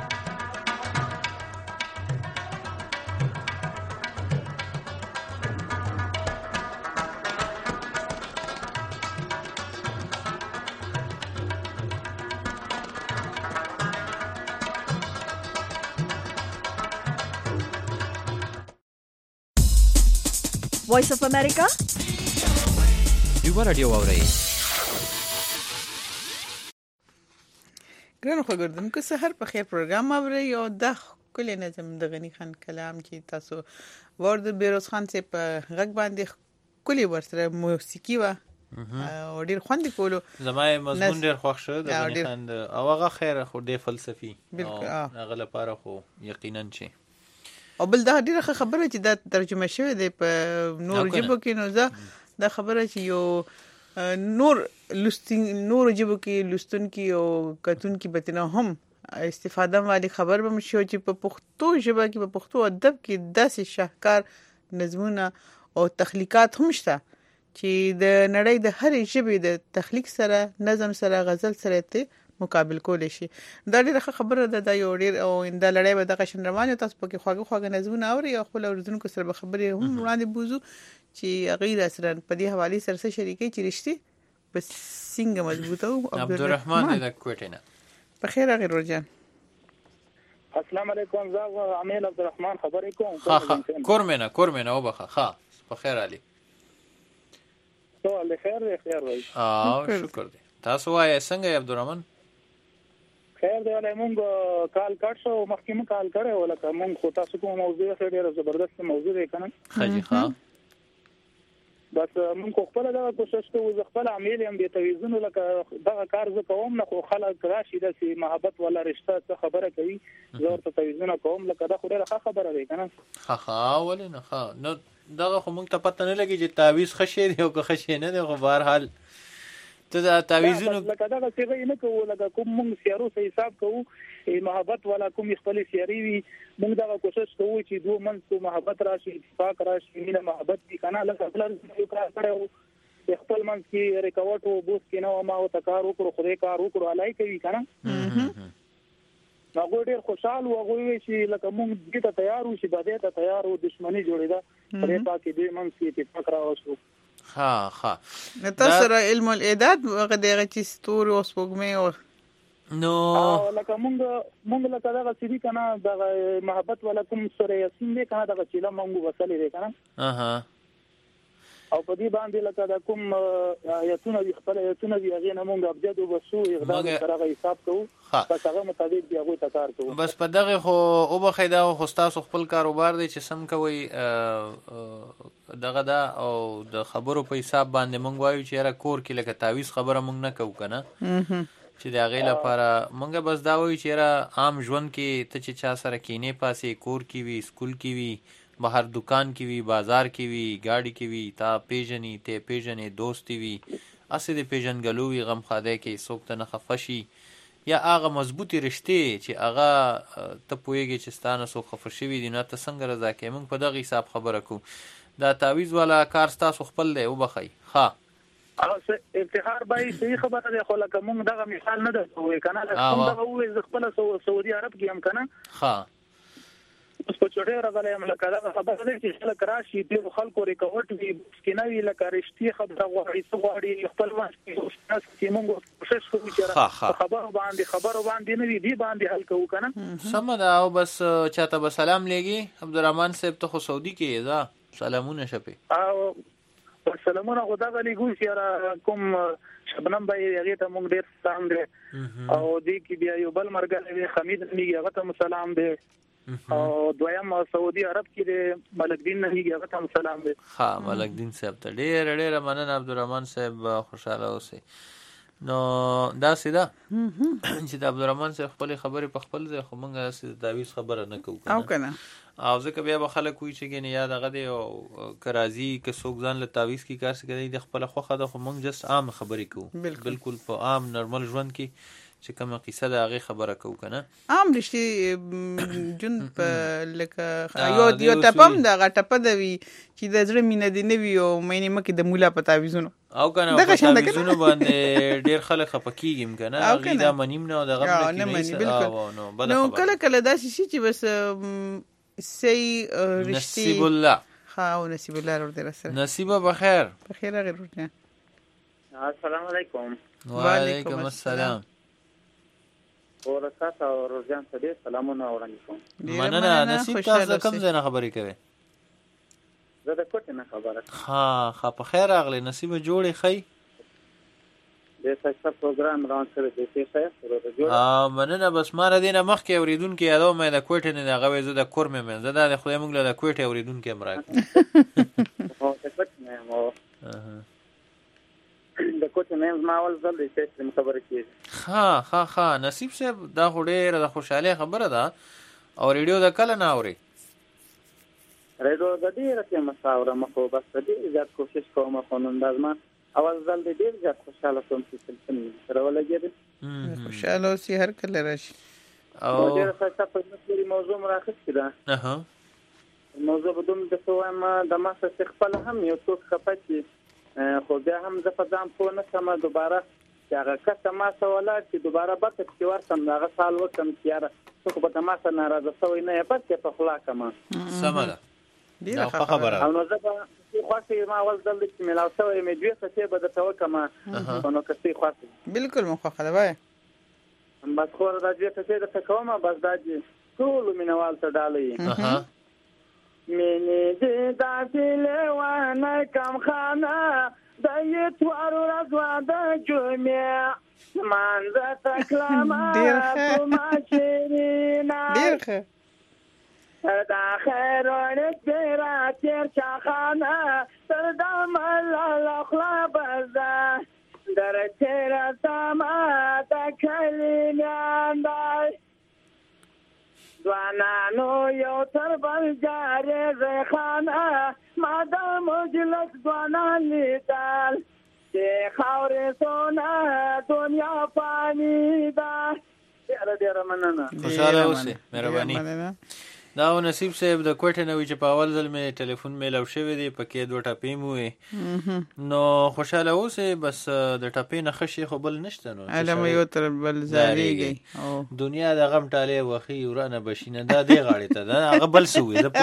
Voice of America
یو رادیو اورئ
ګرانو خبردم که سحر په خیر پروګرام اورئ او د ښکلی نظم د غني خان کلام چې تاسو ورد بیروز خان سي په غږ باندې ښکلی ورسره موسیقي وه او ډېر خوند یې کولو.
زما یې مضمون ډېر خوښ شو د غني خان د او هغه خیره خو ډېر فلسفي هغه لپاره خو یقینا چې
او بل دا ډېره ښه خبره چې دا ترجمه شوې دی په نورو ژبو کې. نو زه دا خبره چې یو نور لوستون نورو ژبو کې لوستونکي او کتونکي به ترې هم استفاده والی خبر به شو چې په پښتو ژبه کې په پښتو ادب کې داسې شاهکار نظمونه او تخلیقات هم شته چې د نړۍ د هرې ژبې د تخلیق سره نظم سره غزل سره ته مقابل کولی شي. دا ډېره ښه خبره ده. دا یو ډېر او دا لړۍ به دغه شان روان تاسو پکې خواږه خواږه نظمونه اورئ او خپل اورېدونکو سره به خبرې هم وړاندې بوزو چې هغوی راسره په دې حوالې سره څه شریکوي چې رښتې په څنګه مضبوطه و.
عبدالرحمن د کوټې نه
په خیر راغی روجان.
السلام علیکم. زه امیل عبدالرحمن خبرې کوم.
ها ها کورمنه کورمنه وبخه. ها په خیر علي.
سوال خیر دی خیر وای.
اه شکر دی. تاسو وایې څنګه عبدالرحمن؟
خیر دی ولې مونږ کال کټ شو مخکې مو کال کړو ولکه مونږ خو تاسو کوم موضوع سره ډیره زبردست موضوع دی کنه.
خجی ها
بس مونږ خپل دا کوشش کوو خپل عمل هم به توازن لکه دا کار زه کوم نه خو خلک راشي د سي محبت ولا رشتہ څه خبره کوي زه ورته توازن کوم لکه دا خو ډیره خبره دی کنه.
ها ها ولې نه ها نو دغه خو مونږ ته پته نه لګي چې تعویض خشه دی او که خشه نه دی. خو بهر حال ته دا تعویذونو
لکه دا څه نه کوو لکه کوم مونږ سیارو سره حساب کوو محبت ولا کوم خپل سیاري وي مونږ دا کوشش کوو چې دوه منځ محبت راشي اتفاق راشي مینه محبت دي کنه لکه خپل یو کار کړو خپل منځ کې ریکاوټ او بوس کې نو ما او تکار وکړو خو دې کار وکړو علای کوي کنه. هغه ډېر خوشاله و هغه چې لکه مونږ دې ته تیار وو چې باندې ته تیار وو دښمنی جوړیدا پرې پاکي دې منځ کې اتفاق راوښو.
ها ها
تاسو سره علم الاعداد هغه دغه چې ستوري او سپوږمۍ او
نو
لکه مونږ مونږ لکه دغه سړي کنه د محبت ولا کوم سره یاسین دی کنه دغه چې لا مونږ وصلې دی کنه.
اها
او په دې باندې لکه دا کوم آیتونه دی خپل آیتونه دی هغه نه مونږ ابجد وبسو اقدام سره حساب کوو بس هغه مطابق دی هغه تکار کوو.
بس په دغه خو او بخیدا خو تاسو خپل کاروبار دی چې سم کوي دغه دا او د خبرو په حساب باندې مونږ وایو چې را کور کې لکه تعویض خبره مونږ نه کوو کنه چې دا غي لپاره مونږ بس دا وایو چې را عام ژوند کې ته چې چا سره کینې پاسې کور کې وي سکول کې وي بهر دکان کې وي بازار کې وي گاډي کې وي تا پیژني ته پیژنې دوستي وي اسې د پیژنګلو وي غم خاده کې څوک ته نه خفشي یا هغه مضبوطی رشتې چې هغه ته پوهیږي چې ستانه سو خفشي وي نه ته څنګه رضا کې مونږ په دغه حساب خبره کوو. دا تعویض والا کار تاسو خپل دی وبخي. ها
هغه افتخار به صحیح خبره ده خو لکه مونږ دغه مثال نه درته کنه کوم دغه وې خپل سعودي عرب کې هم کنه.
ها
اوس په چوټه راغلی هم لکه دا خبره ده چې خلک راشي د خلکو ریکاوټ وي سکینوي لکه رښتیا خبره غواړي څه غواړي خپل واسه چې مونږ کوشش کوو چې خبرو باندې خبرو باندې نه وي دی باندې حل کوو کنه.
سم دا او بس چاته به سلام لګي عبدالرحمن صاحب ته خو سعودي کې دا سلامونه شپه
او سلامونه خدا غلي ګو چې کوم شبنم به هغه ته مونږ ډیر سلام دی او دې کې بیا یو بل مرګ حمید نیږي هغه ته سلام دی او دویم سعودي عرب کې ملک دین نیږي هغه ته سلام دی.
ها ملک دین صاحب ته ډیر ډیر مننه عبدالرحمن صاحب خوشاله اوسئ. نو دا سیده چې د عبدالرحمن صاحب خپل خبرې په خپل ځای خو مونږه سیده تعویض خبره نه کوو
او کنه
او ځکه بیا به خلک وایي چې ګنې یا دغه دی او که راځي که څوک ځان له تعویض کې کار څه کوي د خپله خوښه ده خو مونږ جست عام خبرې کوو بالکل په عام نارمل ژوند کې چې کومه قصه ده هغې خبره کوو که نه
عام رښتې جون په لکه یو یو ټپه هم د هغه ټپه ده وي چې د زړه مینه دې نه وي او مینې مکې د مولا په تعویضونو
او که نه په تعویضونو باندې ډېر خلک خفه کېږي هم که نه هغې دا منیم نه او د غم نه کېږي
نو کله کله داسې شي چې بس صحیح رښتې
نصیب الله
ها او نصیب الله ورته رسره
نصیبه بخیر
بخیر هغه ورته.
السلام علیکم.
وعلیکم السلام.
ورسات او روزان ته دې سلامونه وړاندې کوم.
مننه. نصیب تاسو کوم ځای نه خبرې کوي؟
زه د کوټې نه خبره.
ها ها په خیر راغلی نصیب جوړې خی
د څه پروګرام روان کړی دی چې څه جوړ
ا مننه بس ما را دینه مخ کې اوریدونکو یادو مې د کوټې نه دغه وې زه د کور مې مې زه د خدای مونږ له د کوټې اوریدونکو امرا
او څه کوټ نه مو د کوټې نه ما ول زل دې چې خبره کیږي
ها ها ها نصیب صاحب دا خډه د خوشاله خبره ده او ریډیو د کله نه اوري
ریډیو د دې راته مساوره مخه بس دې زیات کوشش کوم په نن دازما اول ځل دې ډیر زیات خوشاله کوم چې څنګه سره ولګېد
خوشاله اوسې هر کله راشي
او ډیر څه په دې موضوع راخښ کړه
اها
موضوع بدوم د سوام د ما څخه خپل هم یو څه خپتي خو بیا هم زه په ځان په نه سم دوباره چې هغه کته ما سوالات چې دوباره به چې ورسم هغه سال وکم چې یاره څه په ما سره ناراضه شوی نه پس په خلا کما
سمه
ډیره
خبره
او نو زه به خوښه ما اول ځل چې ملاو شوی مې دوی څه به د تو کما نو کسي خوښه
بالکل مخه وای
بس خو دا دې څه د تکومه بس دا چې ټول مینوال ته ډالې
اها
مینې دې داسې لوانه کم خانه د یتوار رضوا د جمعه مانزه تکلمه
ډیر
ما شیرینا
ډیر ښه
دا خیرونه تیرا تیر چاخانه تر دمل الاخلا بزا در تیرا سما دا کلینیان دای دوانانو یو تر بل جاری زیخانه ما دا مجلس دوانان لیدال چه خاور سونا دنیا پانی دا دیره دیره مننه
خوشحاله اوسه مهرباني دا نصیب صاحب د کوټه نوې چې په اول ځل مې ټلیفون میلاو شوی دی پکې دوه ټاپې مو نو خوشاله اوسه بس د ټاپې نه خشي خو بل نشته نو
علم یو تر بل زاریږي
او دنیا د غم ټاله وخی ورانه بشینه دا دی غاړې ته دا هغه بل سوې ده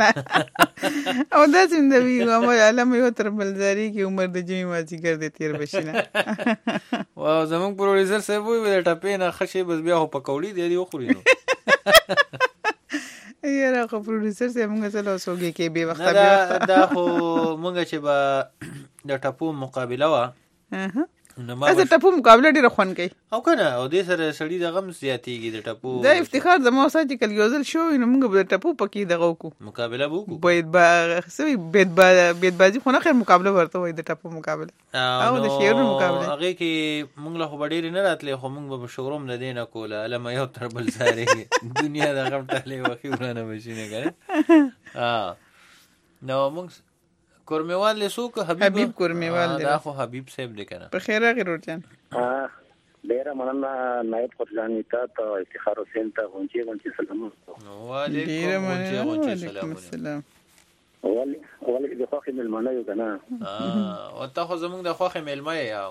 پوهه
او دا څنګه وی غم علم یو تر بل زاریږي عمر د جمی مازی ګر دې تیر بشینه
واو زمونږ پروډوسر صاحب وی د ټاپې نه خشي بس بیا په پکوړی دی دی خوري نو
یاره خو پروډوسر سره موږ سره اوسوږي کې به وخت
به وخت دا خو موږ چې به د ټاپو مقابله وا
اها نو ما د ټاپو مقابله ډیره خوان کوي
او کنه او دې سره سړی د غم زیاتیږي د ټاپو
دا افتخار زموږ سره چې کل یوزل شو نو موږ به د ټاپو پکې دغه وکړو
مقابله وکړو
باید با سوي بيد با بيد بازي خو نه خیر مقابله ورته وای د ټاپو مقابله او د شعر مقابله
هغه کې موږ له خبرې نه راتلې خو موږ به شوروم نه دینه کوله علم یو تر بل ساري دنیا د غم ټاله وخی ورانه ماشینه کړه ها نو موږ کورمیوال له سوق حبیب
حبیب کورمیوال
دا خو حبیب صاحب دې کنه
په خیره غیر ورچن
ها ډیر مننه نایب خدلانی ته افتخار حسین ته غونچی غونچی سلام
وعلیکم
السلام
ولی ولی د خوخه ملمنه یو کنه
اه او ته خو زمونږ د خوخه ملمه یاو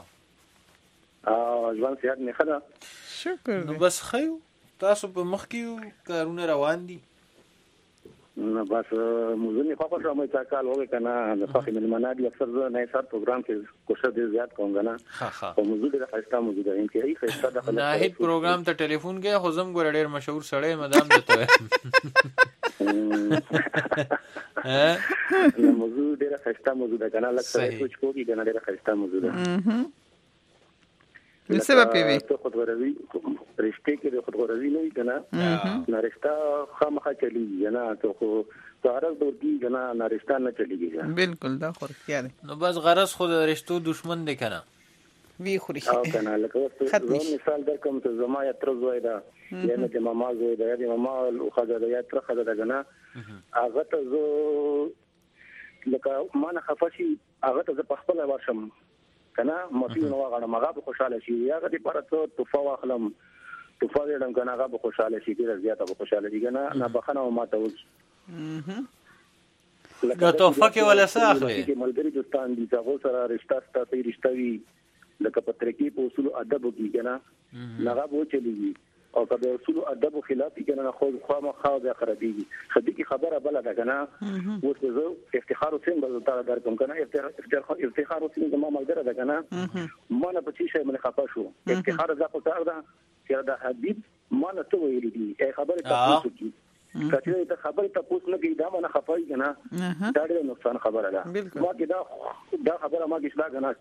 اه ځوان سیاد نه خدا
شکر
نو بس خیو تاسو په مخ کې کارونه روان دي
نو بس موزونی خو خو مې تا کال وګه کنه د خوخه ملمنه دی اکثر نه سات پروګرام کې کوشش ډیر زیات کوم کنه
ها ها
او موضوع د خسته موضوع ده چې ای خسته د
خلک نه هیڅ پروګرام ته ټلیفون کې خو زم ګور ډیر مشهور سړی مدام دته
ها نو موضوع ډیر خسته موضوع ده کنه لکه سوچ کوی کنه ډیر خسته موضوع ده
نو سبب پیوي
ته خود غرضی رشته کې د خود غرضی نه کنه نه رشته خامخا چلیږي نه ته خو تعارض ورګي کنه نه رشته نه چلیږي
بالکل دا خو خیال
نو بس غرض خود رشتو دشمن دی کنه
وی خوري
او کنه لکه زه مثال درکم ته زما یا تر زوی دا یعنی د ماما زوی دا یا ماما او خدای دا یا تر خدای دا کنه هغه ته زه لکه ما نه خفشي هغه ته په خپل ورشم کنه مفي نو غواړم هغه خوشاله شي هغه دې پر څه توفه واخلم توفه دې کنه هغه خوشاله شي ډیر زیاته خوشاله دي کنه نه بخنه ما ته وځي
دا توفه کې ولا ساخلي
چې ملګری دوستان دي هغه سره رشتہ ستاسو رشتہ وی لکه پترکی په اصول ادب کې کنه هغه به چلیږي او کله اصول ادب خلاف کنه خو خو ما خو د خرابېږي خدي کی خبره بل ده کنه اوس زه افتخار حسین به تعالی درکم کنه افتخار افتخار حسین زما ملګری ده کنه ما نه پچی شي من خپه شو افتخار زه په تار ده چې دا حبیب ما نه څه ویل دي ای خبره تاسو کی کله ته خبره تاسو نه کی دا ما نه خپای کنه دا ډېر نقصان خبره ده ما کې دا دا خبره ما کې شلا کنه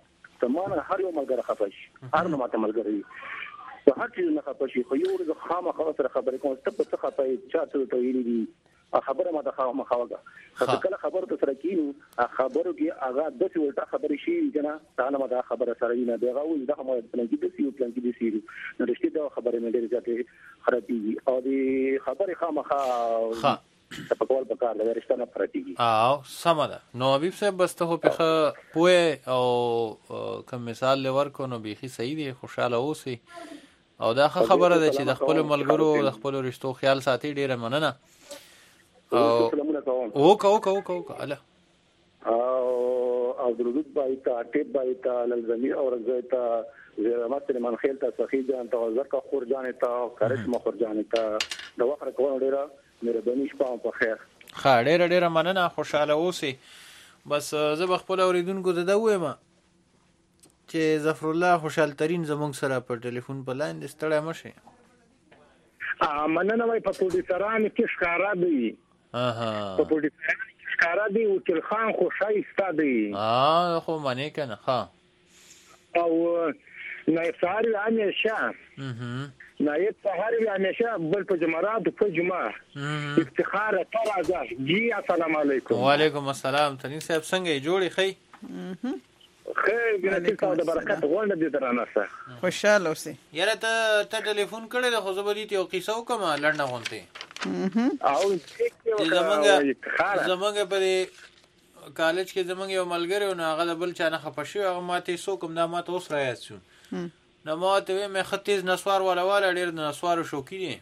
سمانه هر یو ملګری خفه شي هر نو ماته ملګری په هر چیز نه خفه شي خو یو ورځ خامخا سره خبرې کوم ته په څه خفه چا ته ته ویلي دي خبره ما ته خامخا وګه خو کله خبره ته سره کینو خبرو کې هغه د څه ولټه خبرې شي کنه تعالی ما دا خبره سره نه دی هغه ول دغه مو پلان کې د سیو پلان کې د سیو نو رښتیا دا خبره مې ډېر ځکه خرابېږي او د خبره خامخا ها په کول په کار د رښتیا نه خرابېږي
او سم ده نو حبیب صاحب بس ته په پوهه او کوم مثال لور کو نو بيخي صحیح دی خوشاله اوسئ او دا خبره ده چې د خپل ملګرو د خپل رشتو خیال ساتي ډیره مننه او او کو کو کو الله
او او درود بایتا ټیپ بایتا للزمی او رضایتا زرمت من خیل ته سخی جان ته زکه خور جان ته کرشم خور جان ته د وخت کوو ډیره مهرباني شپه په خیر
ښه ډیره ډیره مننه خوشاله اوسئ بس زه خپل اوریدونکو ته دا وایم چې ظفر الله خوشحال ترين زمونږ سره په ټلیفون په لاین ستړی مشه
ا مننه وای په پوډي سران کې ښکارا دی
اها
په پوډي سران کې ښکارا دی او چې خان خوشای ستادي
اه خو معنی کنه ها
او نه ساری همیشه نایب سهار همیشه بل په جمعرات په جمعه افتخار تر ازه جی السلام علیکم
وعلیکم السلام ترين صاحب څنګه جوړی خی
خیر ګرځي تاسو د برکت غونډه دي درانه سره
خوشاله اوسئ
یاره ته ته ټلیفون کړې د خو زبري ته قصه وکم لړنه غونته
او
زمونږ زمونږ په کالج کې زمونږ یو ملګری او هغه بل چا نه خپشي هغه ماته سو کوم دا ماته اوس راځي شو نو ماته مې ختیز نسوار ولا ولا ډیر نسوار شوکی دي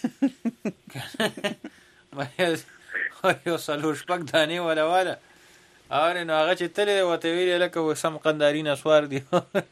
ما یو سلوش پک دانی ولا ولا اور نو هغه چې تل وته ویل لکه وسم قندارین اسوار دی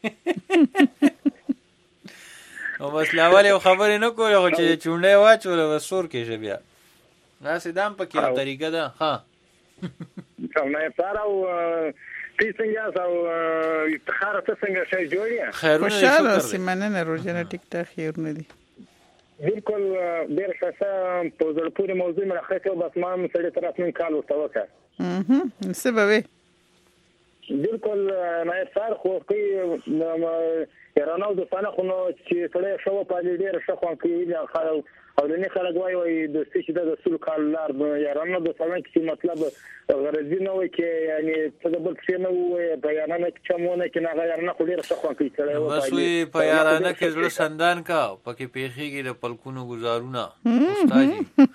او بس لاول خبرې نه کوله خو چې چونډه واچول وسور کې شبیا ناس دام پکې طریقه ده ها
څنګه تاسو څنګه تاسو افتخار څنګه شي جوړی
خوشاله سیمنه روزنه ټیک ټاک خیر نه دي
بالکل ډیر ښه په ځل پورې موضوع مې راخته بس ما سړی طرف من کال وتوکه
اها سبب
بالکل نه سار خو کوي رانو د فانه خو نو چې سړی شو په دې ډیر ښه خو کوي خلک او د نه خلک وای وای د څه د رسول کال لار یا رانو د فانه کې مطلب غرضی نه وای کې یعنی څه د بل څه نه وای بیانونه چمونه کې نه غیر نه خو ډیر ښه خو کوي سړی وای
بس وی په یارانه کې زړه سندان کا پکې پیخيږي د پلکونو گزارونه استاد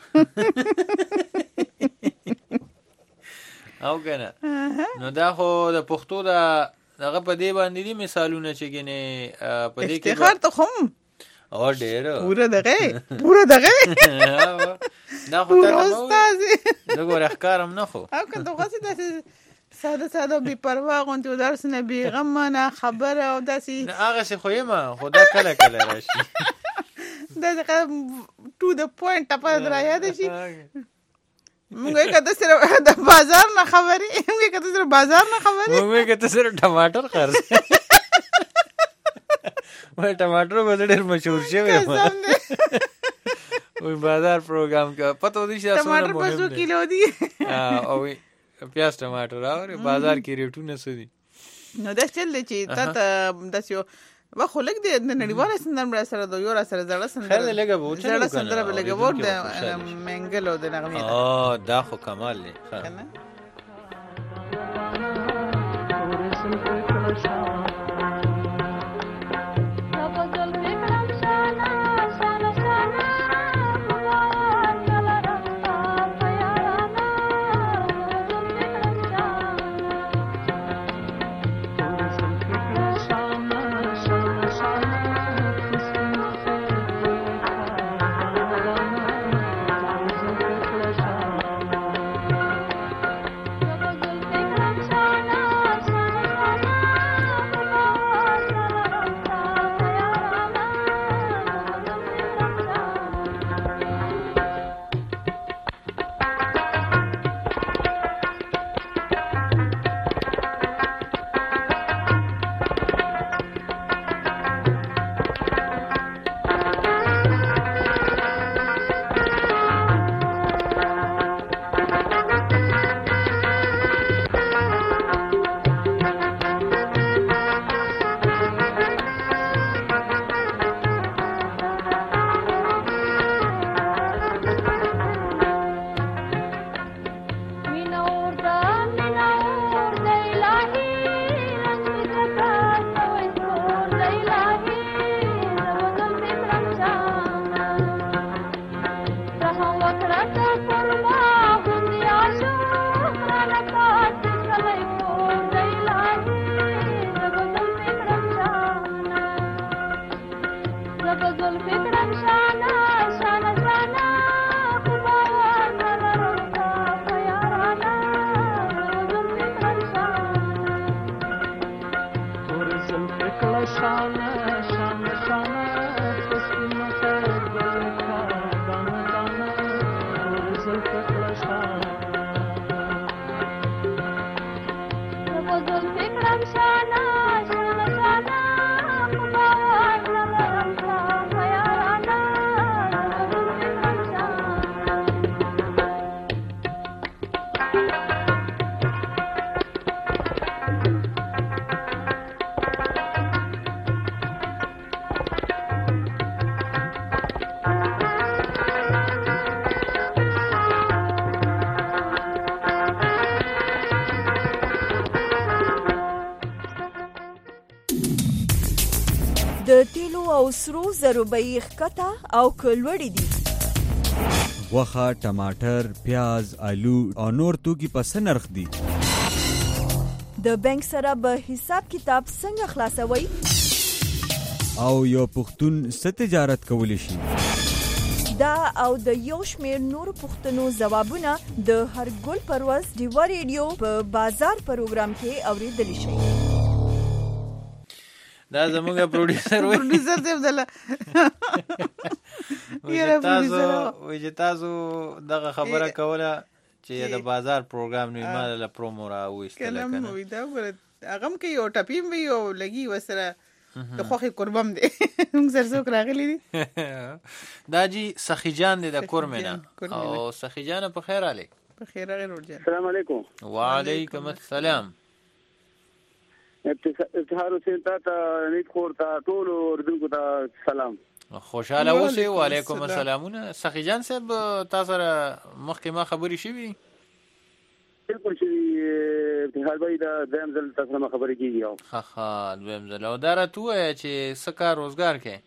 او کنه نو دا خو د پښتو دا دغه په دی باندې دي مثالونه چې ګنه په دې کې
افتخار ته هم
او ډېر
پورا دغه پورا دغه
دا خو ته استاد دغه راخکارم نه خو
او که دغه څه ساده ساده بي پروا غونته درس نه بي غم نه خبره او داسي
هغه څه خو یما خدا کله کله راشي
دا ټو د پوینټ په درایه دي شي موږ کته سره د بازار نه خبري موږ کته سره بازار نه خبري
موږ کته سره ټماټر خرڅ وای ټماټر به ډېر مشهور شوی وای بازار پروګرام کې پته ودی چې تاسو
ټماټر په څو کیلو دي
او پیاز ټماټر او بازار کې ریټونه سدي
نو دا چل چې تاسو داسیو و خلک د نړیوال سندره سره د یو سره زړه سندره
خیر لګه وو چې
زړه سندره لګه وو د منګلو د نغمه
اه دا خو کمال دی
کنه
د تیلو او سرو زرو بیې ښکته او که لوړې دي.
غوښه، ټماټر، پیاز، آلو او نور توکي په څه نرخ دي؟
د بانک سره به حساب کتاب څنګه خلاصوي؟
او یو پښتون څه تجارت کولی شي؟
دا او د یو شمېر نورو پوښتنو ځوابونه د هر ګل پر ورځ ډیوا ریډیو په بازار پروګرام کې اورېدلی شئ.
دا زموږ پروډوسر وایي
پروډوسر دی بدله
وایي تاسو وایي تاسو دغه خبره کوله چې د بازار پروګرام نو ما له پرومو را وېستل
کنه کلام وي دا ور هغه کې یو ټپیم وي او لګي وسره د خوخي قربم دی موږ سره څوک راغلي دي
دا جی سخی جان دی د کورمنه او سخی جان په خیر علي
په خیر راغلی ورجان.
السلام علیکم.
وعلیکم السلام.
افتخار حسین تا ته نیت خور ته ټول اردوونکو ته سلام.
خوشاله اوسئ. وعلیکم السلامونه. سخی جان صاحب تاسو سره مخکې ما خبرې شوي؟
بالکل شوي افتخار بھائی دا دویم ځل تاسو سره خبرې کېږي.
ښه ښه دویم ځل. او دا راته ووایه چې څه کار روزګار کې؟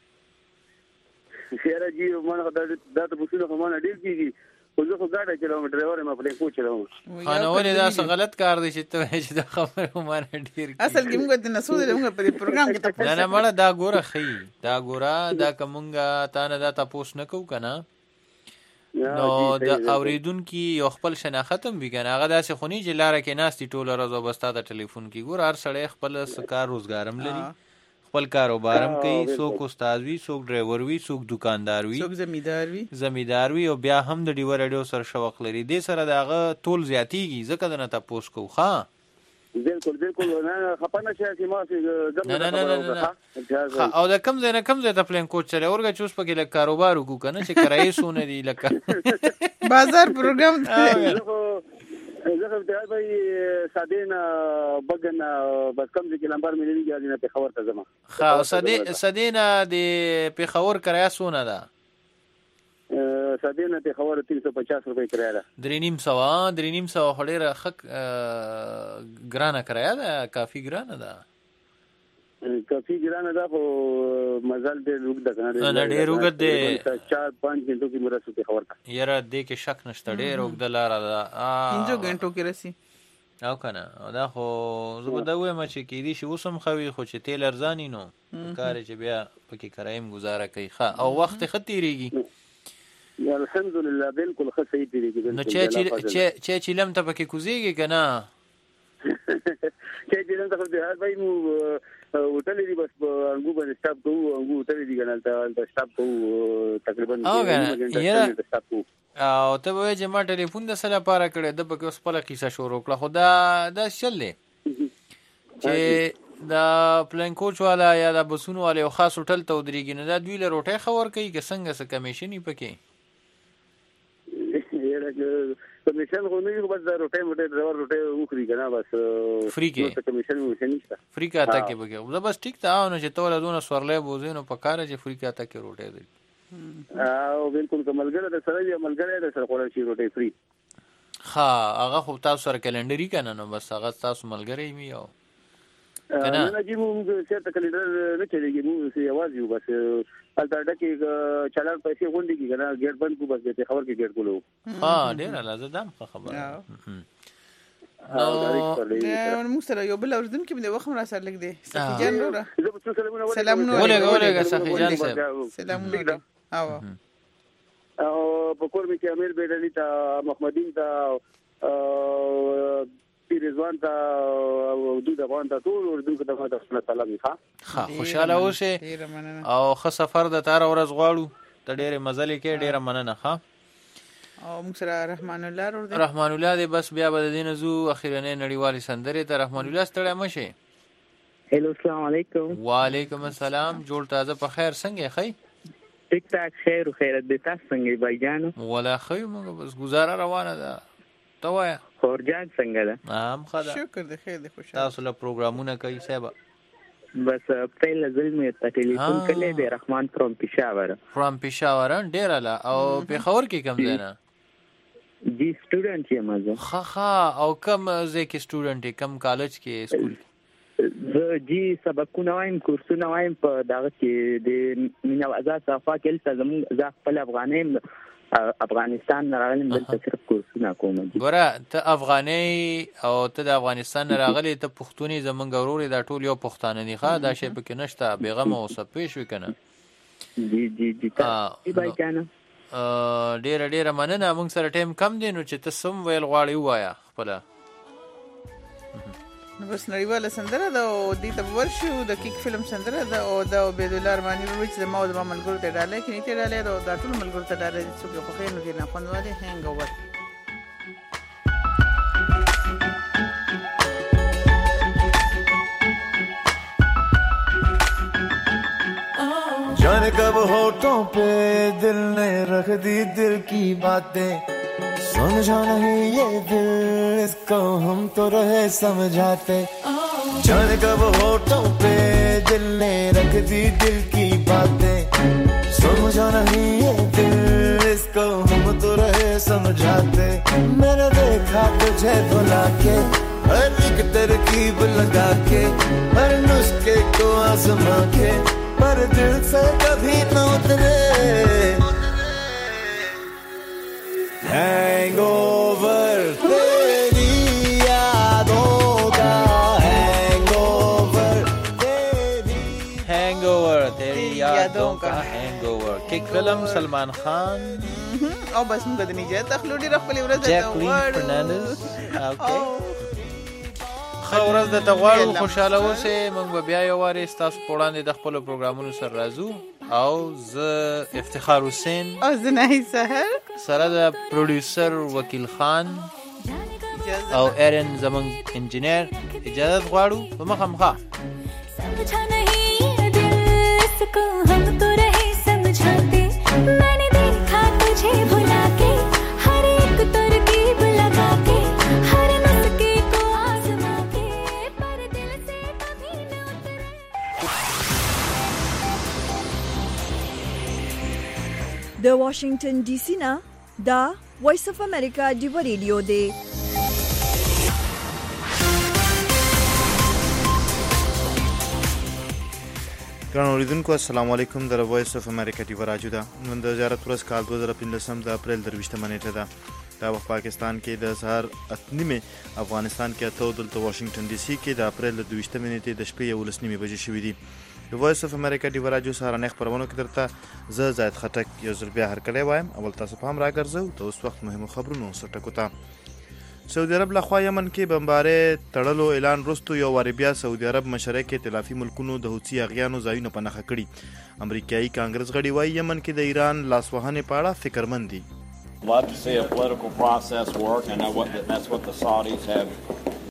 خیره جي مانه دا ته پوښتنه خو مانه ډېر کېږي خو زه خو ګاډی چلوم ډرایور یم پلین کو چلوم.
ښه نو ولې دا څه غلط کار دی چې ته وایې چې دا خبره مانه ډېر کېږي؟
اصل کې موږ د نسود موږ په دې پروګرام کې تاسو
نه نه مړه دا ګوره ښیي دا ګوره دا که موږ تا نه دا تپوس نه کوو که نه نو د اورېدونکي یو خپل شناخت هم وي که نه هغه داسې خو نه چې لاره کې ناست دي ټوله ورځ او بس تا ته ټلیفون کي. ګوره هر سړی خپل څه کار روزګار هم لري خپل کاروبار هم کوي. څوک استاد وي څوک ډرایور وي څوک دکاندار وي
څوک زمیندار وي
زمیندار وي او بیا هم د ډیوه راډیو سره شوق لري. دې سره د هغه تول زیاتېږي ځکه د نه تپوس کوو. ښه
بالکل بالکل نه خپه نه شي چې ما
نه نه نه نه او د کم ځای نه کم ځای ته پلین کوچ چلی ورګه چې اوس پکې لږ کاروبار وکړو که نه چې کرایې څونه دي لکه
بازار پروګرام
زه خو افتخار بھائی سادې نه بګ نه بس کم ځای کې لمبر مې لري نه پېښور ته ځم.
ښه سادې نه د پېښور کرایه څونه ده؟
سادې نه پېښور تین سو پچاس روپۍ کرایه ده.
درې نیم سوه درې نیم سوه خو ډېره ښه ګرانه کرایه ده کافي ګرانه ده.
کافي ګرانه ده خو مزل ډېر اوږد ده که نه
ډېر اوږد دی
چار پنځ غنټو کې به رسو پېښور ته.
یاره دې کې شک نشته ډېر اوږده لاره ده
پنځو غنټو کې رسي
او که نه دا خو زه به دا ووایم چې کېدای شي اوس هم ښه وي خو چې تیل ارزاني نو کار یې چې بیا پکې کرایم ګزاره کوي. ښه او وخت یې ښه تېرېږي
الحمدلله بالکل ښه صحیح تېرېږي.
نو چای چیلم ته پکې کوزېږي که نه؟
چای چیلم ته خو افتخار بھائی مو هوټلې دي بس انګو باندې سټاپ کوو انګو هوټلې دي که نه هلته سټاپ کوو تقریبا
او ته به وایې چې ما ټلیفون د څه لپاره کړی ده پکې اوس خپله کیسه شروع کړه خو دا داسې چل دی چې دا پلین کوچ والا یا دا بسونو والا یو خاص هوټل ته ودرېږي نو دا دوی له روټۍ ښه ورکوي که څنګه څه کمیشن وي پکې؟
کمیشن خو نه وي خو بس دا روټۍ موټۍ ډرایور روټۍ وخوري که نه بس
فري کې
کمیشن ومیشن نشته
فري کې اته کې پکې زه بس ټیک ته او نو چې ته له دونه سورلی بوځې نو په کار چې فري کې اته کې روټۍ دی.
او بالکل که ملګری در سره وي ملګری در سره خوړل شي روټۍ فري.
ښه هغه خو تاسو سره کلنډري که نه نو بس هغه ستاسو ملګری وي او
نه نه جی موږ چېرته کلنډر نه چلېږي موږ یوازې یو بس هلته اډه کې چالان پیسې غونډې کړي که نه ګیټ بند کړو بس پېښور کې ګیټ کولو.
ښه ډېره له زه دا هم ښه خبره
موږ سره یو بل اورېدونکي باندې وخت هم را سره لږ دی. سخي جان وروره
سلامونه
ولېږه ولېږه سخي جان صاحب
سلامونه او
په کور مې کې امیر بیډلي ته محمدین ته رضوان ته دود افغان ته ټول اردوونکو ته ماته سلام وي.
ښه خوشحاله اوسئ او ښه سفر د تاره ورځ غواړو ته ډېرې مزلې کې ډېره مننه. ښه
او موږ سره رحمان الله ورور دی.
رحمان الله دی بس بیا به د دې نه ځو اخرنۍ نړیوالې سندرې ته. رحمان الله ستړی مه شئ.
هلو السلام علیکم.
وعلیکم السلام. جوړ تازه په خیر څنګه یې ښی؟
ټیک ټاک خیر و خیرت دی تاسو څنګه یې بای جانو؟
ولا ښه یو موږ بس ګزاره روانه ده ته وایه
خورجان څنګه ده؟
هم ښه ده
شکر دی خیر دی خوشحاله.
تاسو له پروګرامونه کوي صاحبه؟
بس پهله ځل مې ته ټلیفون کړی دی رحمان فرام پېښور.
فرام پېښور ډېره له او پېښور کې کوم ځای نه؟
جی سټوډنټ یم زه.
ښه ښه او کوم ځای کې سټوډنټ یې کوم کالج کې سکول کې؟
زه جی سبقونه وایم کورسونه وایم په دغه کې د مینوازا صفا کې ته زموږ زه خپل افغاني افغانستان نه راغلم دلته صرف کورسونه کوم.
ګوره ته افغاني او ته د افغانستان نه راغلی ته پښتوني زمونږ ورور دا ټول یو پښتانه دي ښه دا شی پکې نشته بېغمه اوسه پوه شوې که نه.
جی جی جی بای کنه
ډیره ډیره مننه موږ سره ټایم کم دی نو چې ته سم ویل غواړې ووایه خپله.
نو بس نړیواله سندره ده او دې ته ورشو د کیک فلم سندره ده او د عبیدالله ارماني ورور چې زما او زما ملګرو ته ډالۍ کې نیټې ډالۍ ده او دا ټول ملګرو ته ډالۍ دي څوک یې خوښوي نو دې نه خوند والی هینګ اوور.
जाने कब होठों पे दिल ने रख दी दिल की बातें समझा नहीं ये दिल इसको हम तो रहे समझाते जाने कब होठों पे दिल ने रख दी दिल की बातें समझा नहीं ये दिल इसको हम तो रहे समझाते मैंने देखा तुझे भुला के हर एक तरकीब लगा के हर नुस्खे को आजमा के पर दिल से कभी न उतरे हैंगओवर तेरी यादों का हैंगओवर तेरी
हैंगओवर तेरी यादों का hangover Kick film Salman Khan
او بس موږ د نجات اخلو ډیر خپل ورځ ته
جاکلین فرناندز اوکې ښه ورځ درته غواړو خوشحاله اوسئ موږ به بیا یو وارې ستاسو په وړاندې د خپلو پروګرامونو سره راځو او زه افتخار حسین
او زه نهی سهر
سره د پروډیوسر وکیل خان او ایرن زموږ انجینیر اجازت غواړو په مخه مخه
समझा नहीं ये दिल इसको हम तो रहे समझाते मैंने देखा तुझे भुला के हर एक तरकीब लगा के हर नुस्खे को आजमा के पर दिल से कभी न उतरे.
د واشنگټن ډي سي نه دا وایس اف امریکا دی ریډیو دی.
ګرانو اوریدونکو السلام علیکم د وایس اف امریکا ټي وی راډیو ده نن د زیارت ورځ کال دوه زره پنځلسم د اپریل درویشتمه نیټه ده دا وخت پاکستان کې د سهار اته نیمې افغانستان کې اته دلته واشنگټن ډي سي کې د اپریل د دویشتمه نیټې د شپې یولس نیمې بجې شوې دي. د وایس اف امریکا ټي وی راډیو سهارنۍ خپرونو کې درته زه زاید خټک یو ځل بیا هرکلی وایم. اول تاسو په هم راګرځو د اوس وخت مهمو خبرونو سرټکو ته. سعودي عرب لخوا یمن کې بمبارې تړلو اعلان وروسته یو وارې بیا سعودي عرب مشرق ائتلافي ملکونو د حوثي اغیانو ځایونه په نښه کړي. امریکایي کانګرس غړي وایي یمن کې د ایران لاسوهنې په اړه فکرمند دي.
Love to see a political process work. I know what the, that's what the Saudis have